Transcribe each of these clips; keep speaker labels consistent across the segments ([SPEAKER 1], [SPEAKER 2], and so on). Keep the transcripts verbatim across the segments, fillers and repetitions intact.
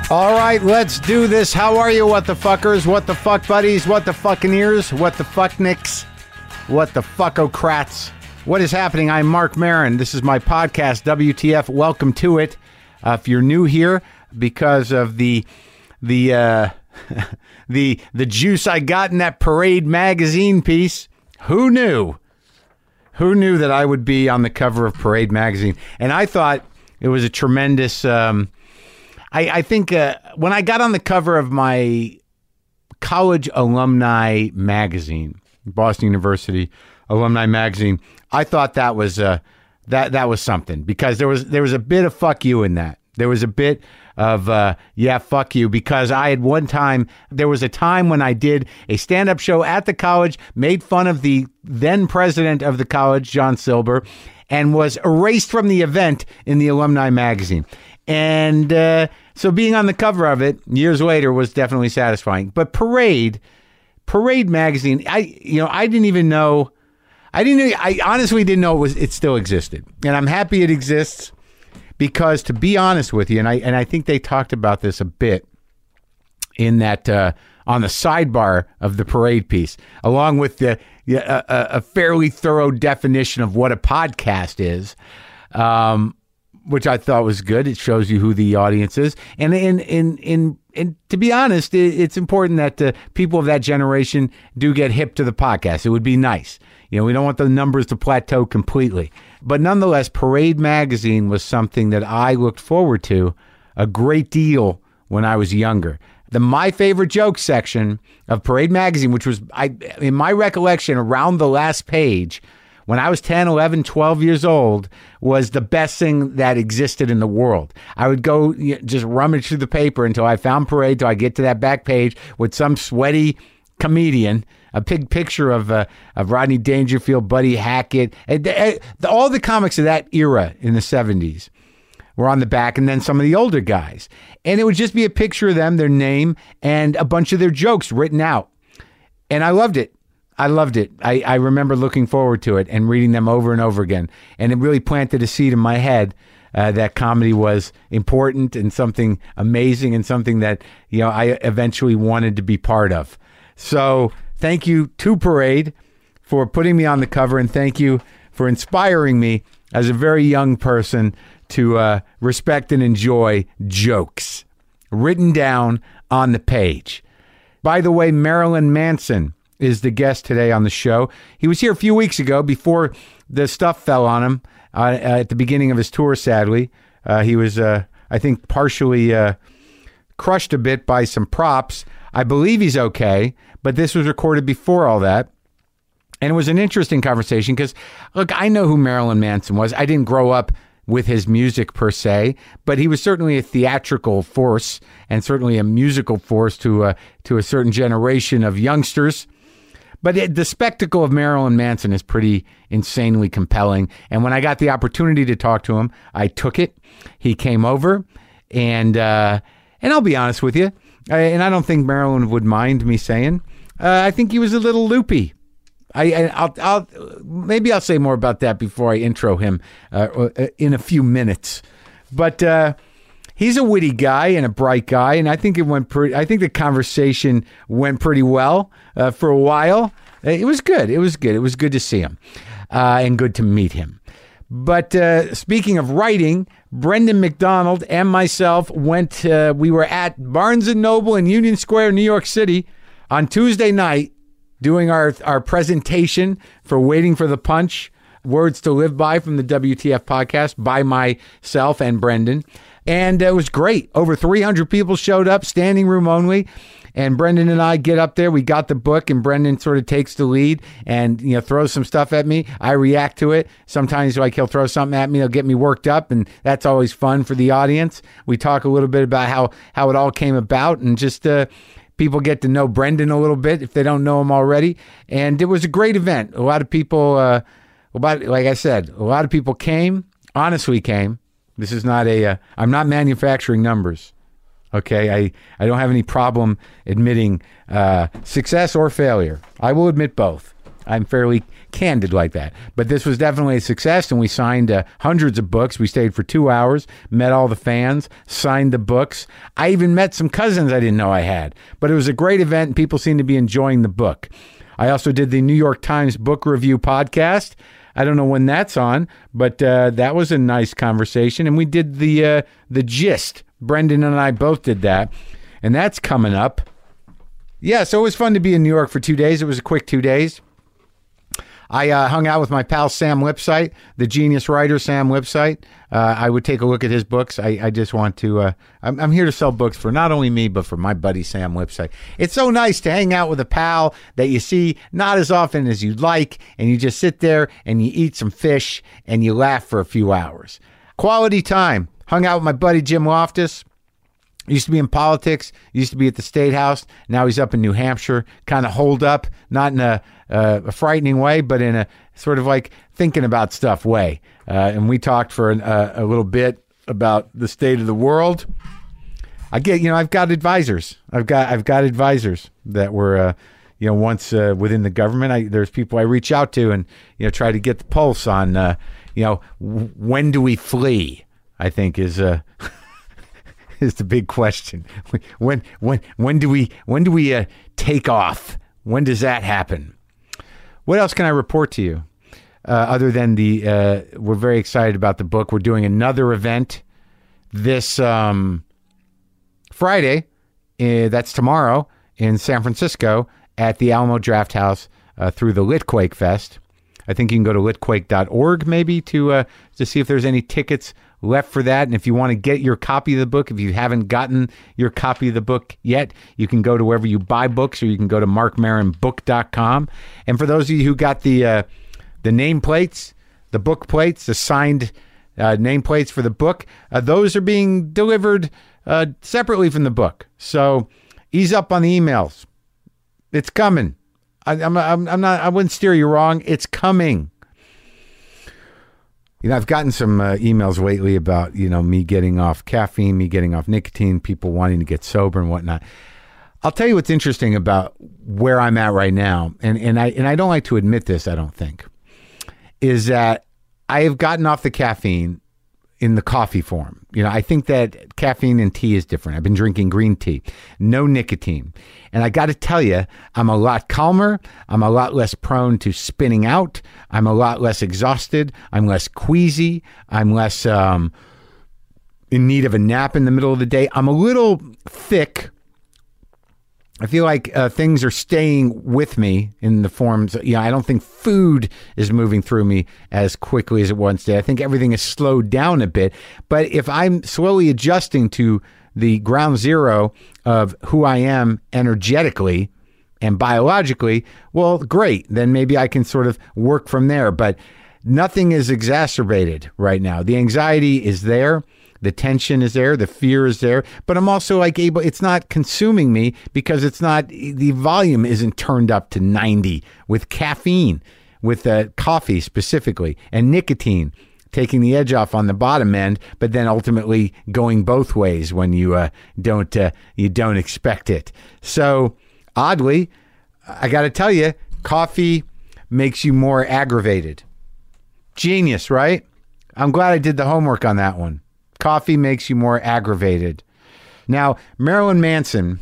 [SPEAKER 1] All right, let's do this. How are you, what the fuckers? What the fuck buddies? What the fucking ears? What the fuck nicks? What the fuckocrats? What is happening? I'm Mark Maron. This is my podcast, W T F. Welcome to it. Uh, if you're new here because of the the uh, the the juice I got in that Parade magazine piece, who knew? Who knew that I would be on the cover of Parade magazine? And I thought it was a tremendous. Um, I, I think uh, when I got on the cover of my college alumni magazine, Boston University alumni magazine, I thought that was uh, that that was something, because there was there was a bit of fuck you in that. There was a bit of uh, yeah, fuck you, because I had one time, there was a time when I did a stand-up show at the college, made fun of the then president of the college, John Silber, and was erased from the event in the alumni magazine. And uh, so being on the cover of it years later was definitely satisfying. But Parade, Parade magazine, I you know I didn't even know, I didn't I honestly didn't know it was it still existed, and I'm happy it exists, because to be honest with you, and I and I think they talked about this a bit in that uh, on the sidebar of the Parade piece, along with the a, a fairly thorough definition of what a podcast is. Um, which I thought was good. It shows you who the audience is. And in in in and to be honest, it, it's important that uh, people of that generation do get hip to the podcast. It would be nice. You know, we don't want the numbers to plateau completely. But nonetheless, Parade magazine was something that I looked forward to a great deal when I was younger. The My Favorite Jokes section of Parade magazine, which was, I in my recollection, around the last page, when I was ten, eleven, twelve years old, was the best thing that existed in the world. I would go you know, just rummage through the paper until I found Parade, till I get to that back page with some sweaty comedian, a big picture of uh, of Rodney Dangerfield, Buddy Hackett, and, and, all the comics of that era in the seventies were on the back, and then some of the older guys. And it would just be a picture of them, their name, and a bunch of their jokes written out. And I loved it. I loved it. I, I remember looking forward to it and reading them over and over again. And it really planted a seed in my head uh, that comedy was important and something amazing and something that, you know, I eventually wanted to be part of. So thank you to Parade for putting me on the cover, and thank you for inspiring me as a very young person to uh, respect and enjoy jokes written down on the page. By the way, Marilyn Manson is the guest today on the show. He was here a few weeks ago before the stuff fell on him uh, at the beginning of his tour, sadly. Uh, he was, uh, I think, partially uh, crushed a bit by some props. I believe he's okay, but this was recorded before all that. And it was an interesting conversation because, look, I know who Marilyn Manson was. I didn't grow up with his music per se, but he was certainly a theatrical force and certainly a musical force to a, to a certain generation of youngsters. But it, the spectacle of Marilyn Manson is pretty insanely compelling. And when I got the opportunity to talk to him, I took it. He came over, and uh, and I'll be honest with you, I, and I don't think Marilyn would mind me saying, uh, I think he was a little loopy. I, I I'll, I'll maybe I'll say more about that before I intro him uh, in a few minutes. But uh, he's a witty guy and a bright guy, and I think it went pretty. I think the conversation went pretty well uh, for a while. It was good. It was good. It was good to see him uh, and good to meet him. But uh, speaking of writing, Brendan McDonald and myself went. Uh, we were at Barnes and Noble in Union Square, New York City, on Tuesday night, doing our our presentation for Waiting for the Punch, Words to Live By from the W T F podcast by myself and Brendan. And it was great. Over three hundred people showed up, standing room only. And Brendan and I get up there. We got the book, and Brendan sort of takes the lead and, you know, throws some stuff at me. I react to it. Sometimes, like, he'll throw something at me. He'll get me worked up, and that's always fun for the audience. We talk a little bit about how, how it all came about, and just uh, people get to know Brendan a little bit if they don't know him already. And it was a great event. A lot of people, uh, about like I said, a lot of people came, honestly came. This is not a, uh, I'm not manufacturing numbers. Okay, I, I don't have any problem admitting uh, success or failure. I will admit both. I'm fairly candid like that. But this was definitely a success, and we signed uh, hundreds of books. We stayed for two hours, met all the fans, signed the books. I even met some cousins I didn't know I had. But it was a great event, and people seemed to be enjoying the book. I also did the New York Times Book Review podcast. I don't know when that's on, but uh, that was a nice conversation. And we did the uh, the gist. Brendan and I both did that, and that's coming up. Yeah, so it was fun to be in New York for two days. It was a quick two days. I uh, hung out with my pal Sam Lipsyte, the genius writer Sam Lipsyte. Uh, I would take a look at his books. I, I just want to, uh, I'm, I'm here to sell books for not only me, but for my buddy Sam Lipsyte. It's so nice to hang out with a pal that you see not as often as you'd like, and you just sit there and you eat some fish and you laugh for a few hours. Quality time. Hung out with my buddy Jim Loftus. Used to be in politics, used to be at the State House. Now he's up in New Hampshire, kind of holed up, not in a, uh, a frightening way, but in a sort of like thinking about stuff way. Uh, and we talked for an, uh, a little bit about the state of the world. I get, you know, I've got advisors. I've got, I've got advisors that were, uh, you know, once uh, within the government. I, there's people I reach out to and, you know, try to get the pulse on, uh, you know, w- when do we flee? I think is uh, is the big question. When when when do we when do we uh, take off? When does that happen? What else can I report to you? Uh, other than the uh, we're very excited about the book. We're doing another event this um, Friday. Uh, that's tomorrow in San Francisco at the Alamo Drafthouse uh, through the Litquake Fest. I think you can go to litquake dot org maybe to uh, to see if there's any tickets left for that. And if you want to get your copy of the book, if you haven't gotten your copy of the book yet, you can go to wherever you buy books, or you can go to mark maron book dot com. And for those of you who got the uh, the nameplates, the book plates, the signed uh, nameplates for the book, uh, those are being delivered uh, separately from the book. So ease up on the emails. It's coming. I, I'm, I'm, I'm not. I wouldn't steer you wrong. It's coming. You know, I've gotten some uh, emails lately about, you know, me getting off caffeine, me getting off nicotine, people wanting to get sober and whatnot. I'll tell you what's interesting about where I'm at right now, and, and I and I don't like to admit this, I don't think, is that I have gotten off the caffeine in the coffee form. You know, I think that caffeine in tea is different. I've been drinking green tea, no nicotine. And I got to tell you, I'm a lot calmer. I'm a lot less prone to spinning out. I'm a lot less exhausted. I'm less queasy. I'm less um, in need of a nap in the middle of the day. I'm a little thick. I feel like uh, things are staying with me in the forms, you know, I don't think food is moving through me as quickly as it once did. I think everything is slowed down a bit. But if I'm slowly adjusting to the ground zero of who I am energetically and biologically, well, great. Then maybe I can sort of work from there. But nothing is exacerbated right now. The anxiety is there. The tension is there, the fear is there, but I'm also like able, it's not consuming me because it's not, the volume isn't turned up to ninety with caffeine, with uh, coffee specifically, and nicotine, taking the edge off on the bottom end, but then ultimately going both ways when you uh, don't, uh, you don't expect it. So oddly, I got to tell you, coffee makes you more aggravated. Genius, right? I'm glad I did the homework on that one. Coffee makes you more aggravated. Now, Marilyn Manson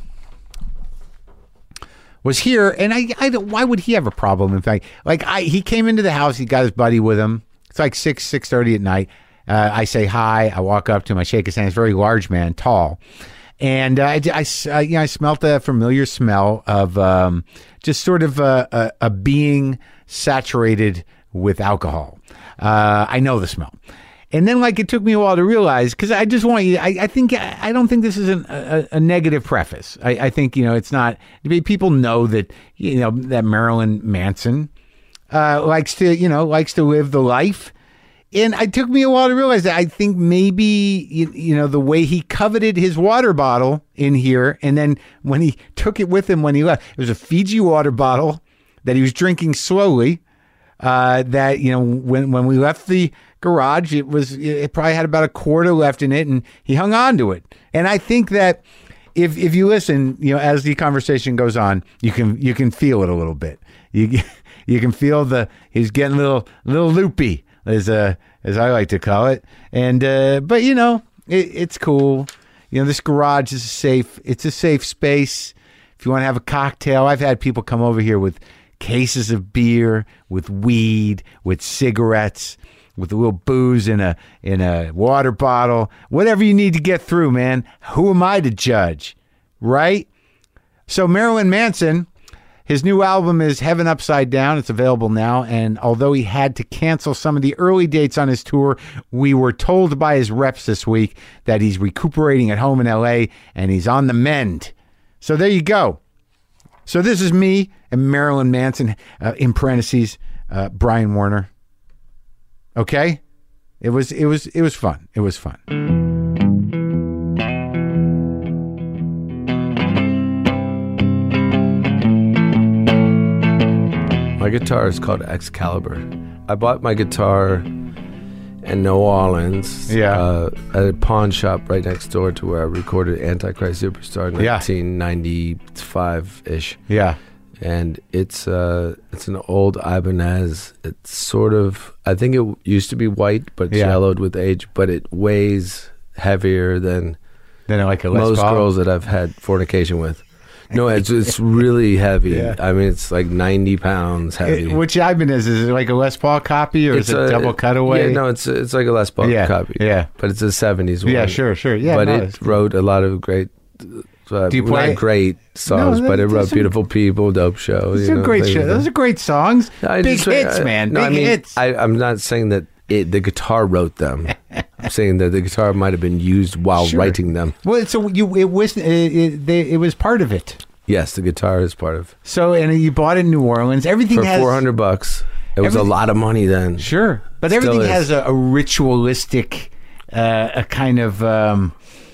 [SPEAKER 1] was here, and I, I don't, why would he have a problem? In fact, like I, he came into the house, he got his buddy with him. It's like six, six thirty at night. Uh, I say hi. I walk up to him. I shake his hand. He's a very large man, tall, and uh, I, I, uh, you know, I smelt a familiar smell of um, just sort of a, a, a being saturated with alcohol. Uh, I know the smell. And then, like, it took me a while to realize, because I just want you, I, I think, I don't think this is an, a, a negative preface. I, I think, you know, it's not, people know that, you know, that Marilyn Manson uh, likes to, you know, likes to live the life. And it took me a while to realize that. I think maybe, you, you know, the way he coveted his water bottle in here, and then when he took it with him when he left, it was a Fiji water bottle that he was drinking slowly. Uh, that, you know, when, when we left the garage, it was, it probably had about a quarter left in it, and he hung on to it. And I think that if, if you listen, you know, as the conversation goes on, you can, you can feel it a little bit. You, You can feel the he's getting a little little loopy, as uh as I like to call it. And uh, but you know, it, it's cool. You know, this garage is safe. It's a safe space. If you want to have a cocktail, I've had people come over here with cases of beer, with weed, with cigarettes, with a little booze in a in a water bottle, whatever you need to get through, man. Who am I to judge, right? So Marilyn Manson, his new album is Heaven Upside Down. It's available now, and although he had to cancel some of the early dates on his tour, we were told by his reps this week that he's recuperating at home in L A and he's on the mend. So there you go. So this is me and Marilyn Manson, uh, in parentheses, uh, Brian Warner. Okay? It was it was it was fun. It was fun.
[SPEAKER 2] My guitar is called Excalibur. I bought my guitar in New Orleans,
[SPEAKER 1] Yeah.
[SPEAKER 2] uh, at a pawn shop right next door to where I recorded Antichrist Superstar in
[SPEAKER 1] Yeah.
[SPEAKER 2] nineteen ninety-five-ish.
[SPEAKER 1] Yeah.
[SPEAKER 2] And it's uh, it's an old Ibanez. It's sort of, I think it used to be white, but
[SPEAKER 1] Yeah.
[SPEAKER 2] yellowed with age, but it weighs heavier than
[SPEAKER 1] Then I like a Les
[SPEAKER 2] most
[SPEAKER 1] Paul.
[SPEAKER 2] girls that I've had fornication with. No, it's it's really heavy.
[SPEAKER 1] Yeah.
[SPEAKER 2] I mean, it's like ninety pounds heavy.
[SPEAKER 1] It, which Ibanez is it like a Les Paul copy or
[SPEAKER 2] It's
[SPEAKER 1] is it a double cutaway?
[SPEAKER 2] Yeah, no, it's it's like a Les Paul
[SPEAKER 1] Yeah,
[SPEAKER 2] copy.
[SPEAKER 1] yeah.
[SPEAKER 2] but it's a seventies one.
[SPEAKER 1] Yeah, sure, sure. Yeah,
[SPEAKER 2] but
[SPEAKER 1] no,
[SPEAKER 2] it
[SPEAKER 1] it's-
[SPEAKER 2] wrote a lot of great. Uh,
[SPEAKER 1] Do you play
[SPEAKER 2] not
[SPEAKER 1] it?
[SPEAKER 2] great songs,
[SPEAKER 1] No,
[SPEAKER 2] but it
[SPEAKER 1] there's
[SPEAKER 2] wrote
[SPEAKER 1] some-
[SPEAKER 2] beautiful people, dope show.
[SPEAKER 1] Those
[SPEAKER 2] you
[SPEAKER 1] are
[SPEAKER 2] know,
[SPEAKER 1] great
[SPEAKER 2] things
[SPEAKER 1] shit.
[SPEAKER 2] like
[SPEAKER 1] Those
[SPEAKER 2] that.
[SPEAKER 1] are great songs.
[SPEAKER 2] I
[SPEAKER 1] Big
[SPEAKER 2] just-
[SPEAKER 1] hits,
[SPEAKER 2] I-
[SPEAKER 1] man.
[SPEAKER 2] No,
[SPEAKER 1] Big
[SPEAKER 2] I mean,
[SPEAKER 1] hits.
[SPEAKER 2] I, I'm not saying that it, the guitar wrote them. I'm saying that the guitar might have been used while
[SPEAKER 1] Sure.
[SPEAKER 2] writing them.
[SPEAKER 1] Well, so you it was it, it, they, it was part of it.
[SPEAKER 2] Yes, the guitar is part of.
[SPEAKER 1] So and you bought it in New Orleans. Everything
[SPEAKER 2] For
[SPEAKER 1] has
[SPEAKER 2] four hundred bucks, it was
[SPEAKER 1] everything-
[SPEAKER 2] a lot of money then.
[SPEAKER 1] Sure, but
[SPEAKER 2] Still
[SPEAKER 1] everything
[SPEAKER 2] is.
[SPEAKER 1] has a, a ritualistic, uh, a kind of um,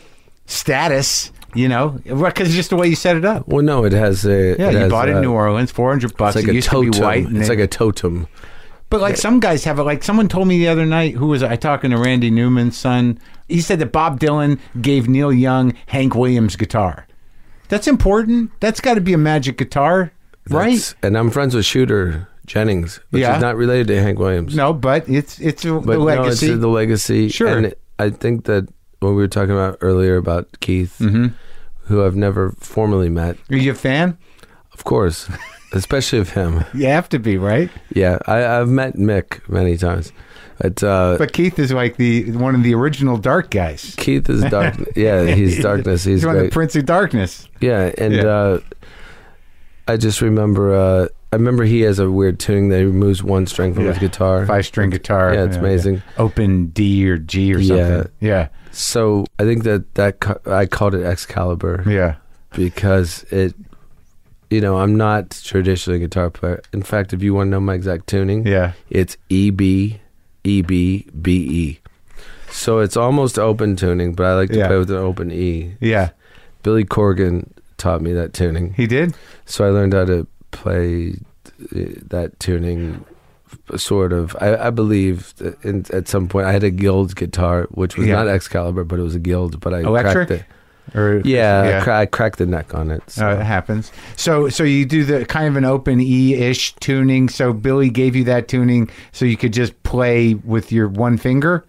[SPEAKER 1] status. You know, because it's just the way you set it up.
[SPEAKER 2] Well, no, it has a.
[SPEAKER 1] Yeah,
[SPEAKER 2] it
[SPEAKER 1] you
[SPEAKER 2] has
[SPEAKER 1] bought it
[SPEAKER 2] a-
[SPEAKER 1] in New Orleans, four hundred bucks.
[SPEAKER 2] It's like
[SPEAKER 1] it
[SPEAKER 2] a
[SPEAKER 1] used
[SPEAKER 2] totem.
[SPEAKER 1] to be white. and
[SPEAKER 2] It's
[SPEAKER 1] it-
[SPEAKER 2] like a totem.
[SPEAKER 1] But like some guys have it. Like someone told me the other night, who was I talking to? Randy Newman's son. He said that Bob Dylan gave Neil Young Hank Williams guitar. That's important. That's got to be a magic guitar, right?
[SPEAKER 2] That's- And I'm friends with Shooter Jennings, which
[SPEAKER 1] Yeah.
[SPEAKER 2] is not related to Hank Williams.
[SPEAKER 1] No, but it's it's a,
[SPEAKER 2] but
[SPEAKER 1] the legacy.
[SPEAKER 2] no, it's the legacy.
[SPEAKER 1] Sure.
[SPEAKER 2] And it, I think that what we were talking about earlier about Keith,
[SPEAKER 1] Mm-hmm.
[SPEAKER 2] who I've never formally met,
[SPEAKER 1] Are you a fan?
[SPEAKER 2] of course, especially of him.
[SPEAKER 1] You have to be, right?
[SPEAKER 2] Yeah, I, I've met Mick many times, but, uh,
[SPEAKER 1] But Keith is like the one of the original dark guys.
[SPEAKER 2] Keith is dark. Yeah, he's darkness. He's
[SPEAKER 1] He's one of the
[SPEAKER 2] great.
[SPEAKER 1] Prince of Darkness.
[SPEAKER 2] Yeah, and
[SPEAKER 1] Yeah.
[SPEAKER 2] Uh, I just remember. Uh, I remember he has a weird tuning that he removes one string from
[SPEAKER 1] Yeah.
[SPEAKER 2] his guitar.
[SPEAKER 1] Five string guitar.
[SPEAKER 2] Yeah, it's amazing.
[SPEAKER 1] Open D or G or something. Yeah.
[SPEAKER 2] So I think that that co- I called it Excalibur
[SPEAKER 1] Yeah.
[SPEAKER 2] because it, you know, I'm not traditionally a guitar player. In fact, if you want to know my exact tuning,
[SPEAKER 1] Yeah.
[SPEAKER 2] it's E B, E B, B E. So it's almost open tuning, but I like to
[SPEAKER 1] Yeah.
[SPEAKER 2] play with an open E.
[SPEAKER 1] Yeah.
[SPEAKER 2] Billy Corgan taught me that tuning,
[SPEAKER 1] He did?
[SPEAKER 2] so I learned how to play uh, that tuning. Sort of, I, I believe that in, at some point I had a Guild guitar, which was
[SPEAKER 1] Yeah.
[SPEAKER 2] not Excalibur, but it was a Guild. But I
[SPEAKER 1] Electric?
[SPEAKER 2] cracked it.
[SPEAKER 1] Or
[SPEAKER 2] Yeah, I, cra- I cracked the neck on it. So.
[SPEAKER 1] Oh, it happens. So, so you do the kind of an open E-ish tuning. So Billy gave you that tuning so you could just play with your one finger.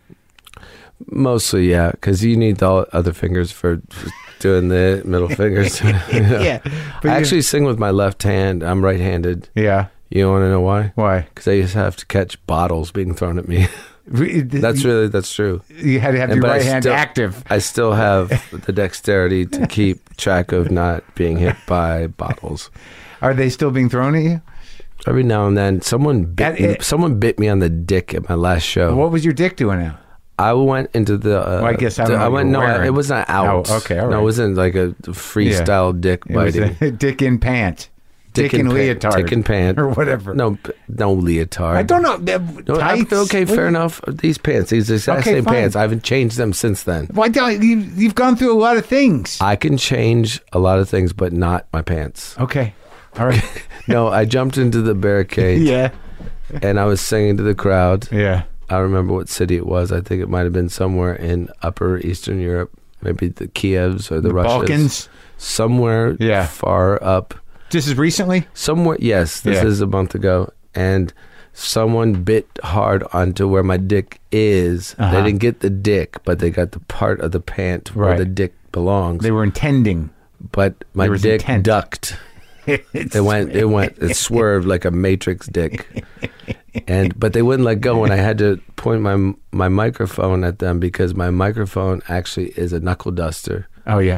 [SPEAKER 2] Mostly, yeah, because you need the all other fingers for doing the middle fingers. you know?
[SPEAKER 1] Yeah, but
[SPEAKER 2] I
[SPEAKER 1] you-
[SPEAKER 2] actually sing with my left hand. I'm right-handed.
[SPEAKER 1] Yeah.
[SPEAKER 2] You want to know why?
[SPEAKER 1] Why?
[SPEAKER 2] Because I used to have to catch bottles being thrown at me. That's really that's true.
[SPEAKER 1] You had to have
[SPEAKER 2] And-
[SPEAKER 1] your
[SPEAKER 2] but I
[SPEAKER 1] right hand
[SPEAKER 2] still-
[SPEAKER 1] active.
[SPEAKER 2] I still have the dexterity to keep track of not being hit by bottles.
[SPEAKER 1] Are they still being thrown at you?
[SPEAKER 2] Every now and then, someone bit
[SPEAKER 1] At
[SPEAKER 2] me,
[SPEAKER 1] it-
[SPEAKER 2] someone bit me on the dick at my last show.
[SPEAKER 1] What was your dick doing now?
[SPEAKER 2] I went into the. Uh,
[SPEAKER 1] Well, I guess I
[SPEAKER 2] the-
[SPEAKER 1] don't know
[SPEAKER 2] I
[SPEAKER 1] what
[SPEAKER 2] went.
[SPEAKER 1] you
[SPEAKER 2] No,
[SPEAKER 1] were
[SPEAKER 2] I,
[SPEAKER 1] wearing.
[SPEAKER 2] it was not out.
[SPEAKER 1] Oh, okay, all
[SPEAKER 2] No,
[SPEAKER 1] right.
[SPEAKER 2] it wasn't like a freestyle dick
[SPEAKER 1] It was
[SPEAKER 2] biting.
[SPEAKER 1] a dick in pant. Dick,
[SPEAKER 2] Dick
[SPEAKER 1] in
[SPEAKER 2] and
[SPEAKER 1] leotard.
[SPEAKER 2] Dick and pant.
[SPEAKER 1] Or whatever.
[SPEAKER 2] No, p- no leotard.
[SPEAKER 1] I don't know.
[SPEAKER 2] No, I-
[SPEAKER 1] Tights?
[SPEAKER 2] okay, fair enough. These pants, these exact
[SPEAKER 1] Okay,
[SPEAKER 2] same
[SPEAKER 1] fine.
[SPEAKER 2] pants. I haven't changed them since then.
[SPEAKER 1] Why don't you? You've gone through a lot of things.
[SPEAKER 2] I can change a lot of things, but not my pants.
[SPEAKER 1] Okay. All right.
[SPEAKER 2] No, I jumped into the barricade
[SPEAKER 1] Yeah.
[SPEAKER 2] and I was singing to the crowd.
[SPEAKER 1] Yeah.
[SPEAKER 2] I remember what city it was. I think it might have been somewhere in Upper Eastern Europe, maybe the Kievs or the,
[SPEAKER 1] The
[SPEAKER 2] Russias.
[SPEAKER 1] Balkans.
[SPEAKER 2] Somewhere
[SPEAKER 1] Yeah.
[SPEAKER 2] far up.
[SPEAKER 1] Just as recently?
[SPEAKER 2] Somewhere, yes, this
[SPEAKER 1] Yeah.
[SPEAKER 2] is a month ago. and someone bit hard onto where my dick is.
[SPEAKER 1] Uh-huh.
[SPEAKER 2] They didn't get the dick, but they got the part of the pant where
[SPEAKER 1] Right.
[SPEAKER 2] the dick belongs.
[SPEAKER 1] They were intending.
[SPEAKER 2] But my
[SPEAKER 1] There was
[SPEAKER 2] dick
[SPEAKER 1] intent.
[SPEAKER 2] ducked. It went, it went, it swerved like a Matrix dick. And but they wouldn't let go, and I had to point my my microphone at them because my microphone actually is a knuckle duster,
[SPEAKER 1] Oh yeah,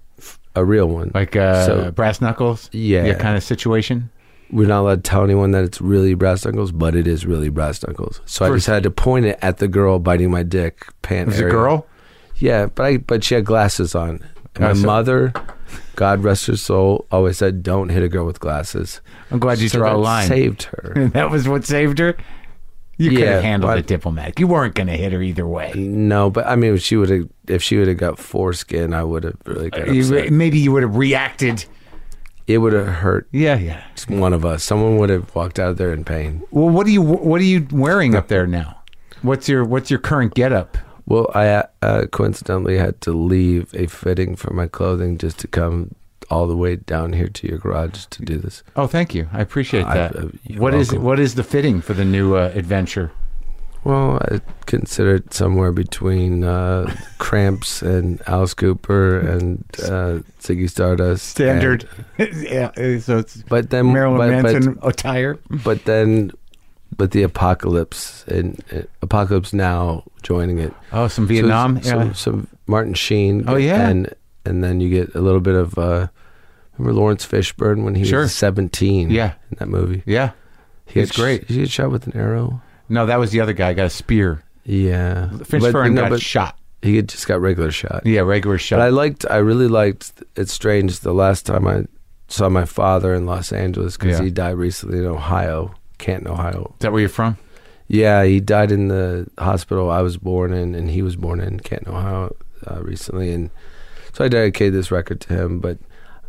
[SPEAKER 2] a real one.
[SPEAKER 1] like uh,
[SPEAKER 2] So-
[SPEAKER 1] brass knuckles.
[SPEAKER 2] Yeah.
[SPEAKER 1] kind of situation.
[SPEAKER 2] We're not allowed to tell anyone that it's really brass knuckles, but it is really brass knuckles. So I
[SPEAKER 1] First-
[SPEAKER 2] just had to point it at the girl biting my dick pant
[SPEAKER 1] It was
[SPEAKER 2] area.
[SPEAKER 1] a girl.
[SPEAKER 2] Yeah, but I but she had glasses on. And
[SPEAKER 1] Oh,
[SPEAKER 2] my
[SPEAKER 1] so-
[SPEAKER 2] mother, God rest her soul, always said, "Don't hit a girl with glasses."
[SPEAKER 1] I'm glad you
[SPEAKER 2] So
[SPEAKER 1] draw a
[SPEAKER 2] that
[SPEAKER 1] line.
[SPEAKER 2] saved her.
[SPEAKER 1] That was what saved her. You could
[SPEAKER 2] Yeah,
[SPEAKER 1] have handled
[SPEAKER 2] but-
[SPEAKER 1] it diplomatic. You weren't going to hit her either way.
[SPEAKER 2] No, but I mean, if she would have, if she would have got foreskin, I would have really got
[SPEAKER 1] You,
[SPEAKER 2] upset.
[SPEAKER 1] maybe you would have reacted.
[SPEAKER 2] It would have hurt
[SPEAKER 1] Yeah, yeah.
[SPEAKER 2] one of us. Someone would have walked out there in pain.
[SPEAKER 1] Well, what are you what are you wearing up there now? What's your what's your current getup?
[SPEAKER 2] Well, I uh, coincidentally had to leave a fitting for my clothing just to come all the way down here to your garage to do this.
[SPEAKER 1] Oh, thank you. I appreciate
[SPEAKER 2] I-
[SPEAKER 1] that.
[SPEAKER 2] uh, you're
[SPEAKER 1] What is
[SPEAKER 2] welcome.
[SPEAKER 1] what is the fitting for the new uh, adventure?
[SPEAKER 2] Well, I consider it somewhere between uh, Cramps and Alice Cooper and uh, Ziggy Stardust.
[SPEAKER 1] Standard. yeah. So it's
[SPEAKER 2] And, but then,
[SPEAKER 1] Marilyn
[SPEAKER 2] but,
[SPEAKER 1] Manson attire.
[SPEAKER 2] but, but then, but the Apocalypse and uh, Apocalypse Now joining it.
[SPEAKER 1] Oh, some
[SPEAKER 2] So
[SPEAKER 1] Vietnam.
[SPEAKER 2] it's- some,
[SPEAKER 1] yeah.
[SPEAKER 2] some Martin Sheen.
[SPEAKER 1] Oh, yeah.
[SPEAKER 2] and and then you get a little bit of uh, remember Lawrence Fishburne when he
[SPEAKER 1] Sure.
[SPEAKER 2] was seventeen.
[SPEAKER 1] Yeah.
[SPEAKER 2] in that movie.
[SPEAKER 1] Yeah.
[SPEAKER 2] He
[SPEAKER 1] He's
[SPEAKER 2] got
[SPEAKER 1] great.
[SPEAKER 2] Sh- he got shot with an arrow.
[SPEAKER 1] No, that was the other guy. Got a spear.
[SPEAKER 2] Yeah,
[SPEAKER 1] Fishburne
[SPEAKER 2] no,
[SPEAKER 1] got
[SPEAKER 2] but
[SPEAKER 1] shot.
[SPEAKER 2] he had just got regular shot.
[SPEAKER 1] Yeah, regular shot.
[SPEAKER 2] But I liked, I really liked. It's strange. The last time I saw my father in Los Angeles because
[SPEAKER 1] Yeah.
[SPEAKER 2] he died recently in Ohio, Canton, Ohio.
[SPEAKER 1] Is that where you're from?
[SPEAKER 2] Yeah, he died in the hospital I was born in, and he was born in Canton, Ohio, uh, recently. And so I dedicated this record to him. But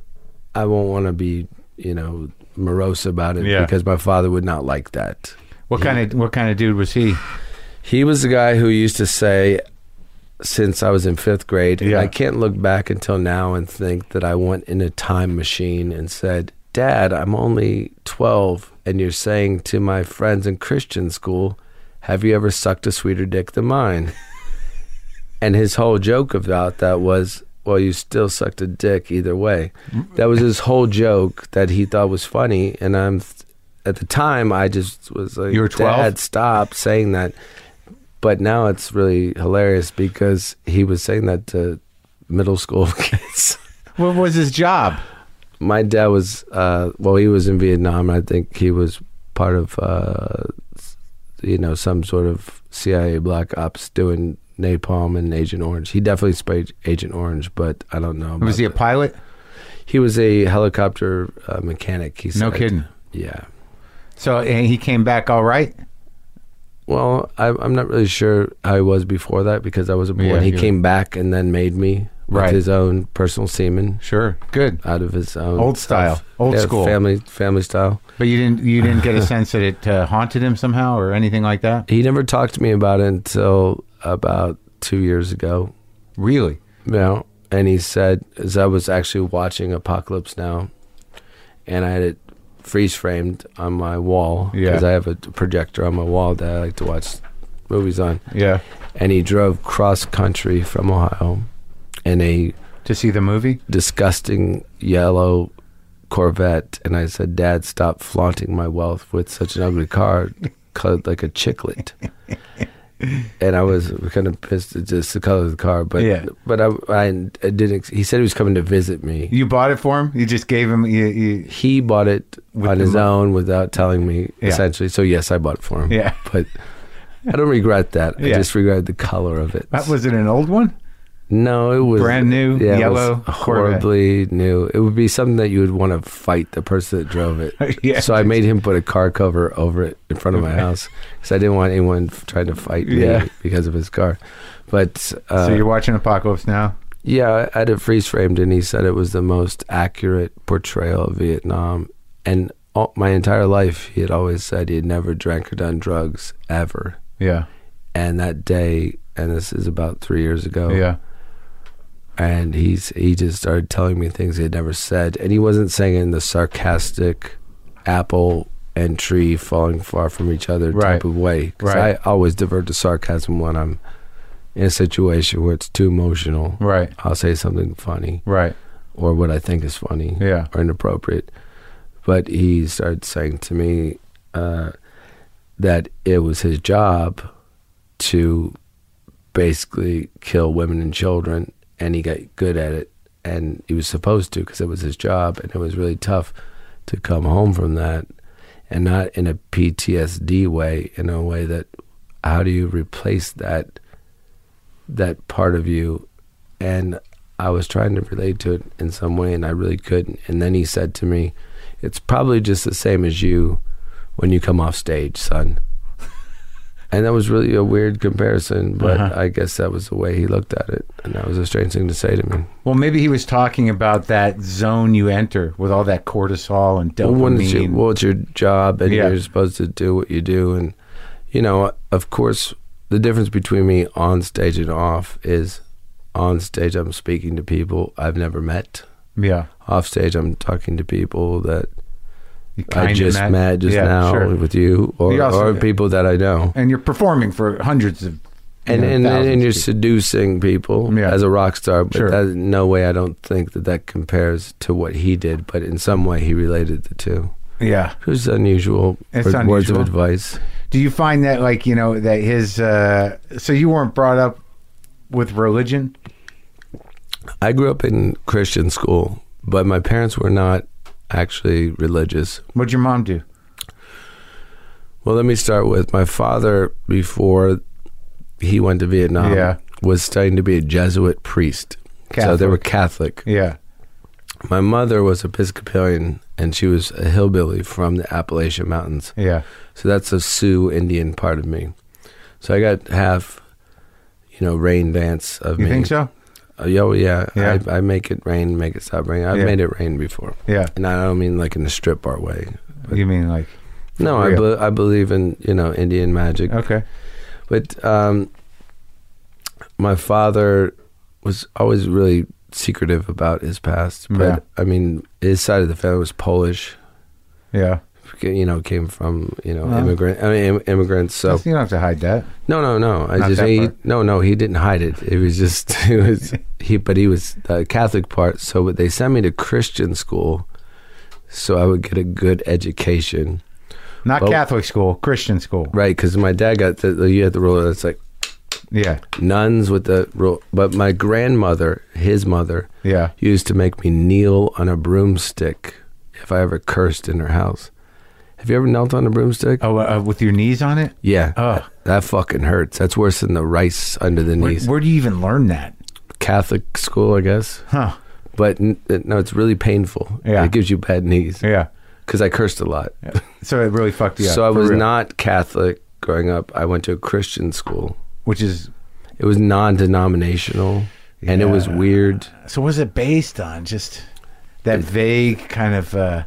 [SPEAKER 2] I won't want to be, you know, morose about it
[SPEAKER 1] Yeah.
[SPEAKER 2] because my father would not like that.
[SPEAKER 1] What kind of what kind of dude was he?
[SPEAKER 2] He was the guy who used to say, since I was in fifth grade, and
[SPEAKER 1] Yeah.
[SPEAKER 2] I can't look back until now and think that I went in a time machine and said, "Dad, I'm only twelve, and you're saying to my friends in Christian school, have you ever sucked a sweeter dick than mine?" And his whole joke about that was, well, you still sucked a dick either way. That was his whole joke that he thought was funny, and I'm... At the time, I just was like,
[SPEAKER 1] You were twelve?
[SPEAKER 2] Dad, stop saying that. But now it's really hilarious because he was saying that to middle school kids.
[SPEAKER 1] What was his job?
[SPEAKER 2] My dad was, uh, well, he was in Vietnam. I think he was part of, uh, you know, some sort of C I A black ops doing napalm and Agent Orange. He definitely sprayed Agent Orange, but I don't know.
[SPEAKER 1] Was he a
[SPEAKER 2] about
[SPEAKER 1] pilot?
[SPEAKER 2] that. He was a helicopter uh, mechanic. He said.
[SPEAKER 1] No kidding.
[SPEAKER 2] Yeah.
[SPEAKER 1] So and he came back all right.
[SPEAKER 2] Well, I, I'm not really sure how he was before that because I wasn't born.
[SPEAKER 1] Yeah,
[SPEAKER 2] he
[SPEAKER 1] you're-
[SPEAKER 2] came back and then made me with
[SPEAKER 1] Right.
[SPEAKER 2] his own personal semen
[SPEAKER 1] Sure, good.
[SPEAKER 2] out of his own
[SPEAKER 1] Old
[SPEAKER 2] stuff.
[SPEAKER 1] style, old
[SPEAKER 2] Yeah,
[SPEAKER 1] school.
[SPEAKER 2] family family style.
[SPEAKER 1] But you didn't you didn't get a sense that it uh, haunted him somehow or anything like that?
[SPEAKER 2] He never talked to me about it until about two years ago.
[SPEAKER 1] Really?
[SPEAKER 2] You know, and he said, as I was actually watching Apocalypse Now, and I had it freeze framed on my wall
[SPEAKER 1] Yeah.
[SPEAKER 2] because I have a projector on my wall that I like to watch movies on.
[SPEAKER 1] Yeah.
[SPEAKER 2] And he drove cross country from Ohio in a
[SPEAKER 1] To see the movie?
[SPEAKER 2] disgusting yellow Corvette, and I said, "Dad, stop flaunting my wealth with such an ugly car, colored like a chiclet." And I was kind of pissed at just the color of the car, but
[SPEAKER 1] Yeah.
[SPEAKER 2] but I, I, I didn't. He said he was coming to visit me.
[SPEAKER 1] You bought it for him? You just gave him you, you,
[SPEAKER 2] He bought it
[SPEAKER 1] With
[SPEAKER 2] on
[SPEAKER 1] the
[SPEAKER 2] his
[SPEAKER 1] mo-
[SPEAKER 2] own without telling me,
[SPEAKER 1] Yeah.
[SPEAKER 2] essentially. So yes, I bought it for him.
[SPEAKER 1] Yeah.
[SPEAKER 2] But I don't regret that. I
[SPEAKER 1] Yeah.
[SPEAKER 2] just regret the color of it.
[SPEAKER 1] That was it an old one?
[SPEAKER 2] No, it was
[SPEAKER 1] Brand new,
[SPEAKER 2] yeah, it was
[SPEAKER 1] yellow
[SPEAKER 2] horribly new. It would be something that you would want to fight the person that drove it.
[SPEAKER 1] Yeah.
[SPEAKER 2] So I made him put a car cover over it in front of my house because I didn't want anyone f- trying to fight me
[SPEAKER 1] Yeah.
[SPEAKER 2] because of his car. But uh,
[SPEAKER 1] So you're watching Apocalypse Now?
[SPEAKER 2] yeah, I had it freeze framed, and he said it was the most accurate portrayal of Vietnam. And all, my entire life, he had always said he had never drank or done drugs ever.
[SPEAKER 1] Yeah.
[SPEAKER 2] And that day, and this is about three years ago.
[SPEAKER 1] Yeah.
[SPEAKER 2] And he's he just started telling me things he had never said, and he wasn't saying it in the sarcastic Apple and tree falling far from each other
[SPEAKER 1] Right.
[SPEAKER 2] type of way. 'Cause
[SPEAKER 1] Right.
[SPEAKER 2] I always divert to sarcasm when I'm in a situation where it's too emotional.
[SPEAKER 1] Right.
[SPEAKER 2] I'll say something funny
[SPEAKER 1] Right.
[SPEAKER 2] or what I think is funny
[SPEAKER 1] Yeah.
[SPEAKER 2] or inappropriate. But he started saying to me uh, that it was his job to basically kill women and children, and he got good at it, and he was supposed to because it was his job, and it was really tough to come home from that, and not in a P T S D way, in a way that how do you replace that that part of you? And I was trying to relate to it in some way, and I really couldn't. And then he said to me, it's probably just the same as you when you come off stage, son. And that was really a weird comparison, but
[SPEAKER 1] Uh-huh.
[SPEAKER 2] I guess that was the way he looked at it, and that was a strange thing to say to me.
[SPEAKER 1] Well, maybe he was talking about that zone you enter with all that cortisol and
[SPEAKER 2] Well, when it's your,
[SPEAKER 1] dopamine.
[SPEAKER 2] well, it's your job, and
[SPEAKER 1] Yeah.
[SPEAKER 2] you're supposed to do what you do. And, you know, of course, the difference between me on stage and off is on stage I'm speaking to people I've never met.
[SPEAKER 1] Yeah.
[SPEAKER 2] Off stage I'm talking to people that
[SPEAKER 1] You
[SPEAKER 2] I
[SPEAKER 1] kinda
[SPEAKER 2] just met, met just
[SPEAKER 1] Yeah,
[SPEAKER 2] now
[SPEAKER 1] sure.
[SPEAKER 2] with you, or,
[SPEAKER 1] You also-
[SPEAKER 2] or people that I know.
[SPEAKER 1] And you're performing for hundreds of
[SPEAKER 2] And
[SPEAKER 1] you know,
[SPEAKER 2] and,
[SPEAKER 1] thousands
[SPEAKER 2] and you're
[SPEAKER 1] of people.
[SPEAKER 2] seducing people
[SPEAKER 1] Yeah.
[SPEAKER 2] as a rock star, but
[SPEAKER 1] Sure.
[SPEAKER 2] that, no way I don't think that that compares to what he did. But in some way, he related the two.
[SPEAKER 1] Yeah.
[SPEAKER 2] It was unusual.
[SPEAKER 1] It's
[SPEAKER 2] for words of
[SPEAKER 1] unusual.
[SPEAKER 2] advice.
[SPEAKER 1] Do you find that, like, you know, that his, uh, so you weren't brought up with religion?
[SPEAKER 2] I grew up in Christian school, but my parents were not actually religious.
[SPEAKER 1] What'd your mom do?
[SPEAKER 2] Well, let me start with my father. Before he went to Vietnam,
[SPEAKER 1] Yeah.
[SPEAKER 2] was studying to be a Jesuit priest. So they were Catholic.
[SPEAKER 1] Yeah.
[SPEAKER 2] My mother was Episcopalian, and she was a hillbilly from the Appalachian Mountains.
[SPEAKER 1] Yeah.
[SPEAKER 2] So that's the Sioux Indian part of me. So I got half, you know, rain dance of
[SPEAKER 1] You
[SPEAKER 2] me.
[SPEAKER 1] think so?
[SPEAKER 2] Uh, yo, yeah.
[SPEAKER 1] Yeah.
[SPEAKER 2] I, I make it rain, make it stop raining. I've
[SPEAKER 1] Yeah.
[SPEAKER 2] made it rain before.
[SPEAKER 1] Yeah.
[SPEAKER 2] And I don't mean like in a strip bar way.
[SPEAKER 1] You mean like,
[SPEAKER 2] No, I,
[SPEAKER 1] real?
[SPEAKER 2] be- I believe in, you know, Indian magic.
[SPEAKER 1] okay.
[SPEAKER 2] But um, my father was always really secretive about his past. But,
[SPEAKER 1] Yeah.
[SPEAKER 2] I mean, his side of the family was Polish.
[SPEAKER 1] Yeah.
[SPEAKER 2] You know, came from, you know,
[SPEAKER 1] Well.
[SPEAKER 2] immigrant. I mean, im- immigrants. So
[SPEAKER 1] You don't have to hide that.
[SPEAKER 2] no, no, no. I
[SPEAKER 1] Not
[SPEAKER 2] just
[SPEAKER 1] that
[SPEAKER 2] he,
[SPEAKER 1] part.
[SPEAKER 2] no, no. He didn't hide it. It was just it was he, but he was the Catholic part. So they sent me to Christian school, so I would get a good education,
[SPEAKER 1] Not
[SPEAKER 2] Well-
[SPEAKER 1] Catholic school, Christian school.
[SPEAKER 2] right? Because my dad got the, the you had the rule that's like
[SPEAKER 1] Yeah.
[SPEAKER 2] nuns with the rule, but my grandmother, his mother,
[SPEAKER 1] Yeah.
[SPEAKER 2] used to make me kneel on a broomstick if I ever cursed in her house. Have you ever knelt on a broomstick?
[SPEAKER 1] Oh, uh, with your knees on it?
[SPEAKER 2] Yeah.
[SPEAKER 1] Oh.
[SPEAKER 2] That fucking hurts. That's worse than the rice under the
[SPEAKER 1] Where,
[SPEAKER 2] knees.
[SPEAKER 1] where do you even learn that?
[SPEAKER 2] Catholic school, I guess.
[SPEAKER 1] Huh.
[SPEAKER 2] But n- no, it's really painful.
[SPEAKER 1] Yeah.
[SPEAKER 2] It gives you bad knees.
[SPEAKER 1] Yeah.
[SPEAKER 2] Because I cursed a lot.
[SPEAKER 1] So it really fucked you up.
[SPEAKER 2] So I
[SPEAKER 1] for
[SPEAKER 2] was
[SPEAKER 1] real.
[SPEAKER 2] not Catholic growing up. I went to a Christian school.
[SPEAKER 1] Which is,
[SPEAKER 2] It was non-denominational, and it was
[SPEAKER 1] Yeah.
[SPEAKER 2] weird.
[SPEAKER 1] so was it based on just that vague kind of uh,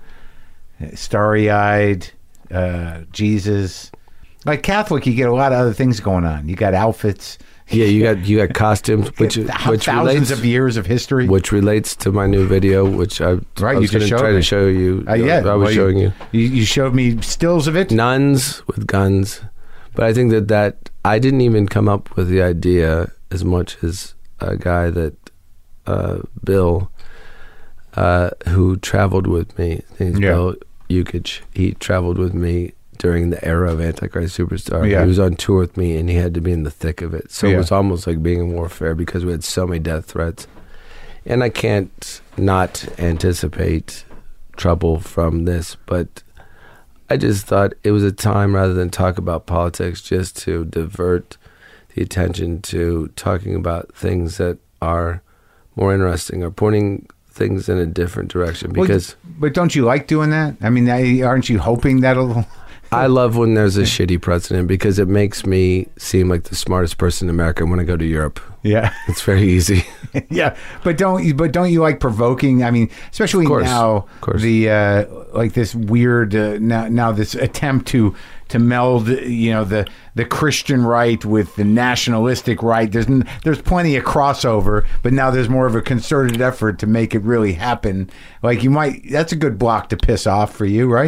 [SPEAKER 1] starry-eyed uh, Jesus? Like Catholic, you get a lot of other things going on. You got outfits.
[SPEAKER 2] Yeah, you got you got costumes, which
[SPEAKER 1] Thou-
[SPEAKER 2] which
[SPEAKER 1] thousands
[SPEAKER 2] relates
[SPEAKER 1] of years of history.
[SPEAKER 2] which relates to my new video, which I,
[SPEAKER 1] Right,
[SPEAKER 2] I was
[SPEAKER 1] you just
[SPEAKER 2] going to
[SPEAKER 1] showed
[SPEAKER 2] try
[SPEAKER 1] me.
[SPEAKER 2] to show you.
[SPEAKER 1] Uh, yeah,
[SPEAKER 2] I was
[SPEAKER 1] well,
[SPEAKER 2] showing you.
[SPEAKER 1] you. You showed me stills of it.
[SPEAKER 2] Nuns with guns, but I think that that I didn't even come up with the idea as much as a guy that uh, Bill, uh, who traveled with me. I think it's
[SPEAKER 1] Yeah.
[SPEAKER 2] Bill Yukich. He traveled with me during the era of Antichrist Superstar.
[SPEAKER 1] Yeah.
[SPEAKER 2] He was on tour with me, and he had to be in the thick of it. So
[SPEAKER 1] Yeah.
[SPEAKER 2] it was almost like being in warfare because we had so many death threats, and I can't not anticipate trouble from this, but I just thought it was a time rather than talk about politics just to divert the attention to talking about things that are more interesting or pointing things in a different direction
[SPEAKER 1] Well,
[SPEAKER 2] because
[SPEAKER 1] but don't you like doing that? I mean, I- aren't you hoping that'll?
[SPEAKER 2] I love when there's a shitty president because it makes me seem like the smartest person in America when I go to Europe.
[SPEAKER 1] Yeah,
[SPEAKER 2] It's very easy.
[SPEAKER 1] yeah. But don't you? But don't you like provoking? I mean, especially
[SPEAKER 2] Of course,
[SPEAKER 1] now,
[SPEAKER 2] of course.
[SPEAKER 1] the uh, like this weird uh, now now this attempt to to meld, you know, the the Christian right with the nationalistic right. There's n- there's plenty of crossover, but now there's more of a concerted effort to make it really happen. Like you might, that's a good block to piss off for you, right?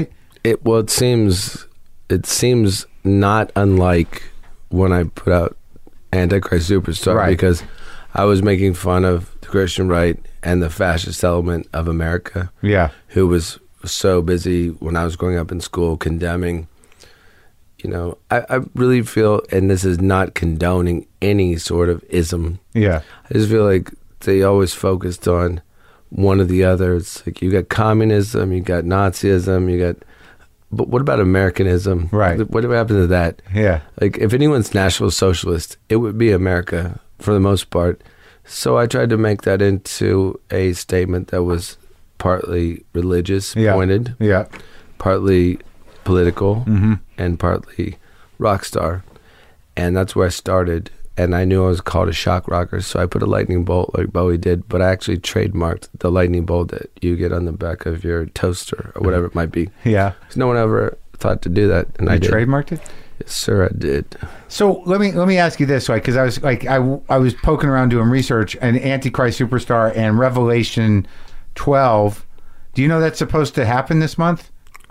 [SPEAKER 2] It well, it seems it seems not unlike when I put out Antichrist Superstar,
[SPEAKER 1] Right.
[SPEAKER 2] because I was making fun of the Christian right and the fascist element of America,
[SPEAKER 1] Yeah.
[SPEAKER 2] who was so busy when I was growing up in school condemning. You know, I, I really feel, and this is not condoning any sort of ism.
[SPEAKER 1] Yeah.
[SPEAKER 2] I just feel like they always focused on one or the other. It's like you got communism, you got Nazism, you got. But what about Americanism?
[SPEAKER 1] Right.
[SPEAKER 2] What happened to that?
[SPEAKER 1] Yeah.
[SPEAKER 2] Like, if anyone's National Socialist, it would be America for the most part. So I tried to make that into a statement that was partly religious,
[SPEAKER 1] Yeah.
[SPEAKER 2] pointed,
[SPEAKER 1] Yeah.
[SPEAKER 2] partly political,
[SPEAKER 1] Mm-hmm.
[SPEAKER 2] and partly rock star. And that's where I started. And I knew I was called a shock rocker, so I put a lightning bolt like Bowie did, but I actually trademarked the lightning bolt that you get on the back of your toaster or whatever it might be.
[SPEAKER 1] Yeah.
[SPEAKER 2] 'Cause no one ever thought to do that, and I
[SPEAKER 1] You
[SPEAKER 2] did.
[SPEAKER 1] trademarked it?
[SPEAKER 2] Yes, sir, I did.
[SPEAKER 1] So let me let me ask you this, like, because I was like I, I was poking around doing research, and Antichrist Superstar and Revelation twelve. Do you know that's supposed to happen this month?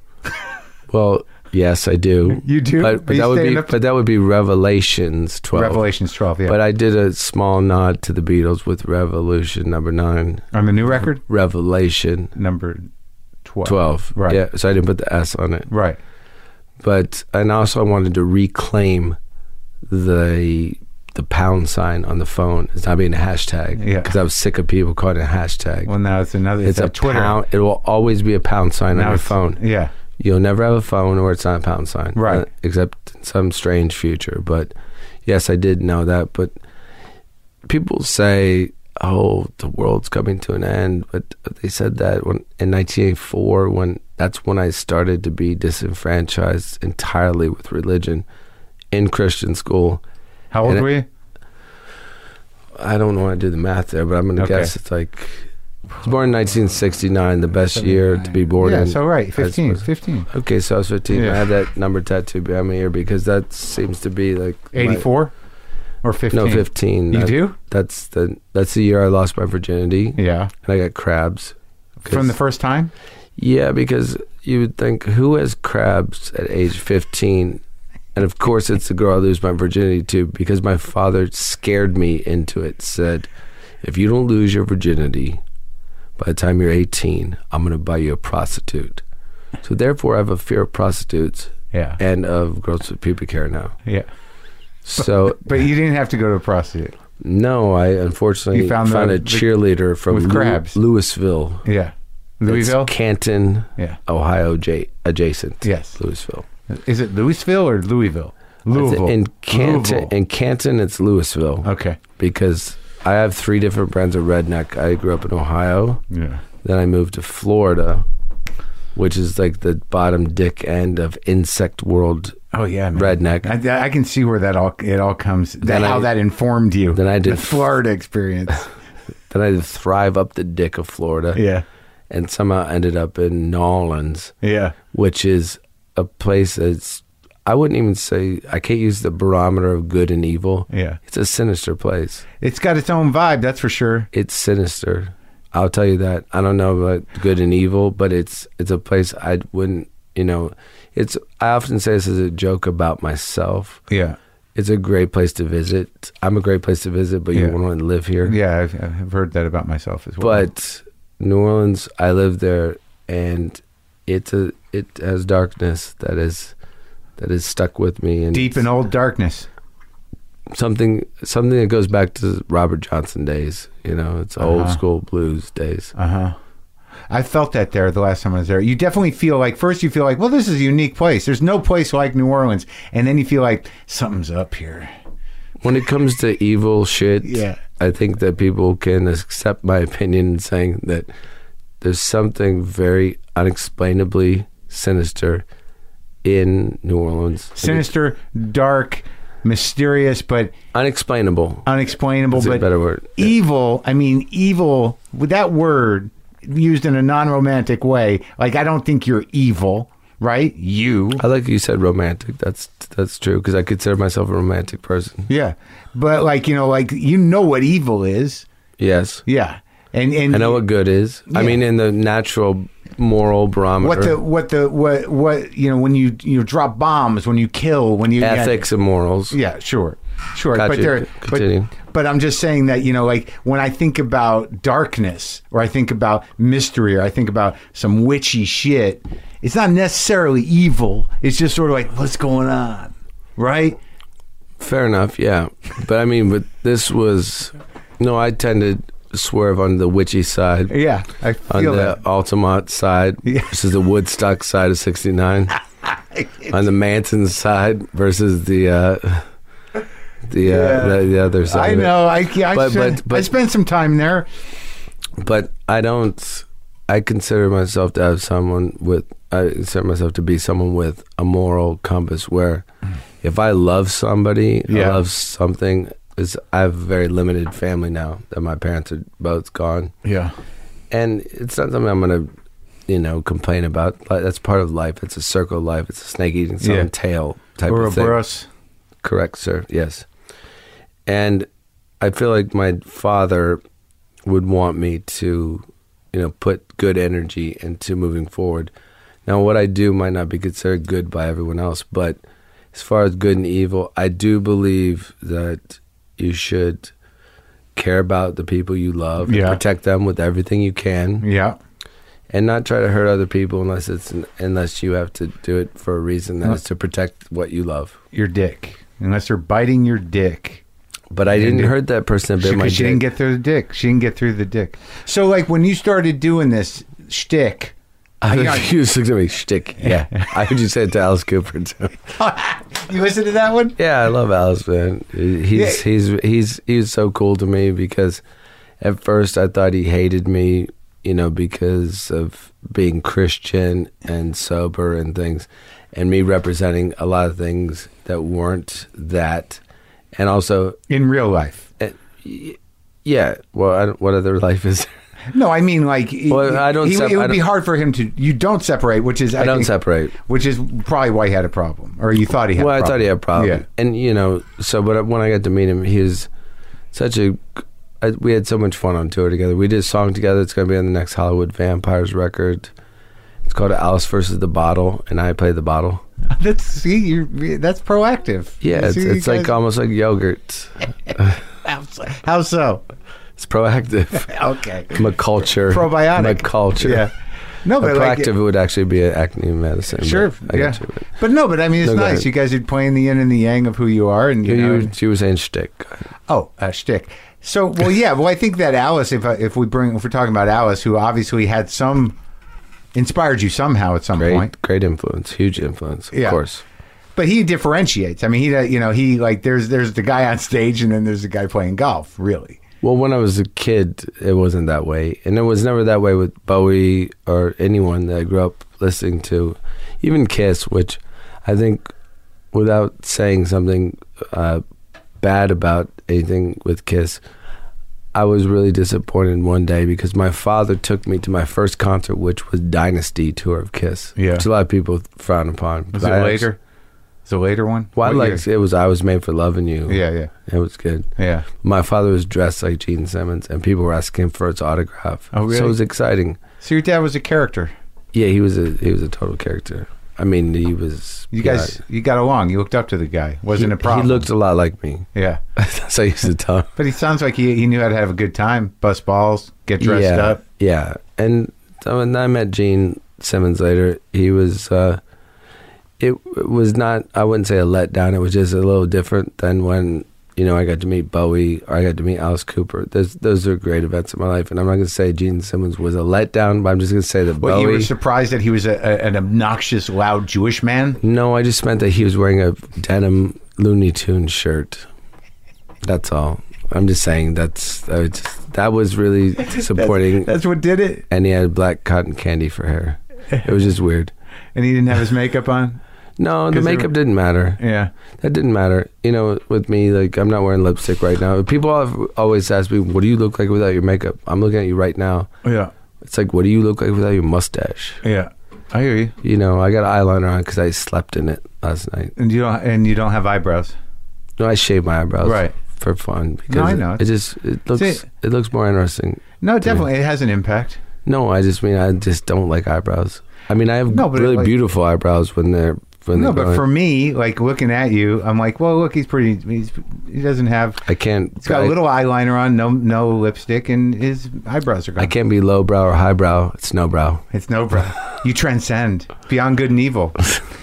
[SPEAKER 2] Well, yes, I do.
[SPEAKER 1] You do?
[SPEAKER 2] But,
[SPEAKER 1] Are
[SPEAKER 2] but
[SPEAKER 1] you
[SPEAKER 2] that would
[SPEAKER 1] staying
[SPEAKER 2] be
[SPEAKER 1] up to-
[SPEAKER 2] but that would be Revelations twelve.
[SPEAKER 1] Revelations twelve. Yeah.
[SPEAKER 2] But I did a small nod to the Beatles with Revolution number nine.
[SPEAKER 1] On the new record,
[SPEAKER 2] Revelation
[SPEAKER 1] number twelve.
[SPEAKER 2] twelve.
[SPEAKER 1] Right.
[SPEAKER 2] Yeah. So I didn't put the S on it.
[SPEAKER 1] Right.
[SPEAKER 2] But and also I wanted to reclaim the the pound sign on the phone as not being a hashtag.
[SPEAKER 1] Yeah.
[SPEAKER 2] Because I was sick of people calling it a hashtag.
[SPEAKER 1] Well, now it's another. It's,
[SPEAKER 2] it's a
[SPEAKER 1] Twitter.
[SPEAKER 2] pound. It will always be a pound sign
[SPEAKER 1] Now
[SPEAKER 2] on your
[SPEAKER 1] it's-
[SPEAKER 2] phone.
[SPEAKER 1] Yeah.
[SPEAKER 2] You'll never have a phone or it's not a pound sign.
[SPEAKER 1] Right.
[SPEAKER 2] Uh, except in some strange future. But yes, I did know that. But people say, oh, the world's coming to an end. But they said that when in nineteen eighty-four, when that's when I started to be disenfranchised entirely with religion in Christian school.
[SPEAKER 1] How old
[SPEAKER 2] And it-
[SPEAKER 1] were you?
[SPEAKER 2] I don't know how to do the math there, but I'm going to
[SPEAKER 1] Okay.
[SPEAKER 2] guess it's like... I was born in nineteen sixty-nine, the best year to be born
[SPEAKER 1] Yeah.
[SPEAKER 2] in.
[SPEAKER 1] So right, fifteen.
[SPEAKER 2] suppose.
[SPEAKER 1] Fifteen.
[SPEAKER 2] Okay, so I was fifteen.
[SPEAKER 1] Yeah.
[SPEAKER 2] I had that number tattooed behind my ear because that seems to be like my-
[SPEAKER 1] Eighty-four. Or fifteen.
[SPEAKER 2] no, fifteen.
[SPEAKER 1] You
[SPEAKER 2] That-
[SPEAKER 1] do?
[SPEAKER 2] That's the that's the year I lost my virginity,
[SPEAKER 1] Yeah.
[SPEAKER 2] and I got crabs.
[SPEAKER 1] From the first time.
[SPEAKER 2] Yeah, because you would think, who has crabs at age fifteen? And of course, it's the girl I lose my virginity to, because my father scared me into it. Said, if you don't lose your virginity by the time you're eighteen, I'm going to buy you a prostitute. So therefore, I have a fear of prostitutes
[SPEAKER 1] Yeah.
[SPEAKER 2] and of girls with pubic hair now.
[SPEAKER 1] Yeah.
[SPEAKER 2] So
[SPEAKER 1] But you didn't have to go to a prostitute.
[SPEAKER 2] no, I unfortunately
[SPEAKER 1] You found
[SPEAKER 2] found,
[SPEAKER 1] the-
[SPEAKER 2] a
[SPEAKER 1] the-
[SPEAKER 2] cheerleader from
[SPEAKER 1] with
[SPEAKER 2] Lew-
[SPEAKER 1] crabs.
[SPEAKER 2] Louisville.
[SPEAKER 1] Yeah. Louisville.
[SPEAKER 2] It's Canton,
[SPEAKER 1] Yeah.
[SPEAKER 2] Ohio, j- adjacent.
[SPEAKER 1] Yes.
[SPEAKER 2] Louisville.
[SPEAKER 1] Is it Louisville or Louisville? Louisville.
[SPEAKER 2] In Canton,
[SPEAKER 1] Louisville.
[SPEAKER 2] in Canton, it's Louisville.
[SPEAKER 1] Okay.
[SPEAKER 2] Because I have three different brands of redneck. I grew up in Ohio.
[SPEAKER 1] Yeah.
[SPEAKER 2] Then I moved to Florida, which is like the bottom dick end of insect world
[SPEAKER 1] Oh yeah, man.
[SPEAKER 2] redneck.
[SPEAKER 1] I, I can see where that all it all comes. That,
[SPEAKER 2] Then
[SPEAKER 1] how
[SPEAKER 2] I-
[SPEAKER 1] that informed you.
[SPEAKER 2] then I did-
[SPEAKER 1] the Florida experience.
[SPEAKER 2] Then I thrive up the dick of Florida.
[SPEAKER 1] Yeah.
[SPEAKER 2] And somehow ended up in New Orleans,
[SPEAKER 1] Yeah.
[SPEAKER 2] which is a place that's, I wouldn't even say, I can't use the barometer of good and evil.
[SPEAKER 1] Yeah.
[SPEAKER 2] It's a sinister place.
[SPEAKER 1] It's got its own vibe, that's for sure.
[SPEAKER 2] It's sinister. I'll tell you that. I don't know about good and evil, but it's it's a place I wouldn't, you know, it's, I often say this as a joke about myself.
[SPEAKER 1] Yeah.
[SPEAKER 2] It's a great place to visit. I'm a great place to visit, but
[SPEAKER 1] Yeah.
[SPEAKER 2] you want to live here.
[SPEAKER 1] Yeah, I've, I've heard that about myself as well.
[SPEAKER 2] But New Orleans, I lived there, and it's a it has darkness that is that is stuck with me, and
[SPEAKER 1] deep in old darkness.
[SPEAKER 2] something something that goes back to Robert Johnson days. You know, it's old
[SPEAKER 1] Uh-huh.
[SPEAKER 2] school blues days.
[SPEAKER 1] Uh huh. I felt that there the last time I was there. You definitely feel like, first you feel like, well, this is a unique place. There's no place like New Orleans. And then you feel like something's up here.
[SPEAKER 2] When it comes to evil shit,
[SPEAKER 1] Yeah.
[SPEAKER 2] I think that people can accept my opinion in saying that there's something very unexplainably sinister in New Orleans.
[SPEAKER 1] Sinister, dark, mysterious, but
[SPEAKER 2] Unexplainable.
[SPEAKER 1] unexplainable.
[SPEAKER 2] That's a
[SPEAKER 1] but
[SPEAKER 2] better word.
[SPEAKER 1] Evil, I mean, evil, with that word used in a non-romantic way, like, I don't think you're evil, right? You.
[SPEAKER 2] I like you said romantic. That's that's true, because I consider myself a romantic person.
[SPEAKER 1] Yeah. But, like, you know, like, you know what evil is.
[SPEAKER 2] Yes.
[SPEAKER 1] Yeah. And, and
[SPEAKER 2] I know what good is. I
[SPEAKER 1] Yeah.
[SPEAKER 2] mean, in the natural moral barometer.
[SPEAKER 1] What the what the what what you know when you you drop bombs, when you kill, when you
[SPEAKER 2] ethics
[SPEAKER 1] yeah,
[SPEAKER 2] and morals.
[SPEAKER 1] Yeah, sure, sure.
[SPEAKER 2] Gotcha.
[SPEAKER 1] But there,
[SPEAKER 2] Continue.
[SPEAKER 1] but, but I'm just saying that you know, like when I think about darkness, or I think about mystery, or I think about some witchy shit, it's not necessarily evil. It's just sort of like what's going on, right?
[SPEAKER 2] Fair enough, yeah. But I mean, but this was no. I tended to swerve on the witchy side.
[SPEAKER 1] Yeah, I
[SPEAKER 2] On
[SPEAKER 1] feel
[SPEAKER 2] the
[SPEAKER 1] that.
[SPEAKER 2] Altamont side
[SPEAKER 1] Yeah.
[SPEAKER 2] versus the Woodstock side of sixty-nine. On the Manson side versus the uh, the,
[SPEAKER 1] Yeah.
[SPEAKER 2] uh, the the other side.
[SPEAKER 1] I
[SPEAKER 2] of it.
[SPEAKER 1] know. I I,
[SPEAKER 2] But-
[SPEAKER 1] spent,
[SPEAKER 2] but- but-
[SPEAKER 1] I spent some time there.
[SPEAKER 2] But I don't. I consider myself to have someone with. I consider myself to be someone with a moral compass. Where, if I love somebody,
[SPEAKER 1] Yeah.
[SPEAKER 2] I love something. Is I have a very limited family now that my parents are both gone,
[SPEAKER 1] Yeah.
[SPEAKER 2] and it's not something I'm gonna, you know, complain about. Like, that's part of life. It's a circle of life. It's a snake eating its
[SPEAKER 1] Yeah.
[SPEAKER 2] own tail type of thing.
[SPEAKER 1] Ouroboros.
[SPEAKER 2] Correct, sir. Yes. And I feel like my father would want me to, you know, put good energy into moving forward. Now, what I do might not be considered good by everyone else, but as far as good and evil, I do believe that you should care about the people you love
[SPEAKER 1] Yeah.
[SPEAKER 2] and protect them with everything you can,
[SPEAKER 1] Yeah.
[SPEAKER 2] and not try to hurt other people unless it's unless you have to do it for a reason that
[SPEAKER 1] No.
[SPEAKER 2] is to protect what you love.
[SPEAKER 1] Your dick. Unless they're biting your dick.
[SPEAKER 2] But I didn't
[SPEAKER 1] did-
[SPEAKER 2] hurt that person a bit.
[SPEAKER 1] She,
[SPEAKER 2] My
[SPEAKER 1] 'cause she
[SPEAKER 2] dick.
[SPEAKER 1] didn't get through the dick. She didn't get through the dick. So, like, when you started doing this shtick,
[SPEAKER 2] I
[SPEAKER 1] you know-
[SPEAKER 2] you looked at me, shtick. Yeah, I heard you say it to Alice Cooper too.
[SPEAKER 1] you listen to that one?
[SPEAKER 2] Yeah, I love Alice, man. He's
[SPEAKER 1] Yeah.
[SPEAKER 2] he's he's he's so cool to me because at first I thought he hated me, you know, because of being Christian and sober and things, and me representing a lot of things that weren't that, and also,
[SPEAKER 1] In real life.
[SPEAKER 2] uh, y- yeah. Well, I don't, what other life is there?
[SPEAKER 1] No, I mean, like,
[SPEAKER 2] Well, I don't
[SPEAKER 1] he,
[SPEAKER 2] sep-
[SPEAKER 1] it would
[SPEAKER 2] I
[SPEAKER 1] be
[SPEAKER 2] don't-
[SPEAKER 1] hard for him to. You don't separate, which is I,
[SPEAKER 2] I don't
[SPEAKER 1] think,
[SPEAKER 2] separate.
[SPEAKER 1] which is probably why he had a problem, or you thought he had.
[SPEAKER 2] Well,
[SPEAKER 1] a
[SPEAKER 2] I
[SPEAKER 1] problem.
[SPEAKER 2] thought he had a problem.
[SPEAKER 1] Yeah.
[SPEAKER 2] And, you know, so, but when I got to meet him, he was such a, I, we had so much fun on tour together. We did a song together. It's going to be on the next Hollywood Vampires record. It's called Alice versus the Bottle, and I play the bottle.
[SPEAKER 1] That's see, you're, that's proactive.
[SPEAKER 2] Yeah,
[SPEAKER 1] You
[SPEAKER 2] it's,
[SPEAKER 1] see,
[SPEAKER 2] it's
[SPEAKER 1] you
[SPEAKER 2] like
[SPEAKER 1] guys-
[SPEAKER 2] almost like yogurt.
[SPEAKER 1] how so? How so?
[SPEAKER 2] It's proactive.
[SPEAKER 1] Okay.
[SPEAKER 2] I'm a culture.
[SPEAKER 1] Probiotic.
[SPEAKER 2] I'm a culture.
[SPEAKER 1] Yeah. No,
[SPEAKER 2] A
[SPEAKER 1] but like,
[SPEAKER 2] proactive would actually be an acne medicine. but
[SPEAKER 1] sure,
[SPEAKER 2] I
[SPEAKER 1] yeah.
[SPEAKER 2] get you. But
[SPEAKER 1] But no, but I mean, it's
[SPEAKER 2] No, go
[SPEAKER 1] nice.
[SPEAKER 2] ahead.
[SPEAKER 1] You guys are playing the yin and the yang of who you are, and you,
[SPEAKER 2] You,
[SPEAKER 1] know.
[SPEAKER 2] you, you were saying shtick.
[SPEAKER 1] Oh, uh, shtick. So, well, yeah. Well, I think that Alice, if uh, if we bring, if we're talking about Alice, who obviously had some inspired you somehow at some
[SPEAKER 2] Great,
[SPEAKER 1] point,
[SPEAKER 2] great influence. Huge influence, of
[SPEAKER 1] Yeah.
[SPEAKER 2] course.
[SPEAKER 1] but he differentiates. I mean, he, uh, you know, he like there's there's the guy on stage, and then there's the guy playing golf. Really,
[SPEAKER 2] Well, when I was a kid, it wasn't that way. And it was never that way with Bowie or anyone that I grew up listening to. Even Kiss, which I think, without saying something uh, bad about anything with Kiss, I was really disappointed one day because my father took me to my first concert, which was Dynasty tour of Kiss.
[SPEAKER 1] Yeah.
[SPEAKER 2] Which a lot of people frown upon.
[SPEAKER 1] was
[SPEAKER 2] But
[SPEAKER 1] it
[SPEAKER 2] I
[SPEAKER 1] later? It's a later one.
[SPEAKER 2] Well, I
[SPEAKER 1] What
[SPEAKER 2] liked
[SPEAKER 1] year?
[SPEAKER 2] it was I Was Made for Loving You.
[SPEAKER 1] Yeah, yeah,
[SPEAKER 2] It was good.
[SPEAKER 1] yeah.
[SPEAKER 2] My father was dressed like Gene Simmons, and people were asking him for his autograph.
[SPEAKER 1] Oh, really?
[SPEAKER 2] So it was exciting.
[SPEAKER 1] So your dad was a character.
[SPEAKER 2] Yeah, he was a he was a total character. I mean, he was.
[SPEAKER 1] You guys,
[SPEAKER 2] yeah,
[SPEAKER 1] you got along. You looked up to the guy. Wasn't
[SPEAKER 2] he,
[SPEAKER 1] a problem.
[SPEAKER 2] He looked a lot like me.
[SPEAKER 1] Yeah,
[SPEAKER 2] That's how I used to tell him.
[SPEAKER 1] but he sounds like he he knew how to have a good time, bust balls, get dressed
[SPEAKER 2] yeah,
[SPEAKER 1] up.
[SPEAKER 2] Yeah, and so when I met Gene Simmons later, he was. Uh, it, it was not. I wouldn't say a letdown. It was just a little different than when you know I got to meet Bowie or I got to meet Alice Cooper. Those those are great events in my life, and I'm not going to say Gene Simmons was a letdown, but I'm just going to say that
[SPEAKER 1] Well,
[SPEAKER 2] Bowie.
[SPEAKER 1] you were surprised that he was a, a, an obnoxious, loud Jewish man.
[SPEAKER 2] No, I just meant that he was wearing a denim Looney Tunes shirt. That's all. I'm just saying that's I was just, that was really disappointing.
[SPEAKER 1] That's what did it.
[SPEAKER 2] And he had black cotton candy for hair. It was just weird.
[SPEAKER 1] And he didn't have his makeup on.
[SPEAKER 2] No, the
[SPEAKER 1] 'Cause they
[SPEAKER 2] makeup
[SPEAKER 1] were-
[SPEAKER 2] didn't matter.
[SPEAKER 1] Yeah.
[SPEAKER 2] That didn't matter. You know, with me, like I'm not wearing lipstick right now. People have always ask me, "What do you look like without your makeup?" I'm looking at you right now.
[SPEAKER 1] Yeah.
[SPEAKER 2] It's like, "What do you look like without your mustache?"
[SPEAKER 1] Yeah. I hear you.
[SPEAKER 2] You know, I got eyeliner on because I slept in it last night.
[SPEAKER 1] And you don't and you don't have eyebrows.
[SPEAKER 2] No, I shave my eyebrows
[SPEAKER 1] Right.
[SPEAKER 2] for fun because
[SPEAKER 1] No, I know.
[SPEAKER 2] it, it just it looks
[SPEAKER 1] See-
[SPEAKER 2] it looks more interesting.
[SPEAKER 1] No, definitely it has an impact.
[SPEAKER 2] No, I just mean I just don't like eyebrows. I mean, I have
[SPEAKER 1] No, but
[SPEAKER 2] really
[SPEAKER 1] like-
[SPEAKER 2] beautiful eyebrows when they're when
[SPEAKER 1] No,
[SPEAKER 2] they're
[SPEAKER 1] but
[SPEAKER 2] going.
[SPEAKER 1] for me, like looking at you, I'm like, well, look, he's pretty. He's, he doesn't have.
[SPEAKER 2] I can't.
[SPEAKER 1] He's got
[SPEAKER 2] I,
[SPEAKER 1] a little eyeliner on, no no lipstick, and his eyebrows are gone.
[SPEAKER 2] I can't be low brow or high brow. It's no brow.
[SPEAKER 1] It's no brow. You transcend beyond good and evil.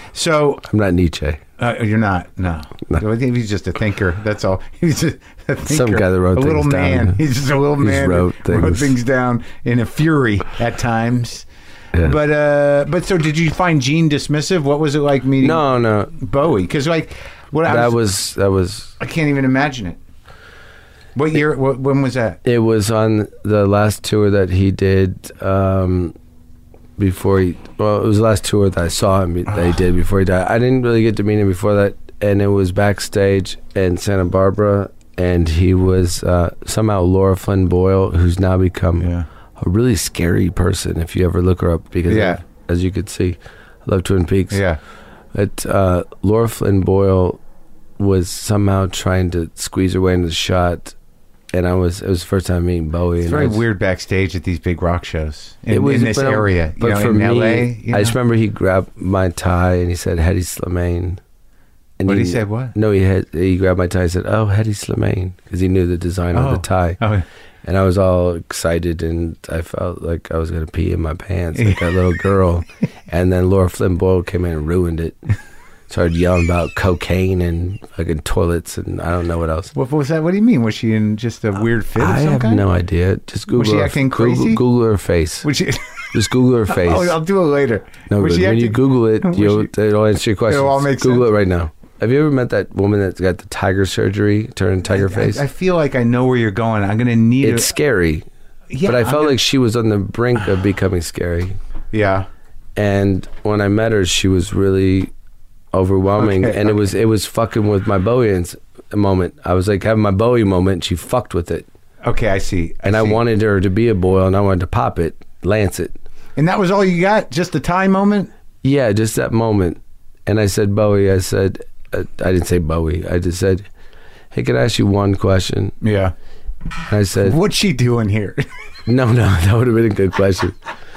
[SPEAKER 1] So
[SPEAKER 2] I'm not Nietzsche.
[SPEAKER 1] uh, you're not. No.
[SPEAKER 2] No.
[SPEAKER 1] I think he's just a thinker. That's all. He's just a thinker.
[SPEAKER 2] Some guy that wrote
[SPEAKER 1] a little
[SPEAKER 2] things
[SPEAKER 1] man.
[SPEAKER 2] down.
[SPEAKER 1] He's just a little
[SPEAKER 2] He just
[SPEAKER 1] man.
[SPEAKER 2] wrote
[SPEAKER 1] who Wrote
[SPEAKER 2] things.
[SPEAKER 1] things down in a fury at times.
[SPEAKER 2] Yeah.
[SPEAKER 1] But uh, but so did you find Gene dismissive? What was it like meeting
[SPEAKER 2] No, no.
[SPEAKER 1] Bowie? Because like what I
[SPEAKER 2] That
[SPEAKER 1] was,
[SPEAKER 2] was that was.
[SPEAKER 1] I can't even imagine it. What year? What, when was that?
[SPEAKER 2] It was on the last tour that he did. Um, before he, well, it was the last tour that I saw him that he did before he died. I didn't really get to meet him before that, and it was backstage in Santa Barbara, and he was uh, somehow Laura Flynn Boyle, who's now become
[SPEAKER 1] Yeah.
[SPEAKER 2] a really scary person if you ever look her up, because
[SPEAKER 1] Yeah.
[SPEAKER 2] as you could see, I love Twin Peaks.
[SPEAKER 1] Yeah.
[SPEAKER 2] But uh, Laura Flynn Boyle was somehow trying to squeeze her way into the shot, and I was it was the first time meeting Bowie.
[SPEAKER 1] It's
[SPEAKER 2] and
[SPEAKER 1] very
[SPEAKER 2] I was,
[SPEAKER 1] weird backstage at these big rock shows in,
[SPEAKER 2] It was
[SPEAKER 1] in this
[SPEAKER 2] but, um,
[SPEAKER 1] area. You
[SPEAKER 2] But
[SPEAKER 1] know,
[SPEAKER 2] for
[SPEAKER 1] in
[SPEAKER 2] me,
[SPEAKER 1] L A. You
[SPEAKER 2] I just
[SPEAKER 1] know?
[SPEAKER 2] remember he grabbed my tie and he said, "Hedy Slimane." And
[SPEAKER 1] What did he say? What?
[SPEAKER 2] No, he had he grabbed my tie and said, "Oh, Hedy Slimane," because he knew the design of the tie.
[SPEAKER 1] Oh.
[SPEAKER 2] And I was all excited, and I felt like I was going to pee in my pants like a little girl. And then Laura Flynn Boyle came in and ruined it. Started yelling about cocaine and fucking toilets and I don't know what else.
[SPEAKER 1] What, what was that? What do you mean? Was she in just a weird fit? Of
[SPEAKER 2] I
[SPEAKER 1] some
[SPEAKER 2] have
[SPEAKER 1] kind?
[SPEAKER 2] no idea. Just Google.
[SPEAKER 1] Was she
[SPEAKER 2] her,
[SPEAKER 1] acting
[SPEAKER 2] Google,
[SPEAKER 1] crazy?
[SPEAKER 2] Google her face.
[SPEAKER 1] Was she?
[SPEAKER 2] Just Google her face.
[SPEAKER 1] Oh, I'll do it later.
[SPEAKER 2] No,
[SPEAKER 1] Was
[SPEAKER 2] but
[SPEAKER 1] she
[SPEAKER 2] when you
[SPEAKER 1] acting-
[SPEAKER 2] Google it,
[SPEAKER 1] Was
[SPEAKER 2] you'll,
[SPEAKER 1] she-
[SPEAKER 2] it'll answer your question.
[SPEAKER 1] all make
[SPEAKER 2] Google
[SPEAKER 1] sense.
[SPEAKER 2] it right now. Have you ever met that woman that's got the tiger surgery, turned tiger face?
[SPEAKER 1] I, I feel like I know where you're going. I'm going to need
[SPEAKER 2] it's
[SPEAKER 1] it.
[SPEAKER 2] scary.
[SPEAKER 1] Yeah,
[SPEAKER 2] but I
[SPEAKER 1] I'm
[SPEAKER 2] felt
[SPEAKER 1] gonna-
[SPEAKER 2] like she was on the brink of becoming scary.
[SPEAKER 1] Yeah.
[SPEAKER 2] And when I met her, she was really overwhelming,
[SPEAKER 1] Okay,
[SPEAKER 2] and it
[SPEAKER 1] okay.
[SPEAKER 2] was it was fucking with my Bowie ins- moment. I was like having my Bowie moment. And she fucked with it,
[SPEAKER 1] Okay, I see.
[SPEAKER 2] and I
[SPEAKER 1] see.
[SPEAKER 2] wanted her to be a Boyle, and I wanted to pop it, lance it.
[SPEAKER 1] And that was all you got? Just the tie moment?
[SPEAKER 2] Yeah, just that moment. And I said, Bowie. I said, uh, I didn't say Bowie. I just said, hey, can I ask you one question?
[SPEAKER 1] Yeah.
[SPEAKER 2] And I said,
[SPEAKER 1] What's she doing here?
[SPEAKER 2] no, no, that would have been a good question.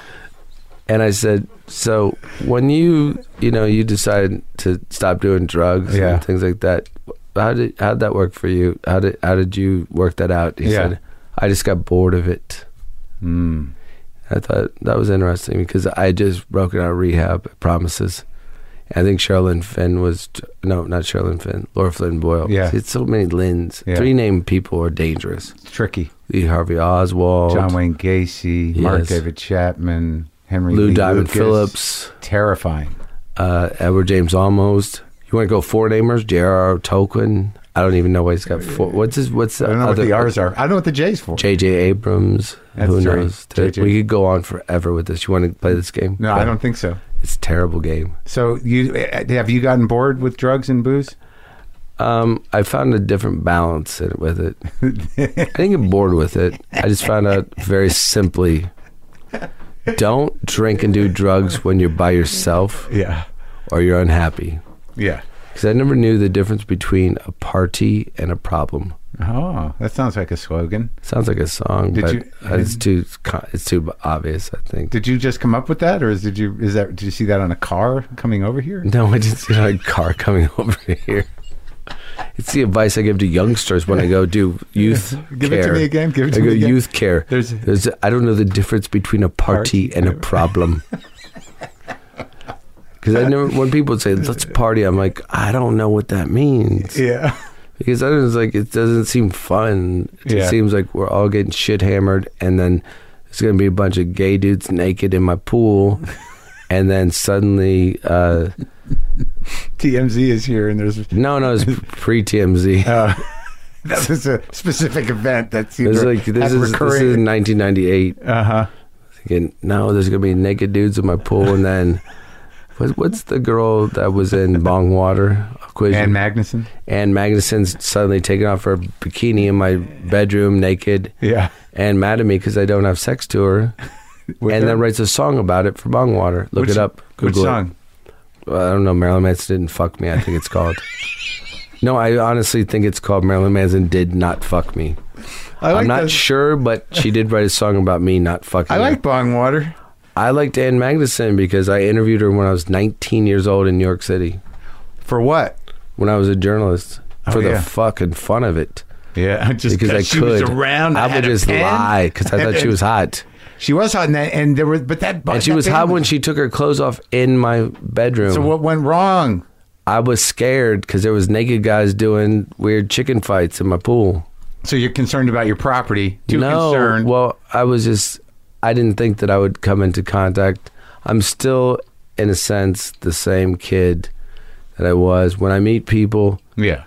[SPEAKER 2] And I said, so when you, you know, you decided to stop doing drugs
[SPEAKER 1] Yeah.
[SPEAKER 2] and things like that, how did how'd that work for you? How did how did you work that out? He
[SPEAKER 1] Yeah.
[SPEAKER 2] said, I just got bored of it.
[SPEAKER 1] Mm.
[SPEAKER 2] I thought that was interesting because I had just broken out of rehab promises. I think Sherilyn Finn was no, not Sherilyn Finn, Laura Flynn Boyle.
[SPEAKER 1] Yeah.
[SPEAKER 2] See, it's so many Lyns.
[SPEAKER 1] Yeah.
[SPEAKER 2] Three named people are dangerous.
[SPEAKER 1] It's tricky.
[SPEAKER 2] Lee Harvey Oswald,
[SPEAKER 1] John Wayne Gacy, Mark
[SPEAKER 2] Yes.
[SPEAKER 1] David Chapman, Henry
[SPEAKER 2] Lou
[SPEAKER 1] Lee
[SPEAKER 2] Diamond
[SPEAKER 1] Lucas.
[SPEAKER 2] Phillips,
[SPEAKER 1] Terrifying.
[SPEAKER 2] uh, Edward James Olmos. You want to go four namers? J R R. Tolkien. I don't even know why he's got four. What's his? What's the
[SPEAKER 1] I don't know
[SPEAKER 2] other,
[SPEAKER 1] what the R's are. I don't know what the J's for.
[SPEAKER 2] J J. Abrams.
[SPEAKER 1] That's
[SPEAKER 2] Who
[SPEAKER 1] true.
[SPEAKER 2] knows?
[SPEAKER 1] J J.
[SPEAKER 2] We could go on forever with this. You want to play this game?
[SPEAKER 1] No, I don't think so.
[SPEAKER 2] It's a terrible game.
[SPEAKER 1] So you have you gotten bored with drugs and booze?
[SPEAKER 2] Um, I found a different balance in, with it. I didn't get bored with it. I just found out very simply: don't drink and do drugs when you're by yourself
[SPEAKER 1] Yeah.
[SPEAKER 2] or you're unhappy.
[SPEAKER 1] Yeah.
[SPEAKER 2] Because I never knew the difference between a party and a problem.
[SPEAKER 1] Oh, that sounds like a slogan.
[SPEAKER 2] Sounds like a song,
[SPEAKER 1] Did
[SPEAKER 2] but
[SPEAKER 1] you-
[SPEAKER 2] uh, it's too co- it's too obvious. I think.
[SPEAKER 1] Did you just come up with that, or is did you is that did you see that on a car coming over here?
[SPEAKER 2] No, I just see a car coming over here. It's the advice I give to youngsters when I go do youth
[SPEAKER 1] Give
[SPEAKER 2] care.
[SPEAKER 1] it to me again. Give it to
[SPEAKER 2] I go
[SPEAKER 1] me again.
[SPEAKER 2] youth care.
[SPEAKER 1] There's-
[SPEAKER 2] There's, I don't know the difference between a party,
[SPEAKER 1] Party
[SPEAKER 2] and a
[SPEAKER 1] and a-
[SPEAKER 2] problem. Because I never, when people say let's party, I'm like, I don't know what that means.
[SPEAKER 1] Yeah.
[SPEAKER 2] Because I was like, it doesn't seem fun. It just
[SPEAKER 1] Yeah.
[SPEAKER 2] seems like we're all getting shit hammered, and then there's gonna be a bunch of gay dudes naked in my pool, and then suddenly, uh,
[SPEAKER 1] T M Z is here, and there's
[SPEAKER 2] no, no, it's pre T M Z.
[SPEAKER 1] uh, that was a specific event that's
[SPEAKER 2] It was like this is this is nineteen ninety-eight.
[SPEAKER 1] Uh huh.
[SPEAKER 2] Thinking, no, there's gonna be naked dudes in my pool, and then what, what's the girl that was in Bong Water? Equation?
[SPEAKER 1] Ann Magnuson.
[SPEAKER 2] Ann Magnuson's suddenly taking off her bikini in my bedroom naked
[SPEAKER 1] Yeah.
[SPEAKER 2] and mad at me because I don't have sex to her,
[SPEAKER 1] With
[SPEAKER 2] and
[SPEAKER 1] her?
[SPEAKER 2] then writes a song about it for Bong Water. Look
[SPEAKER 1] Which-
[SPEAKER 2] it up.
[SPEAKER 1] Which
[SPEAKER 2] Google it.
[SPEAKER 1] song?
[SPEAKER 2] Well, I don't know. Marilyn Manson didn't fuck me. I think it's called. No, I honestly think it's called Marilyn Manson did not fuck me.
[SPEAKER 1] I like
[SPEAKER 2] I'm not
[SPEAKER 1] those.
[SPEAKER 2] sure, but she did write a song about me not fucking
[SPEAKER 1] I
[SPEAKER 2] her.
[SPEAKER 1] like bong water.
[SPEAKER 2] I like Dan Magnuson because I interviewed her when I was nineteen years old in New York City.
[SPEAKER 1] For what?
[SPEAKER 2] When I was a journalist.
[SPEAKER 1] Oh,
[SPEAKER 2] for
[SPEAKER 1] yeah.
[SPEAKER 2] the fucking fun of it.
[SPEAKER 1] Yeah, just
[SPEAKER 2] Because I
[SPEAKER 1] she
[SPEAKER 2] could.
[SPEAKER 1] was around.
[SPEAKER 2] I
[SPEAKER 1] had
[SPEAKER 2] would
[SPEAKER 1] a
[SPEAKER 2] just
[SPEAKER 1] pen.
[SPEAKER 2] lie because I thought she was hot.
[SPEAKER 1] She was hot, and, that, and there was, but that.
[SPEAKER 2] And she
[SPEAKER 1] that
[SPEAKER 2] was
[SPEAKER 1] band
[SPEAKER 2] hot when she took her clothes off in my bedroom.
[SPEAKER 1] So what went wrong?
[SPEAKER 2] I was scared because there was naked guys doing weird chicken fights in my pool.
[SPEAKER 1] So you're concerned about your property? Too
[SPEAKER 2] no,
[SPEAKER 1] concerned?
[SPEAKER 2] well, I was just. I didn't think that I would come into contact. I'm still, in a sense, the same kid that I was. When I meet people,
[SPEAKER 1] Yeah.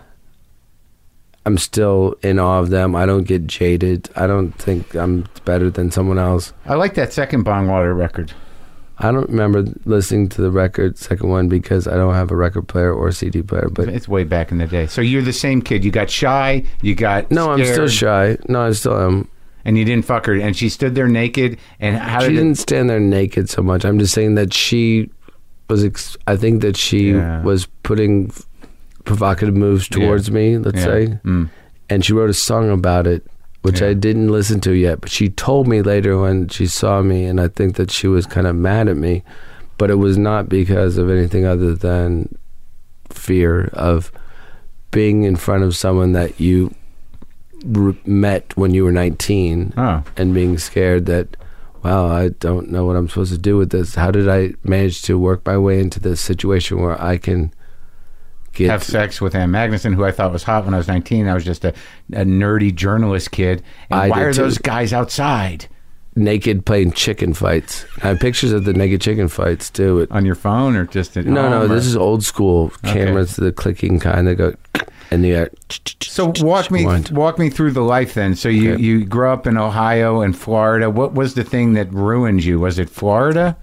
[SPEAKER 2] I'm still in awe of them. I don't get jaded. I don't think I'm better than someone else.
[SPEAKER 1] I like that second Bong Water record.
[SPEAKER 2] I don't remember listening to the record, second one, because I don't have a record player or a C D player. But
[SPEAKER 1] It's way back in the day. So you're the same kid. You got shy. You got
[SPEAKER 2] no, I'm still
[SPEAKER 1] scared,
[SPEAKER 2] shy. No, I still am.
[SPEAKER 1] And you didn't fuck her. And she stood there naked. And how
[SPEAKER 2] She
[SPEAKER 1] did
[SPEAKER 2] didn't
[SPEAKER 1] it,
[SPEAKER 2] stand there naked so much. I'm just saying that she was. Ex- I think that she
[SPEAKER 1] Yeah.
[SPEAKER 2] was putting provocative moves towards me. Let's
[SPEAKER 1] Yeah.
[SPEAKER 2] say,
[SPEAKER 1] Mm.
[SPEAKER 2] and she wrote a song about it, which
[SPEAKER 1] Yeah.
[SPEAKER 2] I didn't listen to yet. But she told me later when she saw me, and I think that she was kind of mad at me, but it was not because of anything other than fear of being in front of someone that you r- met when you were nineteen
[SPEAKER 1] Oh.
[SPEAKER 2] and being scared that, wow, I don't know what I'm supposed to do with this. How did I manage to work my way into this situation where I can get
[SPEAKER 1] have sex with Ann Magnuson, who I thought was hot when I was nineteen. I was just a, a nerdy journalist kid. And
[SPEAKER 2] I
[SPEAKER 1] why
[SPEAKER 2] did
[SPEAKER 1] are
[SPEAKER 2] too.
[SPEAKER 1] those guys outside?
[SPEAKER 2] naked playing chicken fights? I have pictures of the naked chicken fights too. It,
[SPEAKER 1] On your phone or just at
[SPEAKER 2] no,
[SPEAKER 1] home?
[SPEAKER 2] no,
[SPEAKER 1] or-
[SPEAKER 2] this is old school cameras, the clicking kind that go, and you
[SPEAKER 1] So walk me
[SPEAKER 2] Wind.
[SPEAKER 1] walk me through the life then. So you,
[SPEAKER 2] Okay.
[SPEAKER 1] you grew up in Ohio and Florida. What was the thing that ruined you? Was it Florida?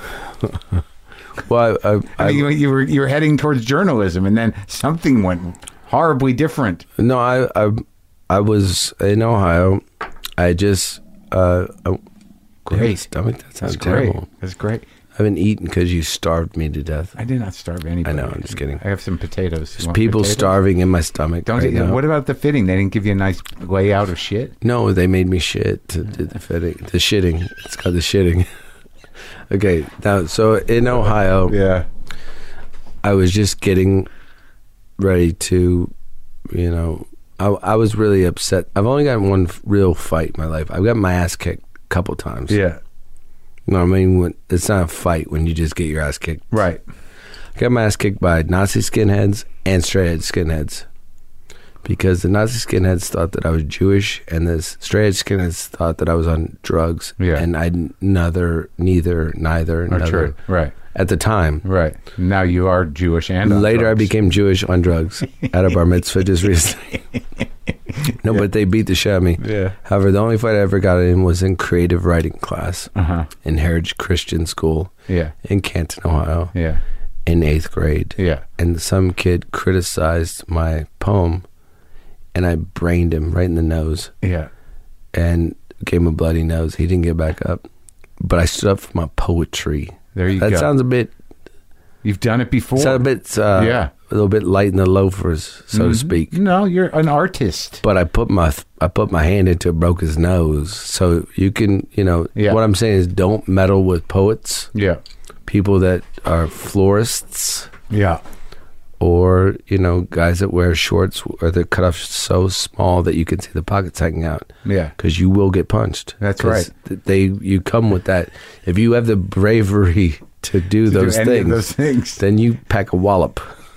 [SPEAKER 2] Well, I, I,
[SPEAKER 1] I mean, you, you were you were heading towards journalism, and then something went horribly different.
[SPEAKER 2] no, I, I, I was in Ohio. I just, uh, I,
[SPEAKER 1] Great.
[SPEAKER 2] stomach. That sounds
[SPEAKER 1] That's great.
[SPEAKER 2] terrible.
[SPEAKER 1] That's great.
[SPEAKER 2] I haven't eaten because you starved me to death.
[SPEAKER 1] I did not starve anybody.
[SPEAKER 2] I know, I'm just kidding.
[SPEAKER 1] I have some potatoes. You
[SPEAKER 2] There's
[SPEAKER 1] want
[SPEAKER 2] people
[SPEAKER 1] potatoes?
[SPEAKER 2] starving in my stomach.
[SPEAKER 1] Don't
[SPEAKER 2] right
[SPEAKER 1] you,
[SPEAKER 2] now.
[SPEAKER 1] what about the fitting? They didn't give you a nice layout of shit.
[SPEAKER 2] No, they made me shit to do the fitting, the shitting. It's called the shitting. Okay, now so in Ohio,
[SPEAKER 1] Yeah.
[SPEAKER 2] I was just getting ready to, you know, I, I was really upset. I've only gotten one f- real fight in my life. I've got my ass kicked a couple times.
[SPEAKER 1] Yeah.
[SPEAKER 2] You know what I mean? When, it's not a fight when you just get your ass kicked.
[SPEAKER 1] Right.
[SPEAKER 2] I got my ass kicked by Nazi skinheads and straight edge skinheads. Because the Nazi skinheads thought that I was Jewish, and the straight edge skinheads thought that I was on drugs.
[SPEAKER 1] Yeah.
[SPEAKER 2] And I neither, neither, neither,
[SPEAKER 1] Or
[SPEAKER 2] neither.
[SPEAKER 1] true. Right.
[SPEAKER 2] At the time.
[SPEAKER 1] Right. Now you are Jewish and on
[SPEAKER 2] Later, I
[SPEAKER 1] drugs.
[SPEAKER 2] became Jewish on drugs at a bar mitzvah just recently. No, but they beat the shit out of me.
[SPEAKER 1] Yeah.
[SPEAKER 2] However, the only fight I ever got in was in creative writing class
[SPEAKER 1] Uh-huh.
[SPEAKER 2] in Heritage Christian School
[SPEAKER 1] Yeah.
[SPEAKER 2] in Canton, Ohio,
[SPEAKER 1] Yeah.
[SPEAKER 2] in eighth grade.
[SPEAKER 1] Yeah.
[SPEAKER 2] And some kid criticized my poem, and I brained him right in the nose
[SPEAKER 1] Yeah.
[SPEAKER 2] and gave him a bloody nose. He didn't get back up. But I stood up for my poetry.
[SPEAKER 1] There you
[SPEAKER 2] that
[SPEAKER 1] go.
[SPEAKER 2] sounds a bit,
[SPEAKER 1] You've done it before.
[SPEAKER 2] sounds a bit, uh,
[SPEAKER 1] Yeah.
[SPEAKER 2] a little bit light in the loafers, so to speak.
[SPEAKER 1] No, you're an artist.
[SPEAKER 2] But I put my I put my hand into it, broke his nose. So you can, you know,
[SPEAKER 1] Yeah.
[SPEAKER 2] what I'm saying is don't meddle with poets,
[SPEAKER 1] Yeah.
[SPEAKER 2] people that are florists,
[SPEAKER 1] Yeah.
[SPEAKER 2] or, you know, guys that wear shorts or they're cut off so small that you can see the pockets hanging out.
[SPEAKER 1] Yeah.
[SPEAKER 2] Because you will get punched.
[SPEAKER 1] That's
[SPEAKER 2] 'Cause
[SPEAKER 1] right.
[SPEAKER 2] th- They you come with that. If you have the bravery to do
[SPEAKER 1] To
[SPEAKER 2] those
[SPEAKER 1] do any of
[SPEAKER 2] things,
[SPEAKER 1] those things.
[SPEAKER 2] then you pack a wallop.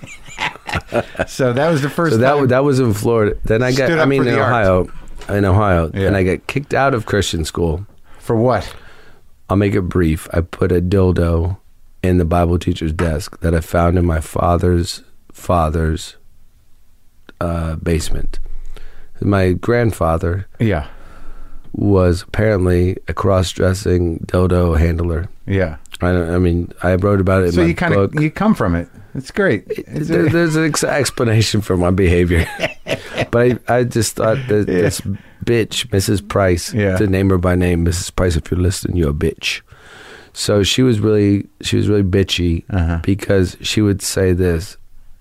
[SPEAKER 1] So that was the first
[SPEAKER 2] So that
[SPEAKER 1] time.
[SPEAKER 2] wa- that was in Florida. Then I got.
[SPEAKER 1] Stood
[SPEAKER 2] I
[SPEAKER 1] up
[SPEAKER 2] mean,
[SPEAKER 1] for
[SPEAKER 2] in
[SPEAKER 1] the art.
[SPEAKER 2] Ohio, in Ohio,
[SPEAKER 1] Yeah.
[SPEAKER 2] and I got kicked out of Christian school.
[SPEAKER 1] For what?
[SPEAKER 2] I'll make it brief. I put a dildo in the Bible teacher's desk that I found in my father's father's uh, basement. My grandfather
[SPEAKER 1] Yeah.
[SPEAKER 2] was apparently a cross-dressing dildo handler.
[SPEAKER 1] Yeah.
[SPEAKER 2] I, don't, I mean, I wrote about it in
[SPEAKER 1] So
[SPEAKER 2] my
[SPEAKER 1] you kind
[SPEAKER 2] book.
[SPEAKER 1] of you come from it. It's great. It's
[SPEAKER 2] There, there's an ex- explanation for my behavior, but I, I just thought that
[SPEAKER 1] Yeah.
[SPEAKER 2] this bitch, Missus Price,
[SPEAKER 1] Yeah.
[SPEAKER 2] to name her by name, Missus Price, if you're listening, you're a bitch. So she was really, she was really bitchy
[SPEAKER 1] Uh-huh.
[SPEAKER 2] because she would say this: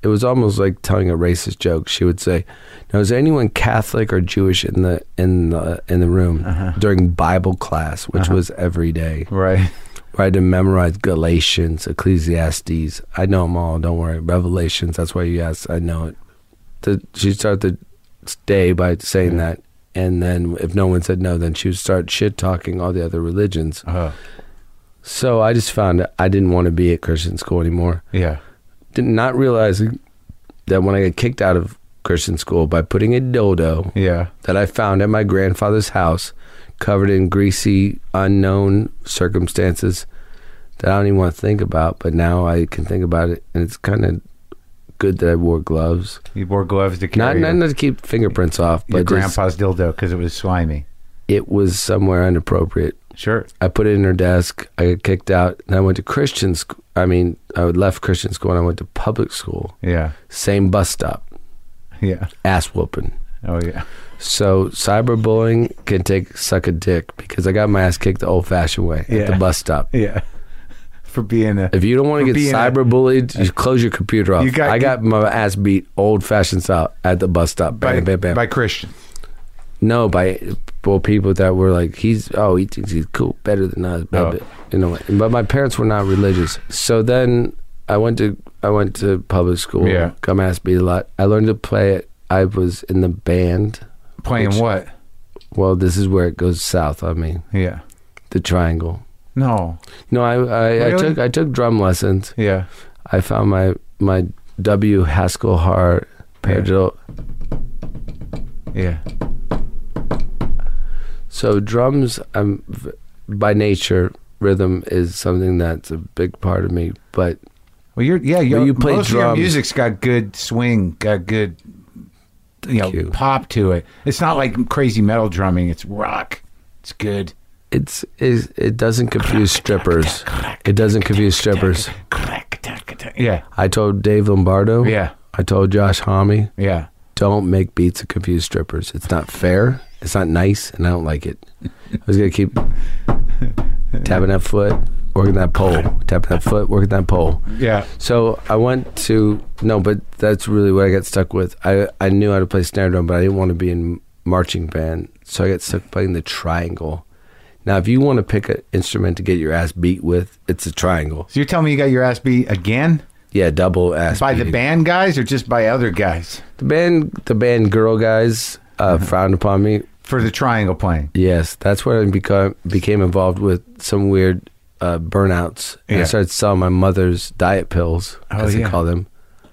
[SPEAKER 2] it was almost like telling a racist joke. She would say, "Now, is there anyone Catholic or Jewish in the in the in the room uh-huh. during Bible class, which uh-huh. was every day?"
[SPEAKER 1] Right.
[SPEAKER 2] Where I had to memorize Galatians, Ecclesiastes. I know them all. Don't worry. Revelations. That's why you asked. I know it. The, she'd start the day by saying yeah. that, and then if no one said no, then she would start shit talking all the other religions. Uh-huh. So I just found that I didn't want to be at Christian school anymore.
[SPEAKER 1] Yeah.
[SPEAKER 2] Did not realizing that when I got kicked out of Christian school by putting a dildo
[SPEAKER 1] yeah.
[SPEAKER 2] that I found at my grandfather's house, covered in greasy, unknown circumstances that I don't even want to think about, but now I can think about it, and it's kind of good that I wore gloves.
[SPEAKER 1] You wore gloves to carry
[SPEAKER 2] not, not to keep fingerprints off,
[SPEAKER 1] your
[SPEAKER 2] but
[SPEAKER 1] grandpa's dildo because it was slimy.
[SPEAKER 2] It was somewhere inappropriate.
[SPEAKER 1] Sure.
[SPEAKER 2] I put it in her desk. I got kicked out, and I went to Christian school. I mean, I left Christian school, and I went to public school.
[SPEAKER 1] Yeah.
[SPEAKER 2] Same bus stop.
[SPEAKER 1] Yeah.
[SPEAKER 2] Ass whooping.
[SPEAKER 1] Oh, yeah.
[SPEAKER 2] So cyberbullying can take suck a dick because I got my ass kicked the old-fashioned way
[SPEAKER 1] yeah.
[SPEAKER 2] at the bus stop.
[SPEAKER 1] Yeah. For being a...
[SPEAKER 2] If you don't want to get cyberbullied, just close your computer off. You got, I got my ass beat old-fashioned style at the bus stop.
[SPEAKER 1] By,
[SPEAKER 2] bam, bam, bam.
[SPEAKER 1] by Christian?
[SPEAKER 2] No, by well, people that were like, he's, oh, he thinks he's cool, better than us. Blah,
[SPEAKER 1] oh.
[SPEAKER 2] blah, you know, but my parents were not religious. So then I went to I went to public school.
[SPEAKER 1] Yeah.
[SPEAKER 2] Got my ass beat a lot. I learned to play it. I was in the band.
[SPEAKER 1] Playing which, what?
[SPEAKER 2] Well, this is where it goes south on me.
[SPEAKER 1] Yeah.
[SPEAKER 2] The triangle.
[SPEAKER 1] No.
[SPEAKER 2] No, I I,
[SPEAKER 1] really?
[SPEAKER 2] I took I took drum lessons.
[SPEAKER 1] Yeah.
[SPEAKER 2] I found my my W Haskell Hart paradiddle.
[SPEAKER 1] Yeah.
[SPEAKER 2] So drums, I'm by nature, rhythm is something that's a big part of me. But
[SPEAKER 1] well, you're yeah, you're,
[SPEAKER 2] you play
[SPEAKER 1] most
[SPEAKER 2] drums,
[SPEAKER 1] of your music's got good swing, got good, you know,
[SPEAKER 2] you.
[SPEAKER 1] pop to it. It's not like crazy metal drumming. It's rock. It's good.
[SPEAKER 2] It's, it's it doesn't confuse strippers. It doesn't confuse strippers.
[SPEAKER 1] Yeah.
[SPEAKER 2] I told Dave Lombardo.
[SPEAKER 1] Yeah.
[SPEAKER 2] I told Josh Homme.
[SPEAKER 1] Yeah.
[SPEAKER 2] Don't make beats that confuse strippers. It's not fair. It's not nice, and I don't like it. I was gonna keep tapping that foot, working that pole, tapping that foot, working that pole.
[SPEAKER 1] Yeah.
[SPEAKER 2] So I went to no, but that's really what I got stuck with. I I knew how to play snare drum, but I didn't want to be in marching band, so I got stuck playing the triangle. Now, if you want to pick an instrument to get your ass beat with, it's a triangle.
[SPEAKER 1] So you're telling me you got your ass beat again?
[SPEAKER 2] Yeah, double ass
[SPEAKER 1] by
[SPEAKER 2] beating.
[SPEAKER 1] The band guys or just by other guys?
[SPEAKER 2] The band, the band girl guys uh, uh-huh. frowned upon me.
[SPEAKER 1] For the triangle playing?
[SPEAKER 2] Yes, that's where I become, became involved with some weird uh, burnouts. Yeah. I started selling my mother's diet pills,
[SPEAKER 1] oh,
[SPEAKER 2] as
[SPEAKER 1] yeah.
[SPEAKER 2] they call them.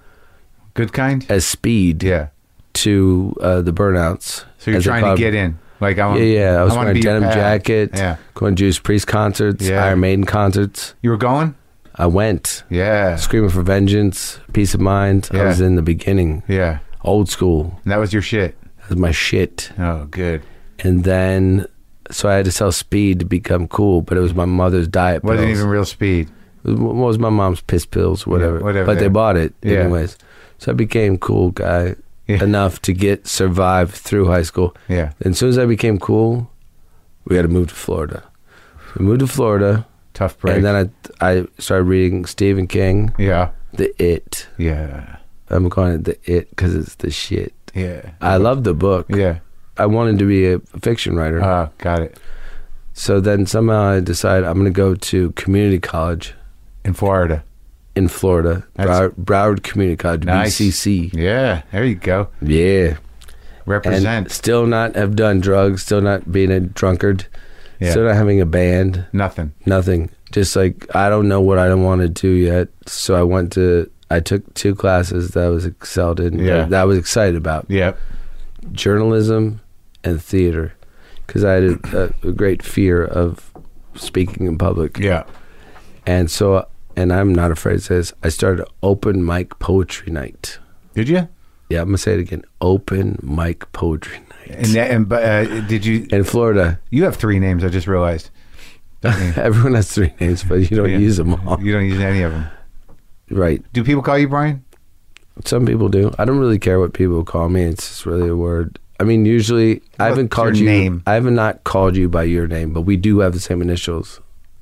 [SPEAKER 1] Good kind?
[SPEAKER 2] As speed
[SPEAKER 1] yeah.
[SPEAKER 2] to uh, the burnouts.
[SPEAKER 1] So you're trying to get in? Like I want,
[SPEAKER 2] yeah, yeah. I was
[SPEAKER 1] I
[SPEAKER 2] wearing a denim jacket,
[SPEAKER 1] yeah.
[SPEAKER 2] going to Judas Priest concerts,
[SPEAKER 1] yeah.
[SPEAKER 2] Iron Maiden concerts.
[SPEAKER 1] You were going?
[SPEAKER 2] I went.
[SPEAKER 1] Yeah.
[SPEAKER 2] Screaming for Vengeance, Peace of Mind.
[SPEAKER 1] Yeah.
[SPEAKER 2] I was in the beginning.
[SPEAKER 1] Yeah.
[SPEAKER 2] Old school.
[SPEAKER 1] And that was your shit?
[SPEAKER 2] That was my shit.
[SPEAKER 1] Oh, good.
[SPEAKER 2] And then, so I had to sell speed to become cool, but it was my mother's diet pills.
[SPEAKER 1] Wasn't even real speed.
[SPEAKER 2] It was, what was my mom's piss pills, whatever.
[SPEAKER 1] Yeah, whatever.
[SPEAKER 2] But they bought it
[SPEAKER 1] yeah.
[SPEAKER 2] anyways. So I became cool guy yeah. enough to get survive through high school.
[SPEAKER 1] Yeah.
[SPEAKER 2] And as soon as I became cool, we had to move to Florida. So we moved to Florida.
[SPEAKER 1] Tough break.
[SPEAKER 2] And then I I started reading Stephen King.
[SPEAKER 1] Yeah.
[SPEAKER 2] The It.
[SPEAKER 1] Yeah.
[SPEAKER 2] I'm calling it The It because it's the shit.
[SPEAKER 1] Yeah.
[SPEAKER 2] I love the book.
[SPEAKER 1] Yeah.
[SPEAKER 2] I wanted to be a fiction writer.
[SPEAKER 1] Oh, uh, got it.
[SPEAKER 2] So then somehow I decided I'm going to go to community college.
[SPEAKER 1] In Florida.
[SPEAKER 2] In Florida. Broward, Broward Community College,
[SPEAKER 1] nice.
[SPEAKER 2] B C C.
[SPEAKER 1] Yeah, there you go.
[SPEAKER 2] Yeah.
[SPEAKER 1] Represent.
[SPEAKER 2] And still not have done drugs, still not being a drunkard,
[SPEAKER 1] yeah.
[SPEAKER 2] still not having a band.
[SPEAKER 1] Nothing.
[SPEAKER 2] Nothing. Just like, I don't know what I want to do yet. So I went to, I took two classes that I was excelled in,
[SPEAKER 1] yeah.
[SPEAKER 2] that I was excited about.
[SPEAKER 1] Yep.
[SPEAKER 2] Journalism and theater. Because I had a, a, a great fear of speaking in public.
[SPEAKER 1] Yeah.
[SPEAKER 2] And so, and I'm not afraid to say this, I started open mic poetry night.
[SPEAKER 1] Did you?
[SPEAKER 2] Yeah, I'm going to say it again. Open mic poetry night.
[SPEAKER 1] And, that, and uh, did you?
[SPEAKER 2] In Florida.
[SPEAKER 1] You have three names, I just realized.
[SPEAKER 2] Everyone has three names, but you don't yeah. use them all.
[SPEAKER 1] You don't use any of them.
[SPEAKER 2] Right.
[SPEAKER 1] Do people call you Brian?
[SPEAKER 2] Some people do. I don't really care what people call me. It's just really a word. I mean, usually, What's I haven't called you.
[SPEAKER 1] Name?
[SPEAKER 2] I have not called you by your name, but we do have the same initials.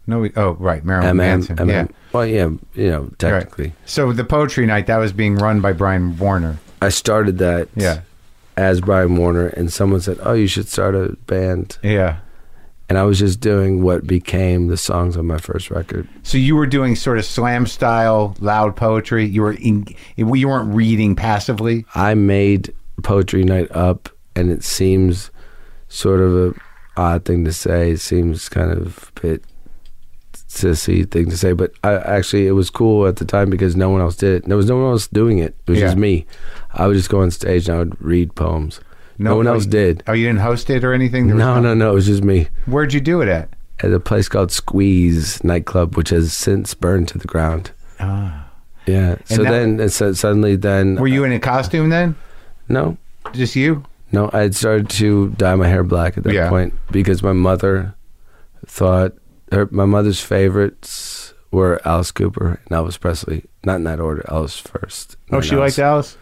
[SPEAKER 1] No, we, oh, right, Marilyn
[SPEAKER 2] M M,
[SPEAKER 1] Manson.
[SPEAKER 2] M M.
[SPEAKER 1] Yeah.
[SPEAKER 2] Well, yeah, you know, technically.
[SPEAKER 1] Right. So the poetry night, that was being run by Brian Warner.
[SPEAKER 2] I started that
[SPEAKER 1] Yeah.
[SPEAKER 2] as Brian Warner, and someone said, oh, you should start a band.
[SPEAKER 1] Yeah.
[SPEAKER 2] And I was just doing what became the songs on my first record.
[SPEAKER 1] So you were doing sort of slam style, loud poetry. You were in, you weren't reading passively.
[SPEAKER 2] I made Poetry Night up, and it seems sort of a odd thing to say. It seems kind of a bit sissy thing to say, but I actually it was cool at the time because no one else did it. There was no one else doing it. It was
[SPEAKER 1] Yeah.
[SPEAKER 2] just me. I would just go on stage and I would read poems. No, one else did.
[SPEAKER 1] Oh, you didn't host it or anything? There was
[SPEAKER 2] No, no, no. It was just me.
[SPEAKER 1] Where'd you do it at?
[SPEAKER 2] At a place called Squeeze nightclub, which has since burned to the ground.
[SPEAKER 1] Ah.
[SPEAKER 2] Yeah. So
[SPEAKER 1] that-
[SPEAKER 2] then, it said suddenly, then
[SPEAKER 1] Were you in a costume then?
[SPEAKER 2] no,
[SPEAKER 1] Just you?
[SPEAKER 2] no. I had started to dye my hair black at that
[SPEAKER 1] Yeah.
[SPEAKER 2] point because my mother thought her my mother's favorites were Alice Cooper and Elvis Presley. Not in that order. Elvis first.
[SPEAKER 1] Oh,
[SPEAKER 2] then
[SPEAKER 1] she
[SPEAKER 2] Elvis.
[SPEAKER 1] liked Alice?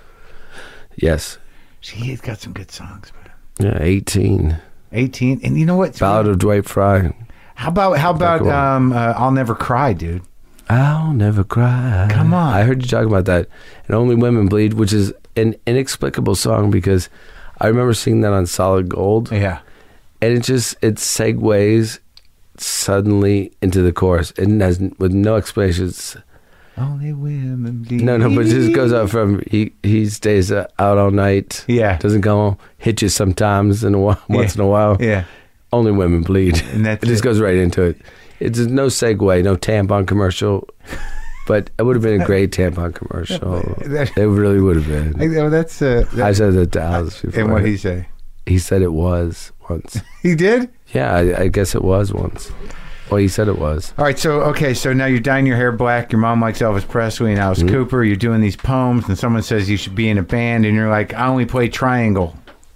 [SPEAKER 2] Yes.
[SPEAKER 1] She's got some good songs, man.
[SPEAKER 2] Yeah. Eighteen.
[SPEAKER 1] eighteen. And you know what?
[SPEAKER 2] Ballad of Dwight Fry.
[SPEAKER 1] How about how about
[SPEAKER 2] cool.
[SPEAKER 1] um, uh, I'll Never Cry, dude?
[SPEAKER 2] I'll never cry.
[SPEAKER 1] Come on.
[SPEAKER 2] I heard you talk about that. And Only Women Bleed, which is an inexplicable song because I remember seeing that on Solid Gold.
[SPEAKER 1] Yeah.
[SPEAKER 2] And it just, it segues suddenly into the chorus. And has, with no explanations.
[SPEAKER 1] Only women bleed.
[SPEAKER 2] No, no, but it just goes out from, he, he stays uh, out all night.
[SPEAKER 1] Yeah.
[SPEAKER 2] Doesn't come home. Hits you sometimes in a while, once
[SPEAKER 1] Yeah.
[SPEAKER 2] in a while.
[SPEAKER 1] Yeah.
[SPEAKER 2] Only Women Bleed.
[SPEAKER 1] And that's
[SPEAKER 2] it just
[SPEAKER 1] it.
[SPEAKER 2] goes right into it. It's no segue, no tampon commercial, but it would have been a great tampon commercial.
[SPEAKER 1] That-
[SPEAKER 2] It really would have been.
[SPEAKER 1] I, oh, that's uh, that,
[SPEAKER 2] I said that to Alice before.
[SPEAKER 1] and what he say?
[SPEAKER 2] He said it was once.
[SPEAKER 1] He did?
[SPEAKER 2] Yeah, I, I guess it was once. Well, he said it was.
[SPEAKER 1] All right, so okay, so now you're dyeing your hair black. Your mom likes Elvis Presley and Alice
[SPEAKER 2] Mm-hmm.
[SPEAKER 1] Cooper. You're doing these poems, and someone says you should be in a band, and you're like, I only play triangle.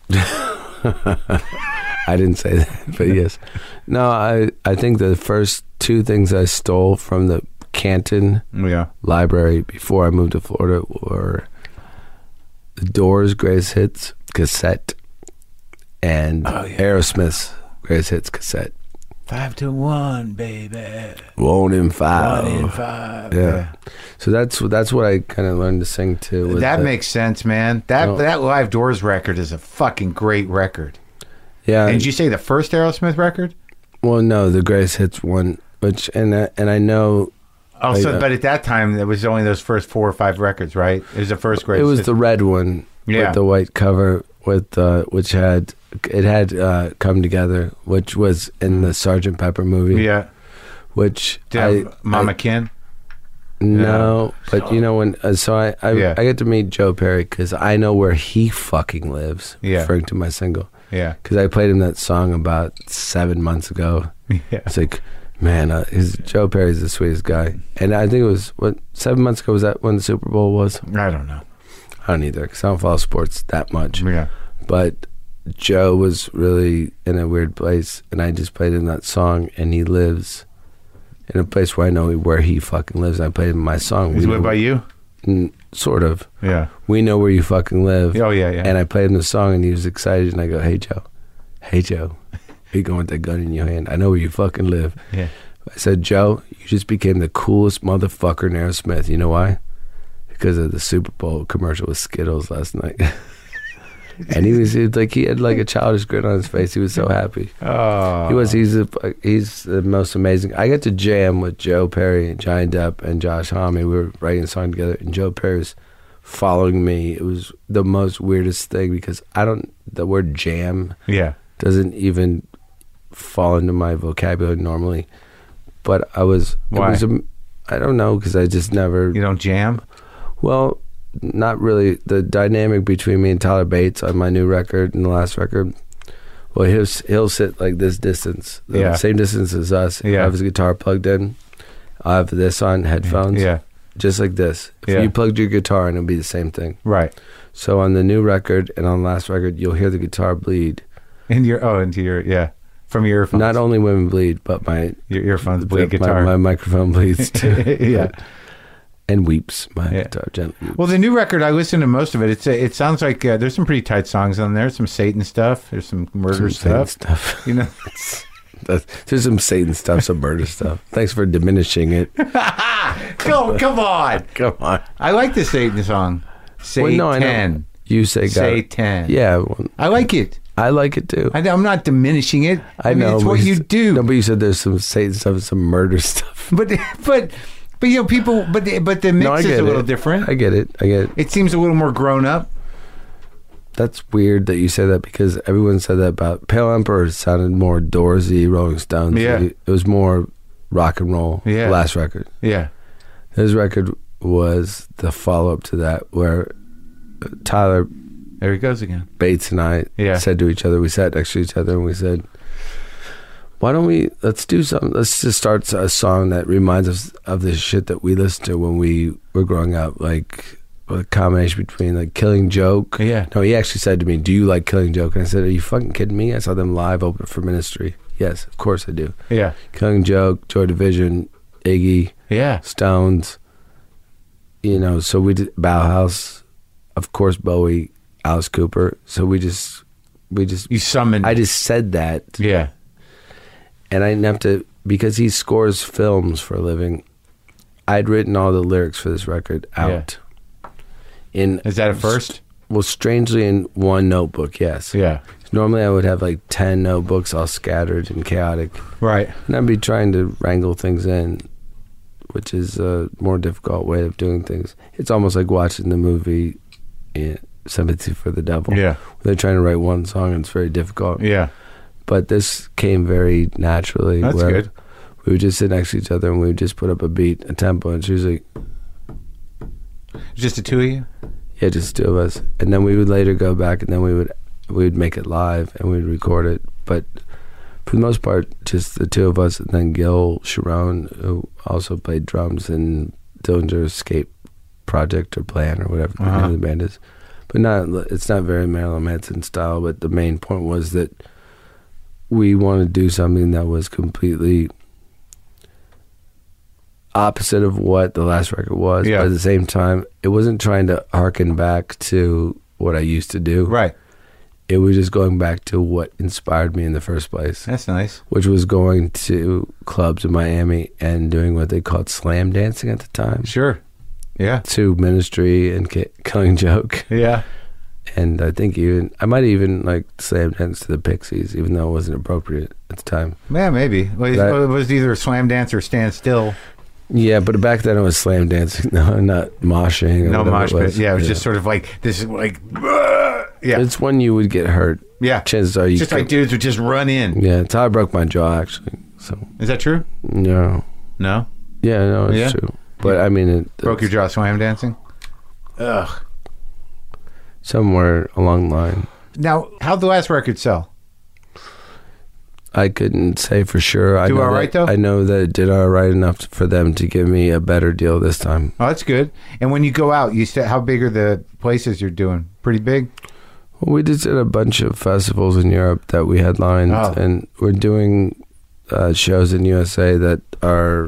[SPEAKER 2] I didn't say that, but yes. No, I, I think the first two things I stole from the Canton
[SPEAKER 1] Yeah.
[SPEAKER 2] library before I moved to Florida were the Doors' Greatest Hits cassette and
[SPEAKER 1] Oh, yeah.
[SPEAKER 2] Aerosmith's Greatest Hits cassette.
[SPEAKER 1] Five to one, baby.
[SPEAKER 2] One in five.
[SPEAKER 1] One in five.
[SPEAKER 2] Yeah. So that's that's what I kind of learned to sing to. was
[SPEAKER 1] That makes sense, man. That
[SPEAKER 2] No.
[SPEAKER 1] that Live Doors record is a fucking great record.
[SPEAKER 2] yeah.
[SPEAKER 1] And did you say the first Aerosmith record?
[SPEAKER 2] Well, no, the Greatest Hits one, which and I, and I know
[SPEAKER 1] Also,
[SPEAKER 2] uh,
[SPEAKER 1] but at that time, it was only those first four or five records, right? It was the first great.
[SPEAKER 2] it was the red one
[SPEAKER 1] Yeah.
[SPEAKER 2] with the white cover with uh, which had it had uh, Come Together, which was in the Sergeant Pepper movie.
[SPEAKER 1] yeah.
[SPEAKER 2] Which
[SPEAKER 1] Did
[SPEAKER 2] I,
[SPEAKER 1] have Mama
[SPEAKER 2] I-
[SPEAKER 1] Kin?
[SPEAKER 2] no, but you know when uh, so I I,
[SPEAKER 1] Yeah.
[SPEAKER 2] I get to meet Joe Perry because I know where he fucking lives.
[SPEAKER 1] Yeah.
[SPEAKER 2] Referring to my single
[SPEAKER 1] Yeah.
[SPEAKER 2] because I played him that song about seven months ago.
[SPEAKER 1] Yeah.
[SPEAKER 2] It's like, man, uh, his Joe Perry's the sweetest guy, and I think it was what seven months ago was that when the Super Bowl was.
[SPEAKER 1] I don't know.
[SPEAKER 2] I don't either because I don't follow sports that much.
[SPEAKER 1] Yeah.
[SPEAKER 2] But Joe was really in a weird place, and I just played him that song, and he lives in a place where I know where he fucking lives. I played him my song.
[SPEAKER 1] Does he
[SPEAKER 2] We-
[SPEAKER 1] live by you?
[SPEAKER 2] N- sort of.
[SPEAKER 1] Yeah.
[SPEAKER 2] We know where you fucking live.
[SPEAKER 1] Oh, yeah, yeah.
[SPEAKER 2] And I played him the song, and he was excited, and I go, hey, Joe. Hey, Joe. You going with that gun in your hand. I know where you fucking live.
[SPEAKER 1] Yeah.
[SPEAKER 2] I said, Joe, you just became the coolest motherfucker in Aerosmith. You know why? Because of the Super Bowl commercial with Skittles last night. And he was, he was like, he had like a childish grin on his face. He was so happy.
[SPEAKER 1] Oh.
[SPEAKER 2] He was. He's a, he's the most amazing. I got to jam with Joe Perry and Johnny Depp and Josh Homme. We were writing a song together, and Joe Perry was following me. It was the most weirdest thing because I don't. The word jam
[SPEAKER 1] Yeah.
[SPEAKER 2] doesn't even fall into my vocabulary normally. But I was.
[SPEAKER 1] Why?
[SPEAKER 2] It was a, I don't know because I just never.
[SPEAKER 1] You don't jam?
[SPEAKER 2] Well, not really. The dynamic between me and Tyler Bates on my new record and the last record. Well, he'll he'll sit like this distance, the
[SPEAKER 1] Yeah.
[SPEAKER 2] same distance as us.
[SPEAKER 1] Yeah.
[SPEAKER 2] I have his guitar plugged in. I have this on headphones.
[SPEAKER 1] Yeah.
[SPEAKER 2] Just like this. If
[SPEAKER 1] Yeah.
[SPEAKER 2] you plugged your guitar in, it'll be the same thing.
[SPEAKER 1] Right.
[SPEAKER 2] So on the new record and on the last record, you'll hear the guitar bleed.
[SPEAKER 1] In your oh, into your yeah, from your earphones.
[SPEAKER 2] Not only women bleed, but my
[SPEAKER 1] your earphones bleed
[SPEAKER 2] my,
[SPEAKER 1] guitar.
[SPEAKER 2] my microphone bleeds too.
[SPEAKER 1] Yeah.
[SPEAKER 2] And weeps. My
[SPEAKER 1] Yeah.
[SPEAKER 2] guitar gently weeps.
[SPEAKER 1] Well, the new record, I listened to most of it. It's it sounds like uh, there's some pretty tight songs on there. Some Satan stuff. There's some murder
[SPEAKER 2] Some
[SPEAKER 1] stuff.
[SPEAKER 2] stuff.
[SPEAKER 1] You know.
[SPEAKER 2] That's, there's some Satan stuff, some murder stuff. Thanks for diminishing it.
[SPEAKER 1] Go, come on.
[SPEAKER 2] Come on.
[SPEAKER 1] I like the Satan song. Satan.
[SPEAKER 2] Well, no, I know. You say God.
[SPEAKER 1] Satan.
[SPEAKER 2] Yeah. Well,
[SPEAKER 1] I like it.
[SPEAKER 2] I like it too.
[SPEAKER 1] I, I'm not diminishing it. I,
[SPEAKER 2] I
[SPEAKER 1] mean,
[SPEAKER 2] know.
[SPEAKER 1] it's what you do.
[SPEAKER 2] No, but you said there's some Satan stuff, some murder stuff.
[SPEAKER 1] But, but, but you know, people, but, the, but the mix
[SPEAKER 2] no, I
[SPEAKER 1] is
[SPEAKER 2] get
[SPEAKER 1] a little
[SPEAKER 2] it.
[SPEAKER 1] different.
[SPEAKER 2] I get it. I get it.
[SPEAKER 1] It seems a little more grown up.
[SPEAKER 2] That's weird that you say that because everyone said that about Pale Emperor. Sounded more Doorsy, Rolling Stones.
[SPEAKER 1] Yeah.
[SPEAKER 2] It was more rock and roll.
[SPEAKER 1] Yeah.
[SPEAKER 2] The last record.
[SPEAKER 1] Yeah.
[SPEAKER 2] His record was the follow up to that, where Tyler
[SPEAKER 1] There he goes again.
[SPEAKER 2] Bates and I
[SPEAKER 1] Yeah.
[SPEAKER 2] said to each other, we sat next to each other and we said, why don't we, let's do something, let's just start a song that reminds us of the shit that we listened to when we were growing up, like a combination between like Killing Joke.
[SPEAKER 1] Yeah.
[SPEAKER 2] No, he actually said to me, do you like Killing Joke? And I said, are you fucking kidding me? I saw them live open for Ministry. Yes, of course I do.
[SPEAKER 1] Yeah.
[SPEAKER 2] Killing Joke, Joy Division, Iggy,
[SPEAKER 1] Yeah.
[SPEAKER 2] Stones, you know, so we did Bauhaus, of course Bowie, Alice Cooper. So we just, we just,
[SPEAKER 1] You summoned.
[SPEAKER 2] I just said that.
[SPEAKER 1] Yeah.
[SPEAKER 2] And I didn't have to, because he scores films for a living, I'd written all the lyrics for this record out. In
[SPEAKER 1] Is that a first?
[SPEAKER 2] Well, strangely in one notebook, yes.
[SPEAKER 1] Yeah.
[SPEAKER 2] Normally I would have like ten notebooks all scattered and chaotic.
[SPEAKER 1] Right.
[SPEAKER 2] And I'd be trying to wrangle things in, which is a more difficult way of doing things. It's almost like watching the movie yeah, Sympathy for the Devil.
[SPEAKER 1] Yeah.
[SPEAKER 2] They're trying to write one song and it's very difficult.
[SPEAKER 1] Yeah.
[SPEAKER 2] But this came very naturally.
[SPEAKER 1] That's
[SPEAKER 2] where
[SPEAKER 1] good.
[SPEAKER 2] We would just sit next to each other and we would just put up a beat, a tempo, and she was like,
[SPEAKER 1] Just the two of you?
[SPEAKER 2] yeah, just two of us. And then we would later go back and then we would we would make it live and we'd record it. But for the most part, just the two of us, and then Gil Sharon, who also played drums in Dillinger's Escape Project or Plan or whatever the
[SPEAKER 1] Uh-huh.
[SPEAKER 2] name of the band is. But not, it's not very Marilyn Manson style, but the main point was that we wanted to do something that was completely opposite of what the last record was.
[SPEAKER 1] Yeah.
[SPEAKER 2] But at the same time, it wasn't trying to harken back to what I used to do.
[SPEAKER 1] Right.
[SPEAKER 2] It was just going back to what inspired me in the first place,
[SPEAKER 1] That's nice.
[SPEAKER 2] which was going to clubs in Miami and doing what they called slam dancing at the time.
[SPEAKER 1] Sure. Yeah.
[SPEAKER 2] To Ministry and Ki- Killing Joke.
[SPEAKER 1] Yeah.
[SPEAKER 2] And I think even, I might even like slam dance to the Pixies, even though it wasn't appropriate at the time.
[SPEAKER 1] Yeah, maybe. Well,
[SPEAKER 2] That-
[SPEAKER 1] it was either a slam dance or stand still.
[SPEAKER 2] Yeah, but back then it was slam dancing, no, not moshing. Or
[SPEAKER 1] No
[SPEAKER 2] whatever
[SPEAKER 1] mosh
[SPEAKER 2] it
[SPEAKER 1] pit.
[SPEAKER 2] was.
[SPEAKER 1] Yeah, it was just sort of like this, like, uh, yeah.
[SPEAKER 2] It's when you would get hurt.
[SPEAKER 1] Yeah.
[SPEAKER 2] Chances are you
[SPEAKER 1] It's just
[SPEAKER 2] could-
[SPEAKER 1] like dudes would just run in.
[SPEAKER 2] Yeah, it's how I broke my jaw, actually. So,
[SPEAKER 1] Is that true?
[SPEAKER 2] no.
[SPEAKER 1] No.
[SPEAKER 2] Yeah, no, it's
[SPEAKER 1] Yeah?
[SPEAKER 2] true. But I mean, it,
[SPEAKER 1] Broke your jaw slam dancing? Ugh.
[SPEAKER 2] somewhere along the line.
[SPEAKER 1] Now, how'd the last record sell?
[SPEAKER 2] I couldn't say for sure. I
[SPEAKER 1] Do
[SPEAKER 2] know
[SPEAKER 1] all right,
[SPEAKER 2] that,
[SPEAKER 1] though?
[SPEAKER 2] I know that it did all right enough for them to give me a better deal this time.
[SPEAKER 1] Oh, that's good. And when you go out, you st- how big are the places you're doing? Pretty big?
[SPEAKER 2] Well, we just did a bunch of festivals in Europe that we headlined,
[SPEAKER 1] Oh.
[SPEAKER 2] and we're doing uh, shows in U S A that are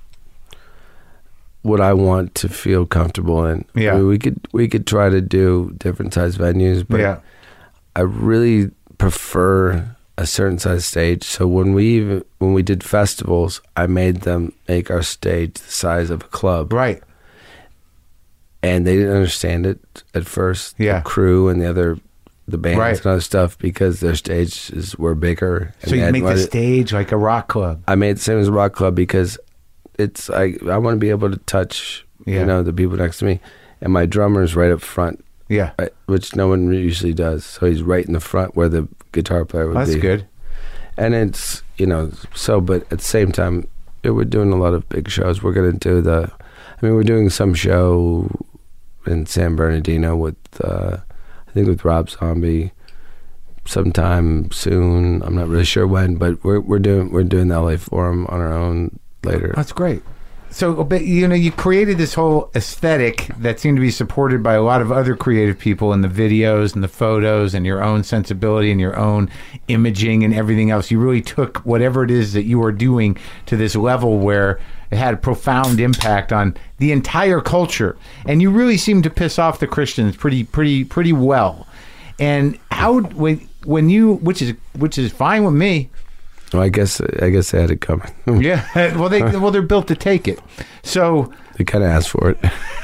[SPEAKER 2] what I want to feel comfortable in.
[SPEAKER 1] Yeah.
[SPEAKER 2] I mean, we could we could try to do different size venues, but
[SPEAKER 1] Yeah.
[SPEAKER 2] I really prefer a certain size stage. So when we even, when we did festivals, I made them make our stage the size of a club.
[SPEAKER 1] Right.
[SPEAKER 2] And they didn't understand it at first.
[SPEAKER 1] Yeah.
[SPEAKER 2] The crew and the other the bands
[SPEAKER 1] Right.
[SPEAKER 2] and other stuff, because their stages were bigger.
[SPEAKER 1] So
[SPEAKER 2] and
[SPEAKER 1] you
[SPEAKER 2] they
[SPEAKER 1] make the
[SPEAKER 2] wanted-
[SPEAKER 1] stage like a rock club.
[SPEAKER 2] I made it the same as a rock club because it's I I want to be able to touch
[SPEAKER 1] Yeah.
[SPEAKER 2] you know the people next to me, and my drummer's right up front,
[SPEAKER 1] Yeah.
[SPEAKER 2] right, which no one usually does. So he's right in the front where the guitar player would
[SPEAKER 1] That's
[SPEAKER 2] be.
[SPEAKER 1] good.
[SPEAKER 2] And it's, you know, so, but at the same time, it, we're doing a lot of big shows. We're going to do the, I mean, we're doing some show in San Bernardino with, uh, I think with Rob Zombie sometime soon. I'm not really sure when, but we're, we're doing, we're doing the L A Forum on our own later.
[SPEAKER 1] That's great. So, but, you know, you created this whole aesthetic that seemed to be supported by a lot of other creative people in the videos and the photos and your own sensibility and your own imaging and everything else. You really took whatever it is that you were doing to this level where it had a profound impact on the entire culture. And you really seemed to piss off the Christians pretty, pretty, pretty well. And how, when, when you, which is, which is fine with me,
[SPEAKER 2] Well, I guess I guess they had it coming.
[SPEAKER 1] Yeah. Well, they well they're built to take it. So
[SPEAKER 2] they kind of asked for it.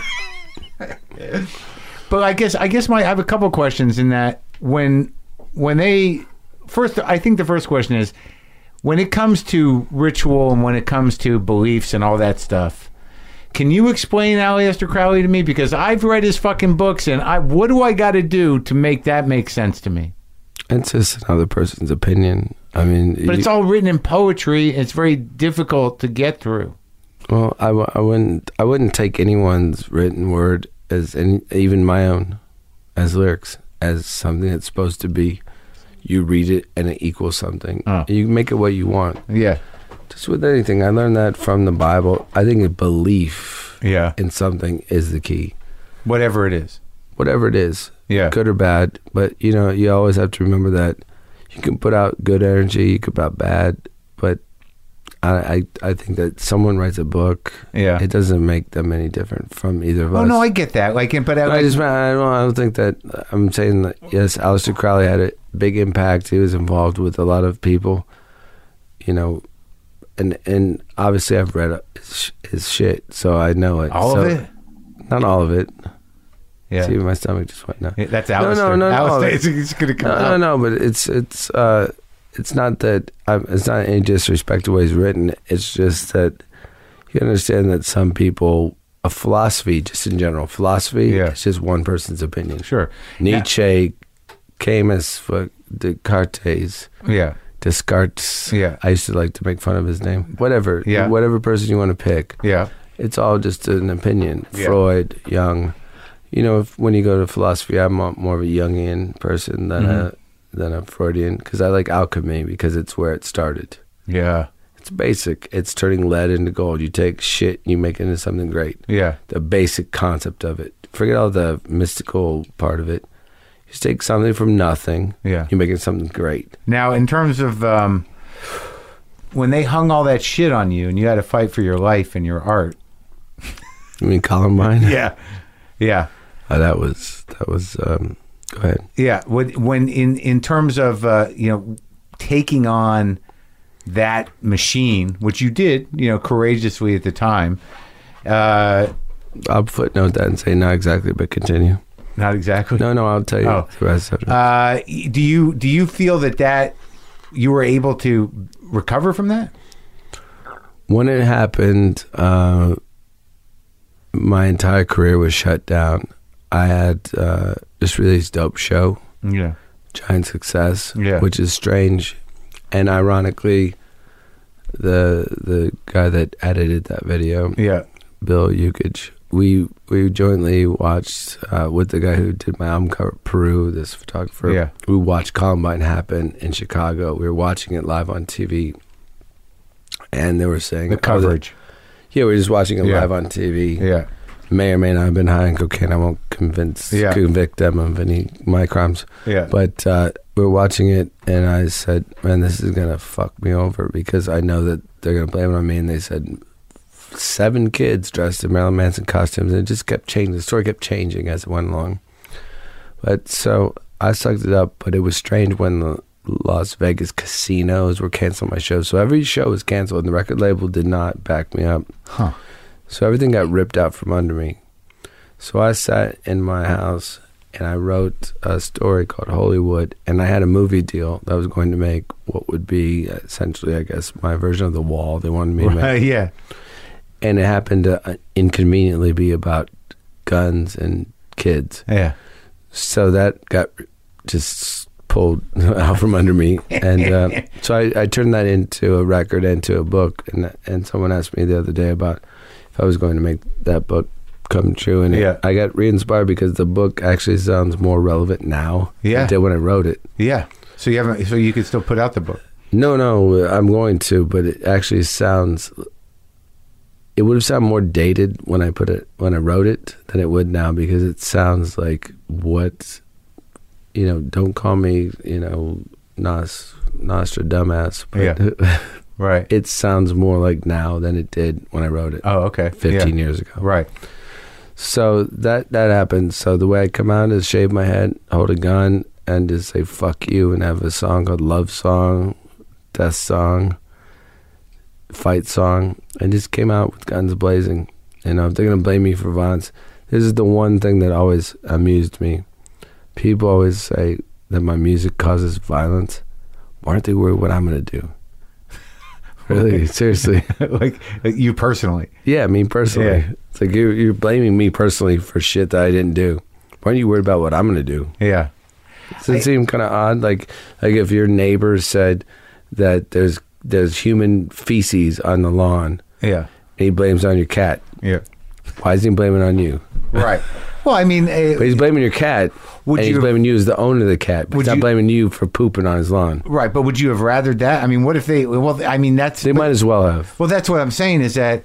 [SPEAKER 1] But I guess I guess my I have a couple questions in that when when they first I think the first question is when it comes to ritual and when it comes to beliefs and all that stuff. Can you explain Aleister Crowley to me? Because I've read his fucking books, and I what do I got to do to make that make sense to me?
[SPEAKER 2] It's just another person's opinion. I mean,
[SPEAKER 1] but
[SPEAKER 2] you,
[SPEAKER 1] it's all written in poetry. It's very difficult to get through.
[SPEAKER 2] Well, I, I wouldn't I wouldn't take anyone's written word as any, even my own as lyrics as something that's supposed to be. You read it and it equals something. Oh. You make it what you want.
[SPEAKER 1] Yeah.
[SPEAKER 2] Just with anything, I learned that from the Bible. I think a belief
[SPEAKER 1] yeah.
[SPEAKER 2] in something is the key.
[SPEAKER 1] Whatever it is.
[SPEAKER 2] Whatever it is.
[SPEAKER 1] Yeah.
[SPEAKER 2] Good or bad. But, you know, you always have to remember that you can put out good energy, you can put out bad. But I I, I think that someone writes a book,
[SPEAKER 1] yeah.
[SPEAKER 2] it doesn't make them any different from either of
[SPEAKER 1] oh,
[SPEAKER 2] us.
[SPEAKER 1] Oh, no, I get that. Like, but I,
[SPEAKER 2] I just, I don't, I don't think that, I'm saying that, yes, Aleister Crowley had a big impact. He was involved with a lot of people, you know, And and obviously I've read his, his shit, so I know it.
[SPEAKER 1] All
[SPEAKER 2] so,
[SPEAKER 1] of it?
[SPEAKER 2] Not all of it.
[SPEAKER 1] Yeah.
[SPEAKER 2] See, my stomach just went now.
[SPEAKER 1] Yeah, that's Aleister.
[SPEAKER 2] No, no, no,
[SPEAKER 1] Aleister,
[SPEAKER 2] no.
[SPEAKER 1] It's, it's gonna come
[SPEAKER 2] no,
[SPEAKER 1] out.
[SPEAKER 2] no, no. But it's it's uh it's not that I'm, it's not any disrespect to what he's written. It's just that you understand that some people, a philosophy, just in general, philosophy,
[SPEAKER 1] yeah.
[SPEAKER 2] it's just one person's opinion.
[SPEAKER 1] Sure.
[SPEAKER 2] Nietzsche, Camus, Descartes.
[SPEAKER 1] Yeah.
[SPEAKER 2] Descartes.
[SPEAKER 1] Yeah.
[SPEAKER 2] I used to like to make fun of his name. Whatever.
[SPEAKER 1] Yeah.
[SPEAKER 2] Whatever person you want to pick.
[SPEAKER 1] Yeah.
[SPEAKER 2] It's all just an opinion.
[SPEAKER 1] Yeah.
[SPEAKER 2] Freud, Jung. You know, if, when you go to philosophy, I'm more of a Jungian person than mm-hmm. a than a Freudian, because I like alchemy because it's where it started.
[SPEAKER 1] Yeah.
[SPEAKER 2] It's basic. It's turning lead into gold. You take shit, you make it into something great.
[SPEAKER 1] Yeah.
[SPEAKER 2] The basic concept of it. Forget all the mystical part of it. You just take something from nothing.
[SPEAKER 1] Yeah.
[SPEAKER 2] You make it something great.
[SPEAKER 1] Now, in terms of um, when they hung all that shit on you and you had to fight for your life and your art.
[SPEAKER 2] You mean Columbine?
[SPEAKER 1] Yeah. Yeah.
[SPEAKER 2] Uh, that was, that was, um, go ahead.
[SPEAKER 1] Yeah. When, when in, in terms of, uh, you know, taking on that machine, which you did, you know, courageously at the time. Uh,
[SPEAKER 2] I'll footnote that and say not exactly, but continue.
[SPEAKER 1] Not exactly.
[SPEAKER 2] No, no, I'll tell you
[SPEAKER 1] oh.
[SPEAKER 2] the rest of it.
[SPEAKER 1] Uh, do you do you feel that that you were able to recover from that?
[SPEAKER 2] When it happened, uh, my entire career was shut down. I had uh, this really dope show,
[SPEAKER 1] yeah,
[SPEAKER 2] giant success,
[SPEAKER 1] yeah,
[SPEAKER 2] which is strange, and ironically, the the guy that edited that video,
[SPEAKER 1] yeah,
[SPEAKER 2] Bill Yukich, we we jointly watched uh, with the guy who did my album cover, Peru, this photographer.
[SPEAKER 1] Yeah,
[SPEAKER 2] we watched Columbine happen in Chicago. We were watching it live on T V, and they were saying
[SPEAKER 1] the coverage.
[SPEAKER 2] Oh, the, yeah, we were just watching it
[SPEAKER 1] yeah.
[SPEAKER 2] live on T V.
[SPEAKER 1] Yeah.
[SPEAKER 2] May or may not have been high on cocaine. I won't convince
[SPEAKER 1] yeah.
[SPEAKER 2] convict them of any of my crimes.
[SPEAKER 1] Yeah.
[SPEAKER 2] But uh, we were watching it, and I said, "Man, this is gonna fuck me over," because I know that they're gonna blame it on me. And they said, seven kids dressed in Marilyn Manson costumes, and it just kept changing. The story kept changing as it went along. But so I sucked it up. But it was strange when the Las Vegas casinos were canceling my shows. So every show was canceled, and the record label did not back me up.
[SPEAKER 1] Huh.
[SPEAKER 2] So everything got ripped out from under me. So I sat in my house and I wrote a story called Hollywood, and I had a movie deal that was going to make what would be essentially, I guess, my version of The Wall. They wanted me to
[SPEAKER 1] right,
[SPEAKER 2] make.
[SPEAKER 1] Yeah.
[SPEAKER 2] And it happened to inconveniently be about guns and kids.
[SPEAKER 1] Yeah.
[SPEAKER 2] So that got just pulled out from under me. And uh, so I, I turned that into a record, into a book. And, and someone asked me the other day about if I was going to make that book come true, and
[SPEAKER 1] yeah.
[SPEAKER 2] it, I got re-inspired because the book actually sounds more relevant now
[SPEAKER 1] yeah.
[SPEAKER 2] than it did when I wrote it.
[SPEAKER 1] Yeah. So you haven't. So you could still put out the book.
[SPEAKER 2] No, no, I'm going to, but it actually sounds. It would have sounded more dated when I put it when I wrote it than it would now, because it sounds like what, you know. Don't call me, you know, Nos Nostradamus. But
[SPEAKER 1] yeah. Right.
[SPEAKER 2] It sounds more like now than it did when I wrote it.
[SPEAKER 1] Oh, okay.
[SPEAKER 2] fifteen
[SPEAKER 1] yeah.
[SPEAKER 2] years ago.
[SPEAKER 1] Right.
[SPEAKER 2] So that that happened. So the way I come out is shave my head, hold a gun, and just say "fuck you," and have a song called "Love Song," death song, fight song, and just came out with guns blazing. And if they're gonna blame me for violence, this is the one thing that always amused me. People always say that my music causes violence. Why aren't they worried what I'm gonna do? Really, seriously.
[SPEAKER 1] like, like you personally?
[SPEAKER 2] Yeah, me personally. Yeah. It's like you're, you're blaming me personally for shit that I didn't do. Why aren't you worried about what I'm going to do?
[SPEAKER 1] Yeah.
[SPEAKER 2] Does it I, seem kind of odd? Like, like if your neighbor said that there's there's human feces on the lawn.
[SPEAKER 1] Yeah.
[SPEAKER 2] And he blames it on your cat.
[SPEAKER 1] Yeah.
[SPEAKER 2] Why is he blaming it on you?
[SPEAKER 1] Right. Well, I mean, uh,
[SPEAKER 2] but he's blaming your cat. Would and you, he's blaming you as the owner of the cat. But he's not you, blaming you for pooping on his lawn.
[SPEAKER 1] Right. But would you have rathered that? I mean, what if they? Well, I mean, that's
[SPEAKER 2] they
[SPEAKER 1] but,
[SPEAKER 2] might as well have.
[SPEAKER 1] Well, that's what I'm saying is that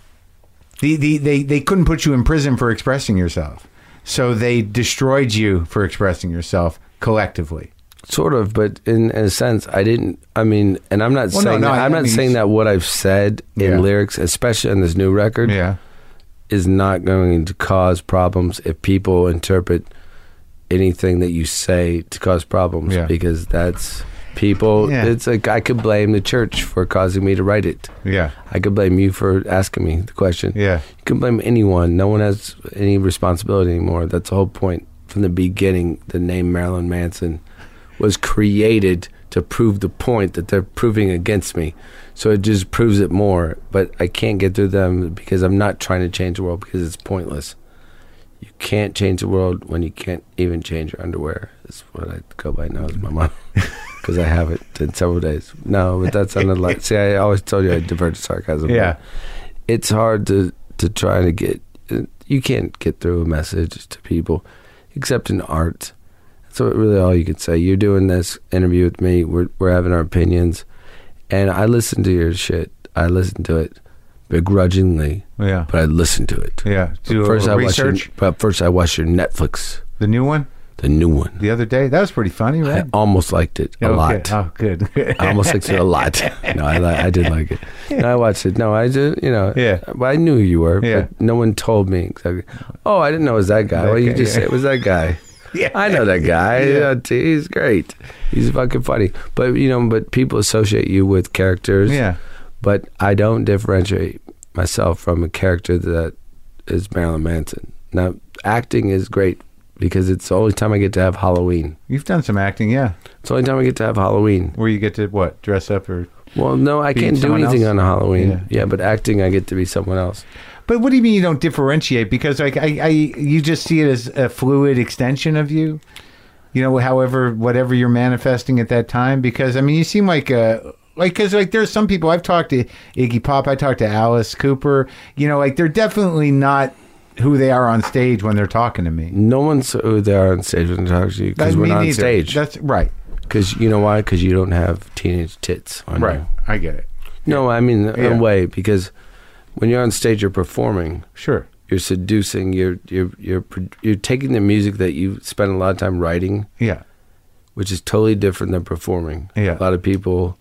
[SPEAKER 1] the, the they they couldn't put you in prison for expressing yourself, so they destroyed you for expressing yourself collectively.
[SPEAKER 2] Sort of, but in, in a sense, I didn't. I mean, and I'm not
[SPEAKER 1] well,
[SPEAKER 2] saying
[SPEAKER 1] no, no,
[SPEAKER 2] that,
[SPEAKER 1] I
[SPEAKER 2] I'm not
[SPEAKER 1] mean,
[SPEAKER 2] saying that what I've said in
[SPEAKER 1] yeah.
[SPEAKER 2] lyrics, especially on this new record,
[SPEAKER 1] yeah.
[SPEAKER 2] is not going to cause problems if people interpret anything that you say to cause problems.
[SPEAKER 1] Yeah.
[SPEAKER 2] Because that's people.
[SPEAKER 1] Yeah.
[SPEAKER 2] It's like I could blame the church for causing me to write it.
[SPEAKER 1] Yeah,
[SPEAKER 2] I could blame you for asking me the question.
[SPEAKER 1] Yeah,
[SPEAKER 2] you can blame anyone. No one has any responsibility anymore. That's the whole point. From the beginning, the name Marilyn Manson was created to prove the point that they're proving against me. So it just proves it more. But I can't get through them because I'm not trying to change the world because it's pointless. You can't change the world when you can't even change your underwear. That's what I go by now is my mom. Because I have it in several days. No, but that sounded like... See, I always told you I diverted sarcasm.
[SPEAKER 1] Yeah.
[SPEAKER 2] It's hard to, to try to get... You can't get through a message to people except in art. So really all you could say, you're doing this interview with me, we're we're having our opinions, and I listen to your shit. I listen to it begrudgingly,
[SPEAKER 1] yeah.
[SPEAKER 2] but I listen to it.
[SPEAKER 1] Yeah. Do
[SPEAKER 2] first I
[SPEAKER 1] research?
[SPEAKER 2] Watch your, but first I watched your Netflix.
[SPEAKER 1] The new one?
[SPEAKER 2] The new one.
[SPEAKER 1] The other day? That was pretty funny, right?
[SPEAKER 2] I almost liked it a
[SPEAKER 1] okay.
[SPEAKER 2] lot.
[SPEAKER 1] Oh, good.
[SPEAKER 2] I almost liked it a lot. No, I, I did like it. No, I watched it. No, I just, you know,
[SPEAKER 1] yeah.
[SPEAKER 2] Well, I knew who you were,
[SPEAKER 1] yeah.
[SPEAKER 2] but no one told me exactly. Oh, I didn't know it was that guy.
[SPEAKER 1] That
[SPEAKER 2] well, you
[SPEAKER 1] guy,
[SPEAKER 2] just
[SPEAKER 1] yeah.
[SPEAKER 2] said it was that guy.
[SPEAKER 1] Yeah.
[SPEAKER 2] I know that guy.
[SPEAKER 1] Yeah.
[SPEAKER 2] He's great. He's fucking funny. But, you know, but people associate you with characters.
[SPEAKER 1] Yeah.
[SPEAKER 2] But I don't differentiate myself from a character that is Marilyn Manson. Now, acting is great because it's the only time I get to have Halloween.
[SPEAKER 1] You've done some acting, yeah.
[SPEAKER 2] It's the only time I get to have Halloween.
[SPEAKER 1] Where you get to, what, dress up or...
[SPEAKER 2] Well, no, I can't do anything else? on Halloween. Yeah. yeah, but acting, I get to be someone else.
[SPEAKER 1] But what do you mean you don't differentiate? Because like I, I, you just see it as a fluid extension of you. You know, however, whatever you're manifesting at that time. Because I mean, you seem like a like because like there's some people I've talked to Iggy Pop, I talked to Alice Cooper. You know, like they're definitely not who they are on stage when they're talking to me.
[SPEAKER 2] No one's who they are on stage when they're talking to you because we're not on stage.
[SPEAKER 1] That's right.
[SPEAKER 2] Because you know why? Because you don't have teenage tits on
[SPEAKER 1] right.
[SPEAKER 2] you.
[SPEAKER 1] I get it.
[SPEAKER 2] No, I mean in
[SPEAKER 1] yeah.
[SPEAKER 2] a way because. When you're on stage, you're performing.
[SPEAKER 1] Sure.
[SPEAKER 2] You're seducing. You're you're you're you're taking the music that you spend a lot of time writing.
[SPEAKER 1] Yeah.
[SPEAKER 2] Which is totally different than performing.
[SPEAKER 1] Yeah.
[SPEAKER 2] A lot of people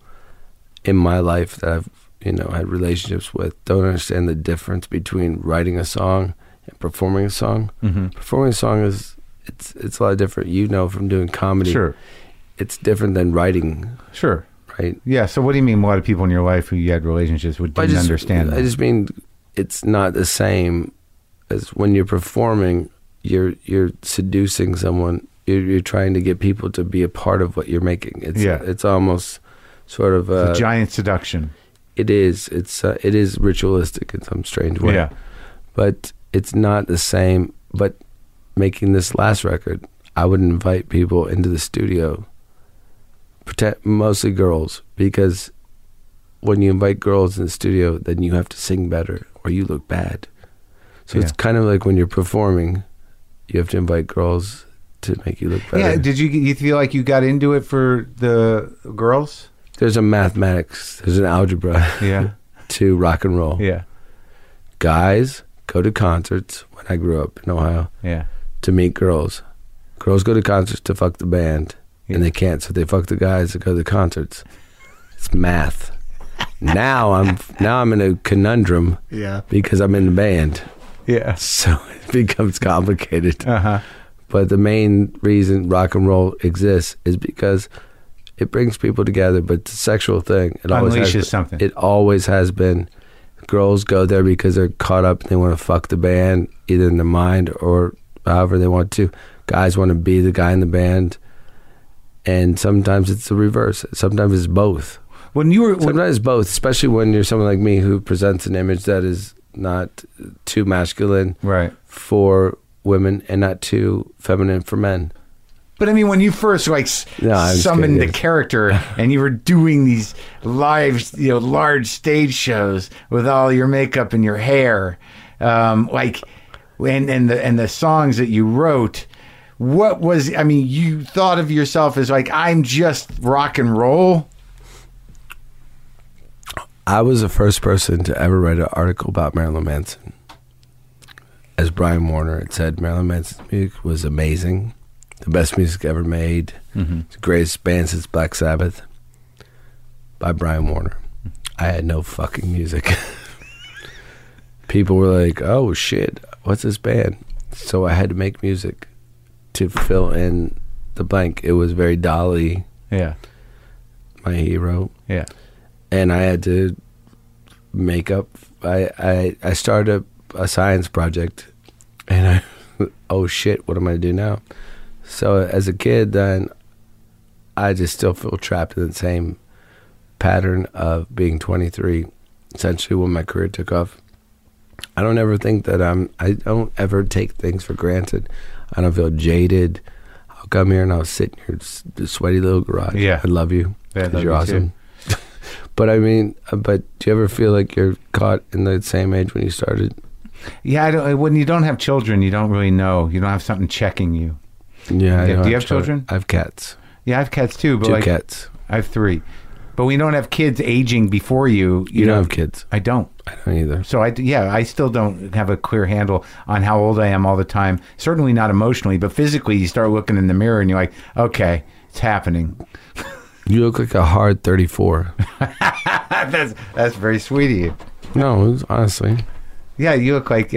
[SPEAKER 2] in my life that I've you know had relationships with don't understand the difference between writing a song and performing a song.
[SPEAKER 1] Mm-hmm.
[SPEAKER 2] Performing a song is it's it's a lot different. You know from doing comedy.
[SPEAKER 1] Sure.
[SPEAKER 2] It's different than writing.
[SPEAKER 1] Sure.
[SPEAKER 2] Right.
[SPEAKER 1] Yeah. So what do you mean? A lot of people in your life who you had relationships with didn't
[SPEAKER 2] I just,
[SPEAKER 1] understand that?
[SPEAKER 2] I just mean it's not the same as when you're performing. You're you're seducing someone. You're, you're trying to get people to be a part of what you're making. It's
[SPEAKER 1] yeah.
[SPEAKER 2] It's almost sort of a,
[SPEAKER 1] it's a giant seduction.
[SPEAKER 2] It is. It's uh, it is ritualistic in some strange way.
[SPEAKER 1] Yeah.
[SPEAKER 2] But it's not the same. But making this last record, I would invite people into the studio. Protect, mostly girls, because when you invite girls in the studio, then you have to sing better or you look bad. So
[SPEAKER 1] yeah.
[SPEAKER 2] it's kind of like when you're performing, you have to invite girls to make you look better.
[SPEAKER 1] Yeah. Did you you feel like you got into it for the girls?
[SPEAKER 2] There's a mathematics, there's an algebra
[SPEAKER 1] yeah.
[SPEAKER 2] to rock and roll.
[SPEAKER 1] Yeah.
[SPEAKER 2] Guys go to concerts when I grew up in Ohio
[SPEAKER 1] yeah.
[SPEAKER 2] to meet girls. Girls go to concerts to fuck the band. Yeah. And they can't, so they fuck the guys that go to the concerts. It's math. now I'm now I'm in a conundrum.
[SPEAKER 1] Yeah.
[SPEAKER 2] Because I'm in the band.
[SPEAKER 1] Yeah.
[SPEAKER 2] So it becomes complicated.
[SPEAKER 1] Uh huh.
[SPEAKER 2] But the main reason rock and roll exists is because it brings people together, but it's a sexual thing. It always
[SPEAKER 1] Unleashes
[SPEAKER 2] has,
[SPEAKER 1] something.
[SPEAKER 2] It always has been. Girls go there because they're caught up and they want to fuck the band, either in their mind or however they want to. Guys want to be the guy in the band, and sometimes it's the reverse. Sometimes it's both.
[SPEAKER 1] When you were when,
[SPEAKER 2] Sometimes it's both, especially when you're someone like me who presents an image that is not too masculine
[SPEAKER 1] right.
[SPEAKER 2] for women and not too feminine for men.
[SPEAKER 1] But I mean, when you first like
[SPEAKER 2] No, I'm just
[SPEAKER 1] summoned
[SPEAKER 2] kidding,
[SPEAKER 1] the
[SPEAKER 2] yeah.
[SPEAKER 1] character and you were doing these live, you know, large stage shows with all your makeup and your hair, um, like, and and the and the songs that you wrote, what was? I mean, you thought of yourself as like, I'm just rock and roll.
[SPEAKER 2] I was the first person to ever write an article about Marilyn Manson. As Brian Warner had said, Marilyn Manson's music was amazing. The best music ever made. Mm-hmm. The greatest band since Black Sabbath. By Brian Warner. I had no fucking music. People were like, oh shit, what's this band? So I had to make music to fill in the blank. It was very Dolly.
[SPEAKER 1] Yeah.
[SPEAKER 2] My hero.
[SPEAKER 1] Yeah.
[SPEAKER 2] And I had to make up. I I, I started a, a science project, and I, oh shit, what am I gonna do now? So as a kid, then I just still feel trapped in the same pattern of being twenty-three. Essentially, when my career took off, I don't ever think that I'm. I don't ever take things for granted. I don't feel jaded. I'll come here and I'll sit in your sweaty little garage.
[SPEAKER 1] Yeah,
[SPEAKER 2] I love you.
[SPEAKER 1] Yeah, I love
[SPEAKER 2] you're
[SPEAKER 1] you
[SPEAKER 2] awesome.
[SPEAKER 1] too.
[SPEAKER 2] But I mean, but do you ever feel like you're caught in the same age when you started?
[SPEAKER 1] Yeah, I don't, when you don't have children, you don't really know. You don't have something checking you.
[SPEAKER 2] Yeah. I
[SPEAKER 1] Yeah,
[SPEAKER 2] don't
[SPEAKER 1] do you have
[SPEAKER 2] children.
[SPEAKER 1] children?
[SPEAKER 2] I have cats.
[SPEAKER 1] Yeah, I have cats too. But
[SPEAKER 2] Two
[SPEAKER 1] like,
[SPEAKER 2] cats.
[SPEAKER 1] I have three. But we don't have kids aging before you. You,
[SPEAKER 2] You
[SPEAKER 1] know,
[SPEAKER 2] don't have kids.
[SPEAKER 1] I don't.
[SPEAKER 2] I don't either.
[SPEAKER 1] So I, yeah, I still don't have a clear handle on how old I am all the time. Certainly not emotionally, but physically, you start looking in the mirror and you're like, okay, it's happening.
[SPEAKER 2] You look like a hard thirty-four.
[SPEAKER 1] that's that's very sweet of you.
[SPEAKER 2] No, it was, honestly.
[SPEAKER 1] Yeah, you look like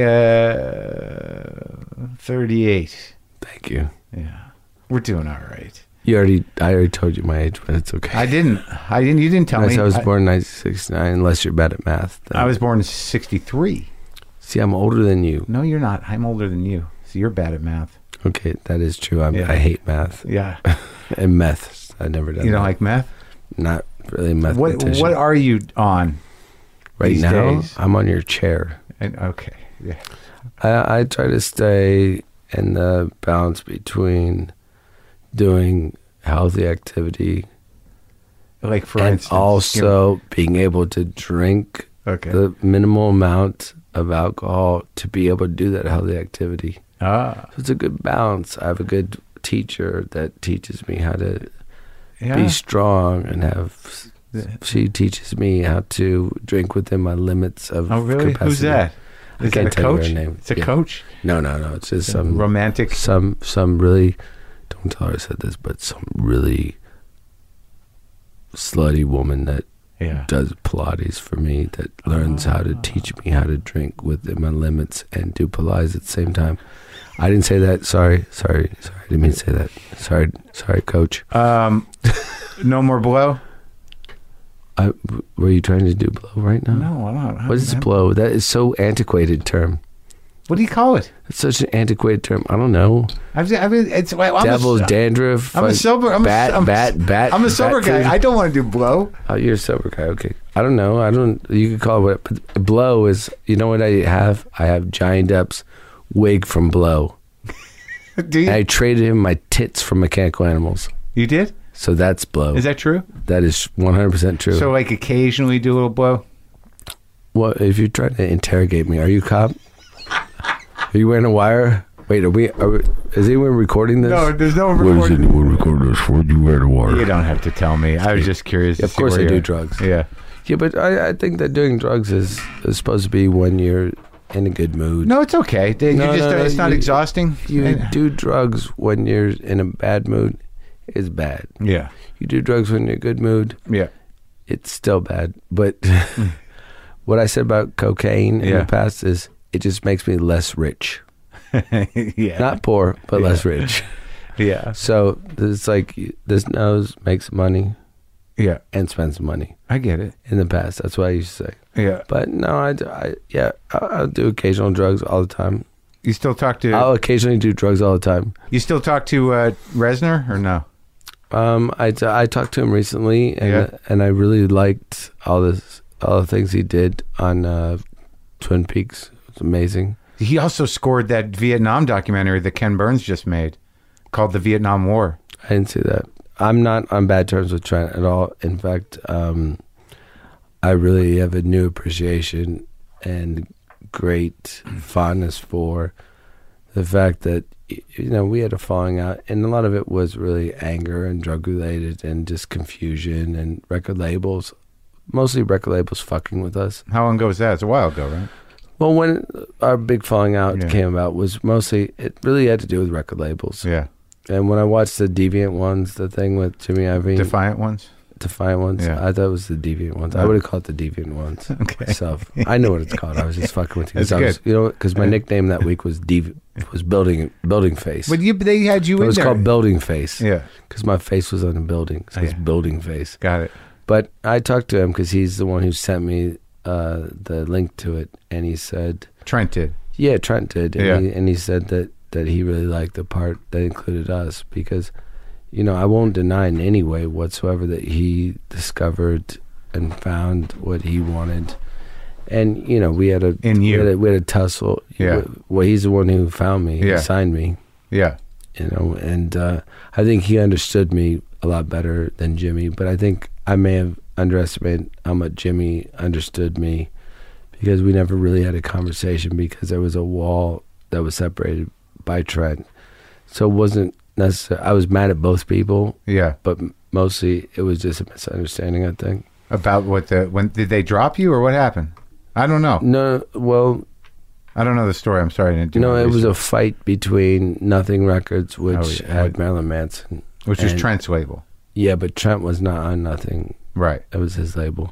[SPEAKER 1] uh, thirty-eight.
[SPEAKER 2] Thank you.
[SPEAKER 1] Yeah, we're doing all right.
[SPEAKER 2] You already, I already told you my age, but it's okay.
[SPEAKER 1] I didn't. I didn't. You didn't tell
[SPEAKER 2] Unless
[SPEAKER 1] me.
[SPEAKER 2] I was
[SPEAKER 1] I,
[SPEAKER 2] born in nineteen sixty-nine, unless you're bad at math. then-
[SPEAKER 1] I was born in sixty-three.
[SPEAKER 2] See, I'm older than you.
[SPEAKER 1] No, you're not. I'm older than you. So you're bad at math.
[SPEAKER 2] Okay, that is true. I'm,
[SPEAKER 1] Yeah.
[SPEAKER 2] I hate math.
[SPEAKER 1] Yeah.
[SPEAKER 2] And meth. I never done
[SPEAKER 1] You don't
[SPEAKER 2] that.
[SPEAKER 1] like math?
[SPEAKER 2] Not really a
[SPEAKER 1] What
[SPEAKER 2] mathematician.
[SPEAKER 1] What are you on
[SPEAKER 2] right
[SPEAKER 1] these
[SPEAKER 2] now,
[SPEAKER 1] days?
[SPEAKER 2] I'm on your chair.
[SPEAKER 1] And, okay. Yeah.
[SPEAKER 2] I, I try to stay in the balance between doing healthy activity
[SPEAKER 1] Like for
[SPEAKER 2] and
[SPEAKER 1] instance.
[SPEAKER 2] also being able to drink
[SPEAKER 1] Okay.
[SPEAKER 2] the minimal amount of alcohol to be able to do that healthy activity.
[SPEAKER 1] Ah.
[SPEAKER 2] So it's a good balance. I have a good teacher that teaches me how to
[SPEAKER 1] Yeah.
[SPEAKER 2] be strong and have. She teaches me how to drink within my limits of
[SPEAKER 1] Oh, really?
[SPEAKER 2] capacity.
[SPEAKER 1] Who's that?
[SPEAKER 2] I
[SPEAKER 1] Is
[SPEAKER 2] can't
[SPEAKER 1] that a
[SPEAKER 2] tell you
[SPEAKER 1] coach?
[SPEAKER 2] her name.
[SPEAKER 1] It's a
[SPEAKER 2] Yeah.
[SPEAKER 1] coach?
[SPEAKER 2] No, no, no. It's just some
[SPEAKER 1] romantic.
[SPEAKER 2] some some really. Don't tell her I said this, but some really slutty woman that
[SPEAKER 1] Yeah.
[SPEAKER 2] does Pilates for me, that learns how to teach me how to drink within my limits and do Pilates at the same time. I didn't say that. Sorry, sorry, sorry. I didn't mean to say that. Sorry, sorry, coach.
[SPEAKER 1] Um, no more blow?
[SPEAKER 2] I, were you trying to do blow right now?
[SPEAKER 1] No, I don't.
[SPEAKER 2] What is blow? That is so antiquated term.
[SPEAKER 1] What do you call it?
[SPEAKER 2] It's such an antiquated term. I don't know.
[SPEAKER 1] I've, I mean, it's I'm
[SPEAKER 2] Devil's
[SPEAKER 1] a,
[SPEAKER 2] dandruff.
[SPEAKER 1] I'm a
[SPEAKER 2] like
[SPEAKER 1] sober. I'm
[SPEAKER 2] bat,
[SPEAKER 1] a, I'm,
[SPEAKER 2] bat, bat.
[SPEAKER 1] I'm a sober
[SPEAKER 2] bat
[SPEAKER 1] guy.
[SPEAKER 2] food.
[SPEAKER 1] I don't want to do blow.
[SPEAKER 2] Oh, you're a sober guy. Okay. I don't know. I don't. You could call it what. But blow is. You know what I have? I have Johnny Depp's wig from Blow.
[SPEAKER 1] Do you?
[SPEAKER 2] I traded him my tits for Mechanical Animals.
[SPEAKER 1] You did?
[SPEAKER 2] So that's blow.
[SPEAKER 1] Is that true?
[SPEAKER 2] That is one hundred percent true.
[SPEAKER 1] So, like, occasionally do a little blow?
[SPEAKER 2] Well, if you're trying to interrogate me, are you a cop? Are you wearing a wire? Wait, are we, are we? Is anyone recording this?
[SPEAKER 1] No, there's no one
[SPEAKER 2] What is
[SPEAKER 1] recording.
[SPEAKER 2] anyone recording this for? You wear a wire?
[SPEAKER 1] You don't have to tell me. I was just curious. to
[SPEAKER 2] Of
[SPEAKER 1] see
[SPEAKER 2] course
[SPEAKER 1] where
[SPEAKER 2] I do
[SPEAKER 1] you're-
[SPEAKER 2] drugs.
[SPEAKER 1] Yeah.
[SPEAKER 2] Yeah, but I, I think that doing drugs is, is supposed to be when you're in a good mood.
[SPEAKER 1] No, it's okay. You
[SPEAKER 2] No,
[SPEAKER 1] just,
[SPEAKER 2] no, no,
[SPEAKER 1] it's not
[SPEAKER 2] you-
[SPEAKER 1] exhausting.
[SPEAKER 2] You
[SPEAKER 1] Yeah.
[SPEAKER 2] do drugs when you're in a bad mood, it's bad.
[SPEAKER 1] Yeah.
[SPEAKER 2] You do drugs when you're in a good mood,
[SPEAKER 1] Yeah.
[SPEAKER 2] it's still bad. But what I said about cocaine in
[SPEAKER 1] Yeah.
[SPEAKER 2] the past is it just makes me less rich.
[SPEAKER 1] Yeah.
[SPEAKER 2] Not poor, but
[SPEAKER 1] Yeah.
[SPEAKER 2] less rich.
[SPEAKER 1] Yeah.
[SPEAKER 2] So it's like this nose makes money
[SPEAKER 1] Yeah.
[SPEAKER 2] and spends money.
[SPEAKER 1] I get it.
[SPEAKER 2] In the past, that's what I used to say.
[SPEAKER 1] Yeah.
[SPEAKER 2] But no, I, I yeah, I, I'll do occasional drugs all the time.
[SPEAKER 1] You still talk to...
[SPEAKER 2] I'll occasionally do drugs all the time.
[SPEAKER 1] You still talk to uh, Reznor or no?
[SPEAKER 2] Um, I, t- I talked to him recently, and
[SPEAKER 1] Yeah.
[SPEAKER 2] and I really liked all this all the things he did on uh, Twin Peaks. It's amazing.
[SPEAKER 1] He also scored that Vietnam documentary that Ken Burns just made called The Vietnam War.
[SPEAKER 2] I didn't see that. I'm not on bad terms with Trent at all. In fact, um, I really have a new appreciation and great fondness for the fact that, you know, we had a falling out, and a lot of it was really anger and drug related and just confusion and record labels, mostly record labels fucking with us.
[SPEAKER 1] How long ago was that? It's a while ago, right?
[SPEAKER 2] Well, when our big falling out
[SPEAKER 1] Yeah.
[SPEAKER 2] came about was mostly, it really had to do with record labels.
[SPEAKER 1] Yeah.
[SPEAKER 2] And when I watched the Deviant Ones, the thing with Jimmy Iovine,
[SPEAKER 1] Defiant ones?
[SPEAKER 2] Defiant Ones,
[SPEAKER 1] Yeah.
[SPEAKER 2] I thought it was the Deviant Ones. I
[SPEAKER 1] Oh.
[SPEAKER 2] would have called it the Deviant Ones
[SPEAKER 1] Okay.
[SPEAKER 2] myself. I know what it's called. I was just fucking with you.
[SPEAKER 1] That's
[SPEAKER 2] 'Cause I was-
[SPEAKER 1] good.
[SPEAKER 2] you know, because my
[SPEAKER 1] Yeah.
[SPEAKER 2] nickname that week was Dev- was building building face.
[SPEAKER 1] But you, they had you
[SPEAKER 2] It
[SPEAKER 1] in
[SPEAKER 2] was
[SPEAKER 1] there.
[SPEAKER 2] called building face.
[SPEAKER 1] Yeah.
[SPEAKER 2] Because my face was on a building. So it's
[SPEAKER 1] Yeah.
[SPEAKER 2] building face.
[SPEAKER 1] Got it.
[SPEAKER 2] But I talked to him because he's the one who sent me uh, the link to it, and he said,
[SPEAKER 1] Trent did.
[SPEAKER 2] yeah, Trent did, and,
[SPEAKER 1] Yeah.
[SPEAKER 2] he, and he said that that he really liked the part that included us because, you know, I won't deny in any way whatsoever that he discovered and found what he wanted. And, you know, we had a,
[SPEAKER 1] In you.
[SPEAKER 2] we had a, we had a tussle.
[SPEAKER 1] Yeah.
[SPEAKER 2] Well, he's the one who found me.
[SPEAKER 1] Yeah.
[SPEAKER 2] He signed me,
[SPEAKER 1] Yeah.
[SPEAKER 2] you know, and uh, I think he understood me a lot better than Jimmy, but I think I may have underestimated how much Jimmy understood me because we never really had a conversation because there was a wall that was separated by Trent. So it wasn't necessarily, I was mad at both people,
[SPEAKER 1] Yeah.
[SPEAKER 2] but m- mostly it was just a misunderstanding, I think.
[SPEAKER 1] About what the... When did they drop you or what happened? I don't know.
[SPEAKER 2] No, well,
[SPEAKER 1] I don't know the story. I'm sorry. I didn't do
[SPEAKER 2] no,
[SPEAKER 1] my
[SPEAKER 2] it was a
[SPEAKER 1] research.
[SPEAKER 2] fight between Nothing Records, which
[SPEAKER 1] Oh, yeah.
[SPEAKER 2] had Marilyn Manson.
[SPEAKER 1] Which was
[SPEAKER 2] and-
[SPEAKER 1] Trent's label.
[SPEAKER 2] Yeah, but Trent was not on Nothing.
[SPEAKER 1] Right.
[SPEAKER 2] That was his label.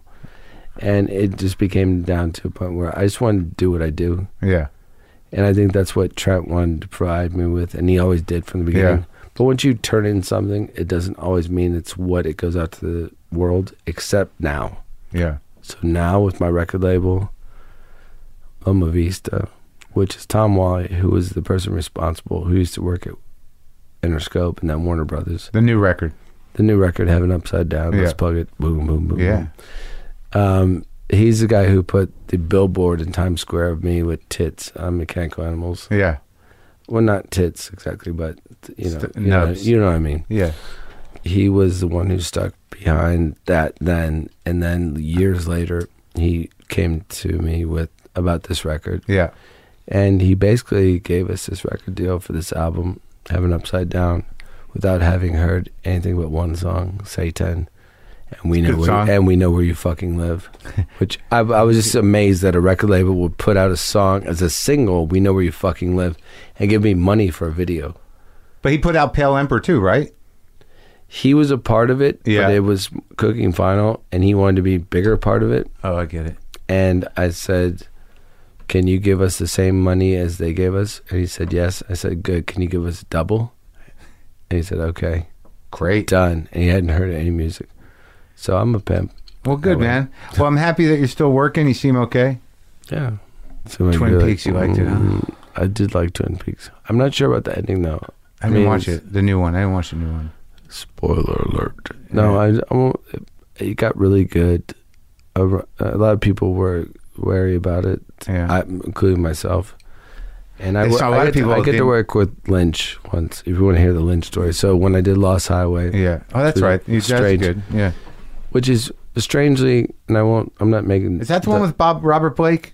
[SPEAKER 2] And it just became down to a point where I just wanted to do what I do.
[SPEAKER 1] Yeah.
[SPEAKER 2] And I think that's what Trent wanted to provide me with, and he always did from the beginning.
[SPEAKER 1] Yeah.
[SPEAKER 2] But once you turn in something, it doesn't always mean it's what it goes out to the world, except now.
[SPEAKER 1] Yeah.
[SPEAKER 2] So now with my record label, Loma Vista, which is Tom Wally, who was the person responsible, who used to work at Interscope and then Warner Brothers.
[SPEAKER 1] The new record.
[SPEAKER 2] The new record, Heaven Upside Down, Let's
[SPEAKER 1] Yeah.
[SPEAKER 2] Plug It, boom, boom, boom,
[SPEAKER 1] Yeah.
[SPEAKER 2] boom. Um, he's the guy who put the billboard in Times Square of me with tits on Mechanical Animals.
[SPEAKER 1] Yeah.
[SPEAKER 2] Well, not tits exactly, but you know,
[SPEAKER 1] St-
[SPEAKER 2] you know,
[SPEAKER 1] nubs.
[SPEAKER 2] you know what I mean.
[SPEAKER 1] Yeah.
[SPEAKER 2] He was the one who stuck behind that then, and then years later, he came to me with about this record,
[SPEAKER 1] Yeah.
[SPEAKER 2] and he basically gave us this record deal for this album, Heaven Upside Down, without having heard anything but one song, Satan. And we know
[SPEAKER 1] Good
[SPEAKER 2] where,
[SPEAKER 1] song.
[SPEAKER 2] and we know where you fucking live, which I, I was just amazed that a record label would put out a song as a single, "We Know Where You Fucking Live," and give me money for a video.
[SPEAKER 1] But he put out Pale Emperor too, right?
[SPEAKER 2] He was a part of it,
[SPEAKER 1] Yeah.
[SPEAKER 2] but it was Cooking Final, and he wanted to be a bigger part of it.
[SPEAKER 1] Oh, I get it.
[SPEAKER 2] And I said, "Can you give us the same money as they gave us?" And he said, "Yes." I said, "Good. Can you give us double?" And he said, "Okay,
[SPEAKER 1] Great.
[SPEAKER 2] done." And he hadn't heard any music. So I'm a pimp.
[SPEAKER 1] Well, good,
[SPEAKER 2] That way.
[SPEAKER 1] man. Well, I'm happy that you're still working. You seem okay.
[SPEAKER 2] Yeah. So maybe
[SPEAKER 1] Twin
[SPEAKER 2] like,
[SPEAKER 1] Peaks, you liked it, huh?
[SPEAKER 2] mm, I did like Twin Peaks. I'm not sure about the ending, though.
[SPEAKER 1] I didn't
[SPEAKER 2] mean,
[SPEAKER 1] watch
[SPEAKER 2] it's-
[SPEAKER 1] it. The new one. I didn't watch the new one.
[SPEAKER 2] Spoiler alert. No, I, I won't. It got really good. A, a lot of people were wary about it,
[SPEAKER 1] Yeah.
[SPEAKER 2] I, including myself. And I,
[SPEAKER 1] It's
[SPEAKER 2] wo-
[SPEAKER 1] a lot
[SPEAKER 2] I
[SPEAKER 1] of
[SPEAKER 2] get, to,
[SPEAKER 1] people
[SPEAKER 2] I get to
[SPEAKER 1] didn't-
[SPEAKER 2] work with Lynch once, if you want to hear the Lynch story. So when I did Lost Highway,
[SPEAKER 1] yeah. Oh, that's
[SPEAKER 2] It's
[SPEAKER 1] right. You that's
[SPEAKER 2] strange.
[SPEAKER 1] good. Yeah.
[SPEAKER 2] which is strangely, and I won't, I'm not making.
[SPEAKER 1] Is that the one with Bob Robert Blake?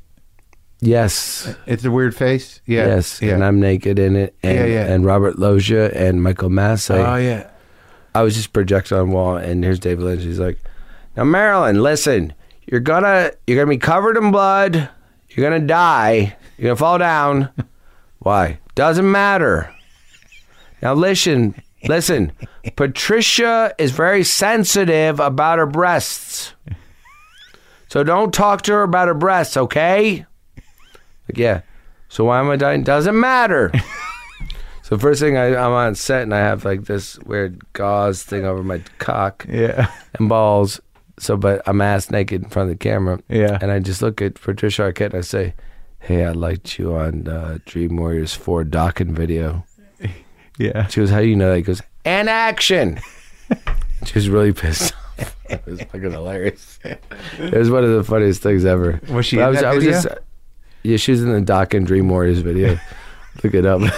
[SPEAKER 2] Yes.
[SPEAKER 1] It's a weird face. Yeah.
[SPEAKER 2] Yes.
[SPEAKER 1] Yeah.
[SPEAKER 2] And I'm naked in it. And,
[SPEAKER 1] Yeah, yeah.
[SPEAKER 2] and Robert Loggia and Michael Massey.
[SPEAKER 1] Oh yeah.
[SPEAKER 2] I was just projected on the wall, and here's David Lynch. He's like, "Now, Marilyn, listen. You're gonna you're gonna be covered in blood. You're gonna die. You're gonna fall down. Why? Doesn't matter. Now, listen, listen. Patricia is very sensitive about her breasts, so don't talk to her about her breasts, okay? Like, yeah. So why am I dying? Doesn't matter." So first thing, I, I'm on set and I have like this weird gauze thing over my cock
[SPEAKER 1] Yeah.
[SPEAKER 2] and balls. So, but I'm ass naked in front of the camera.
[SPEAKER 1] Yeah.
[SPEAKER 2] And I just look at Patricia Arquette and I say, hey, I liked you on uh, Dream Warriors four Dokken video.
[SPEAKER 1] Yeah.
[SPEAKER 2] She goes, how do you know that? He goes, and action. She was really pissed off. It was fucking hilarious. It was one of the funniest things ever.
[SPEAKER 1] Was she
[SPEAKER 2] But
[SPEAKER 1] in
[SPEAKER 2] I was,
[SPEAKER 1] that
[SPEAKER 2] I was
[SPEAKER 1] video?
[SPEAKER 2] just, yeah, she was in the Dokken Dream Warriors video. Look it up.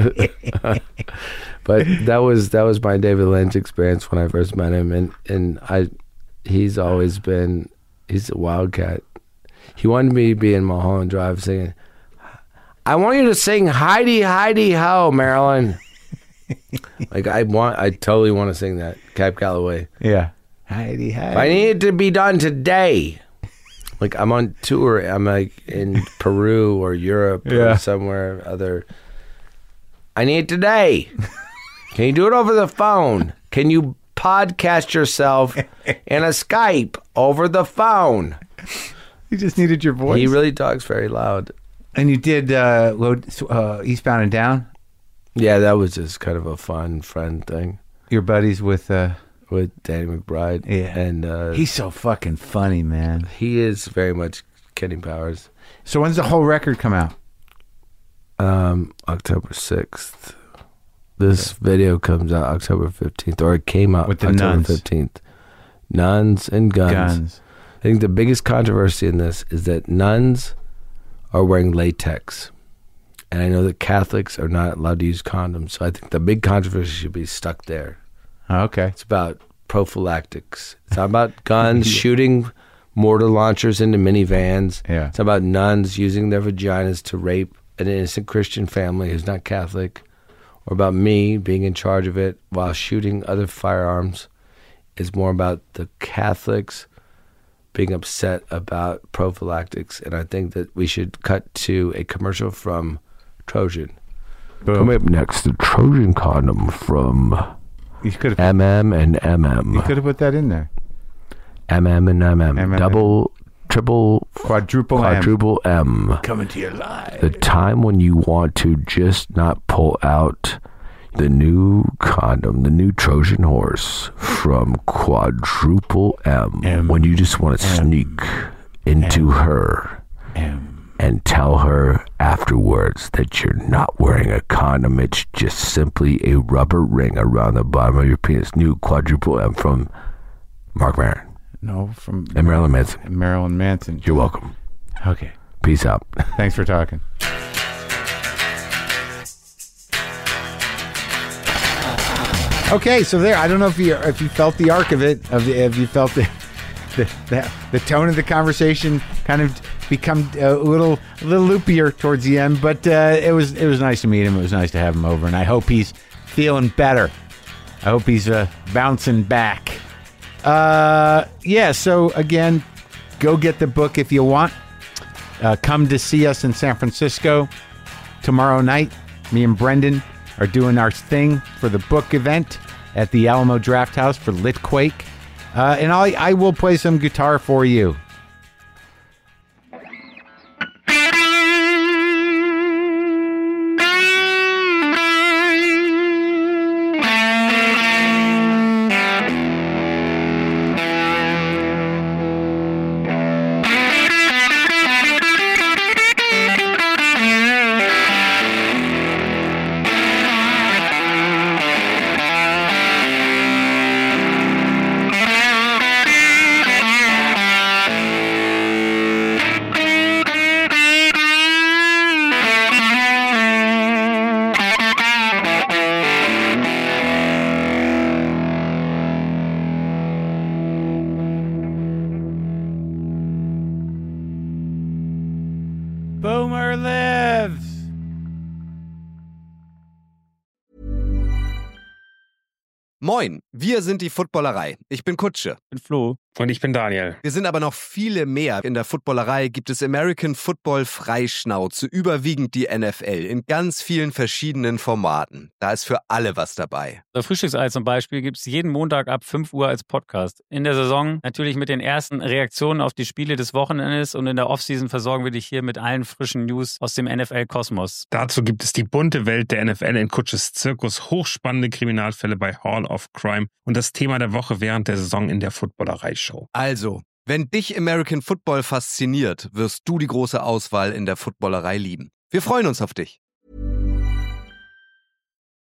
[SPEAKER 2] But that was that was my David Lynch experience when I first met him, and and I, he's always been he's a wildcat. He wanted me to be in Mulholland Drive singing, I want you to sing Heidi Heidi Ho, Marilyn. Like I want, I totally want to sing that Cab Calloway.
[SPEAKER 1] Yeah. Heidi, Heidi.
[SPEAKER 2] I need it to be done today. Like I'm on tour. I'm like in Peru or Europe
[SPEAKER 1] Yeah.
[SPEAKER 2] or somewhere other. I need it today. Can you do it over the phone? Can you podcast yourself in a Skype over the phone?
[SPEAKER 1] You just needed your voice.
[SPEAKER 2] He really talks very loud.
[SPEAKER 1] And you did uh, load, uh, Eastbound and Down?
[SPEAKER 2] Yeah, that was just kind of a fun friend thing
[SPEAKER 1] Your buddies with... Uh,
[SPEAKER 2] with Danny McBride.
[SPEAKER 1] Yeah.
[SPEAKER 2] And uh,
[SPEAKER 1] he's so fucking funny, man.
[SPEAKER 2] he is very much Kenny Powers.
[SPEAKER 1] So when's the whole record come out?
[SPEAKER 2] Um, October sixth. This video comes out October fifteenth, or it came out
[SPEAKER 1] With the
[SPEAKER 2] October
[SPEAKER 1] nuns.
[SPEAKER 2] fifteenth. Nuns and guns.
[SPEAKER 1] Guns.
[SPEAKER 2] I think the biggest controversy in this is that nuns are wearing latex. And I know that Catholics are not allowed to use condoms. So I think the big controversy should be stuck there.
[SPEAKER 1] Oh, okay.
[SPEAKER 2] It's about prophylactics. It's not about guns shooting mortar launchers into minivans.
[SPEAKER 1] Yeah.
[SPEAKER 2] It's about nuns using their vaginas to rape an innocent Christian family who's not Catholic, or about me being in charge of it while shooting other firearms. It's more about the Catholics being upset about prophylactics, and I think that we should cut to a commercial from Trojan.
[SPEAKER 1] Boom.
[SPEAKER 2] Coming up next, the Trojan condom from
[SPEAKER 1] You could have
[SPEAKER 2] M M and M M.
[SPEAKER 1] you could have put that in there.
[SPEAKER 2] M M and M M.
[SPEAKER 1] M M.
[SPEAKER 2] Double, triple,
[SPEAKER 1] Quadruple M.
[SPEAKER 2] quadruple M.
[SPEAKER 1] Coming to you live.
[SPEAKER 2] The time when you want to just not pull out the new condom, the new Trojan horse from Quadruple M.
[SPEAKER 1] M.
[SPEAKER 2] When you just want to sneak into her
[SPEAKER 1] M.
[SPEAKER 2] and tell her afterwards that you're not wearing a condom. It's just simply a rubber ring around the bottom of your penis. New Quadruple M from Mark Maron
[SPEAKER 1] No, from
[SPEAKER 2] and Marilyn Manson.
[SPEAKER 1] Marilyn Manson.
[SPEAKER 2] You're welcome.
[SPEAKER 1] Okay.
[SPEAKER 2] Peace out.
[SPEAKER 1] Thanks for talking. Okay, so there. I don't know if you if you felt the arc of it, of the, if you felt the the, the the tone of the conversation kind of become a little a little loopier towards the end, but uh, it was it was nice to meet him. It was nice to have him over, and I hope he's feeling better. I hope he's uh, bouncing back. Uh, yeah. So again, go get the book if you want. Uh, come to see us in San Francisco tomorrow night. Me and Brendan are doing our thing for the book event at the Alamo Draft House for Litquake. Uh, and I, I will play some guitar for you. Boomer lives!
[SPEAKER 3] Moin, wir sind die Footballerei. Ich bin Kutsche.
[SPEAKER 4] bin Flo.
[SPEAKER 3] Und ich bin Daniel.
[SPEAKER 4] Wir sind aber noch viele mehr. In der Footballerei gibt es American Football Freischnauze, überwiegend die N F L, in ganz vielen verschiedenen Formaten. Da ist für alle was dabei.
[SPEAKER 5] Das Frühstücksei zum Beispiel gibt es jeden Montag ab fünf Uhr als Podcast. In der Saison natürlich mit den ersten Reaktionen auf die Spiele des Wochenendes und in der Offseason versorgen wir dich hier mit allen frischen News aus dem N F L-Kosmos.
[SPEAKER 3] Dazu gibt es die bunte Welt der N F L in Kutsches Zirkus, hochspannende Kriminalfälle bei Hall of Crime und das Thema der Woche während der Saison in der Footballerei-Show.
[SPEAKER 4] Also, wenn dich American Football fasziniert, wirst du die große Auswahl in der Footballerei lieben. Wir freuen uns auf dich.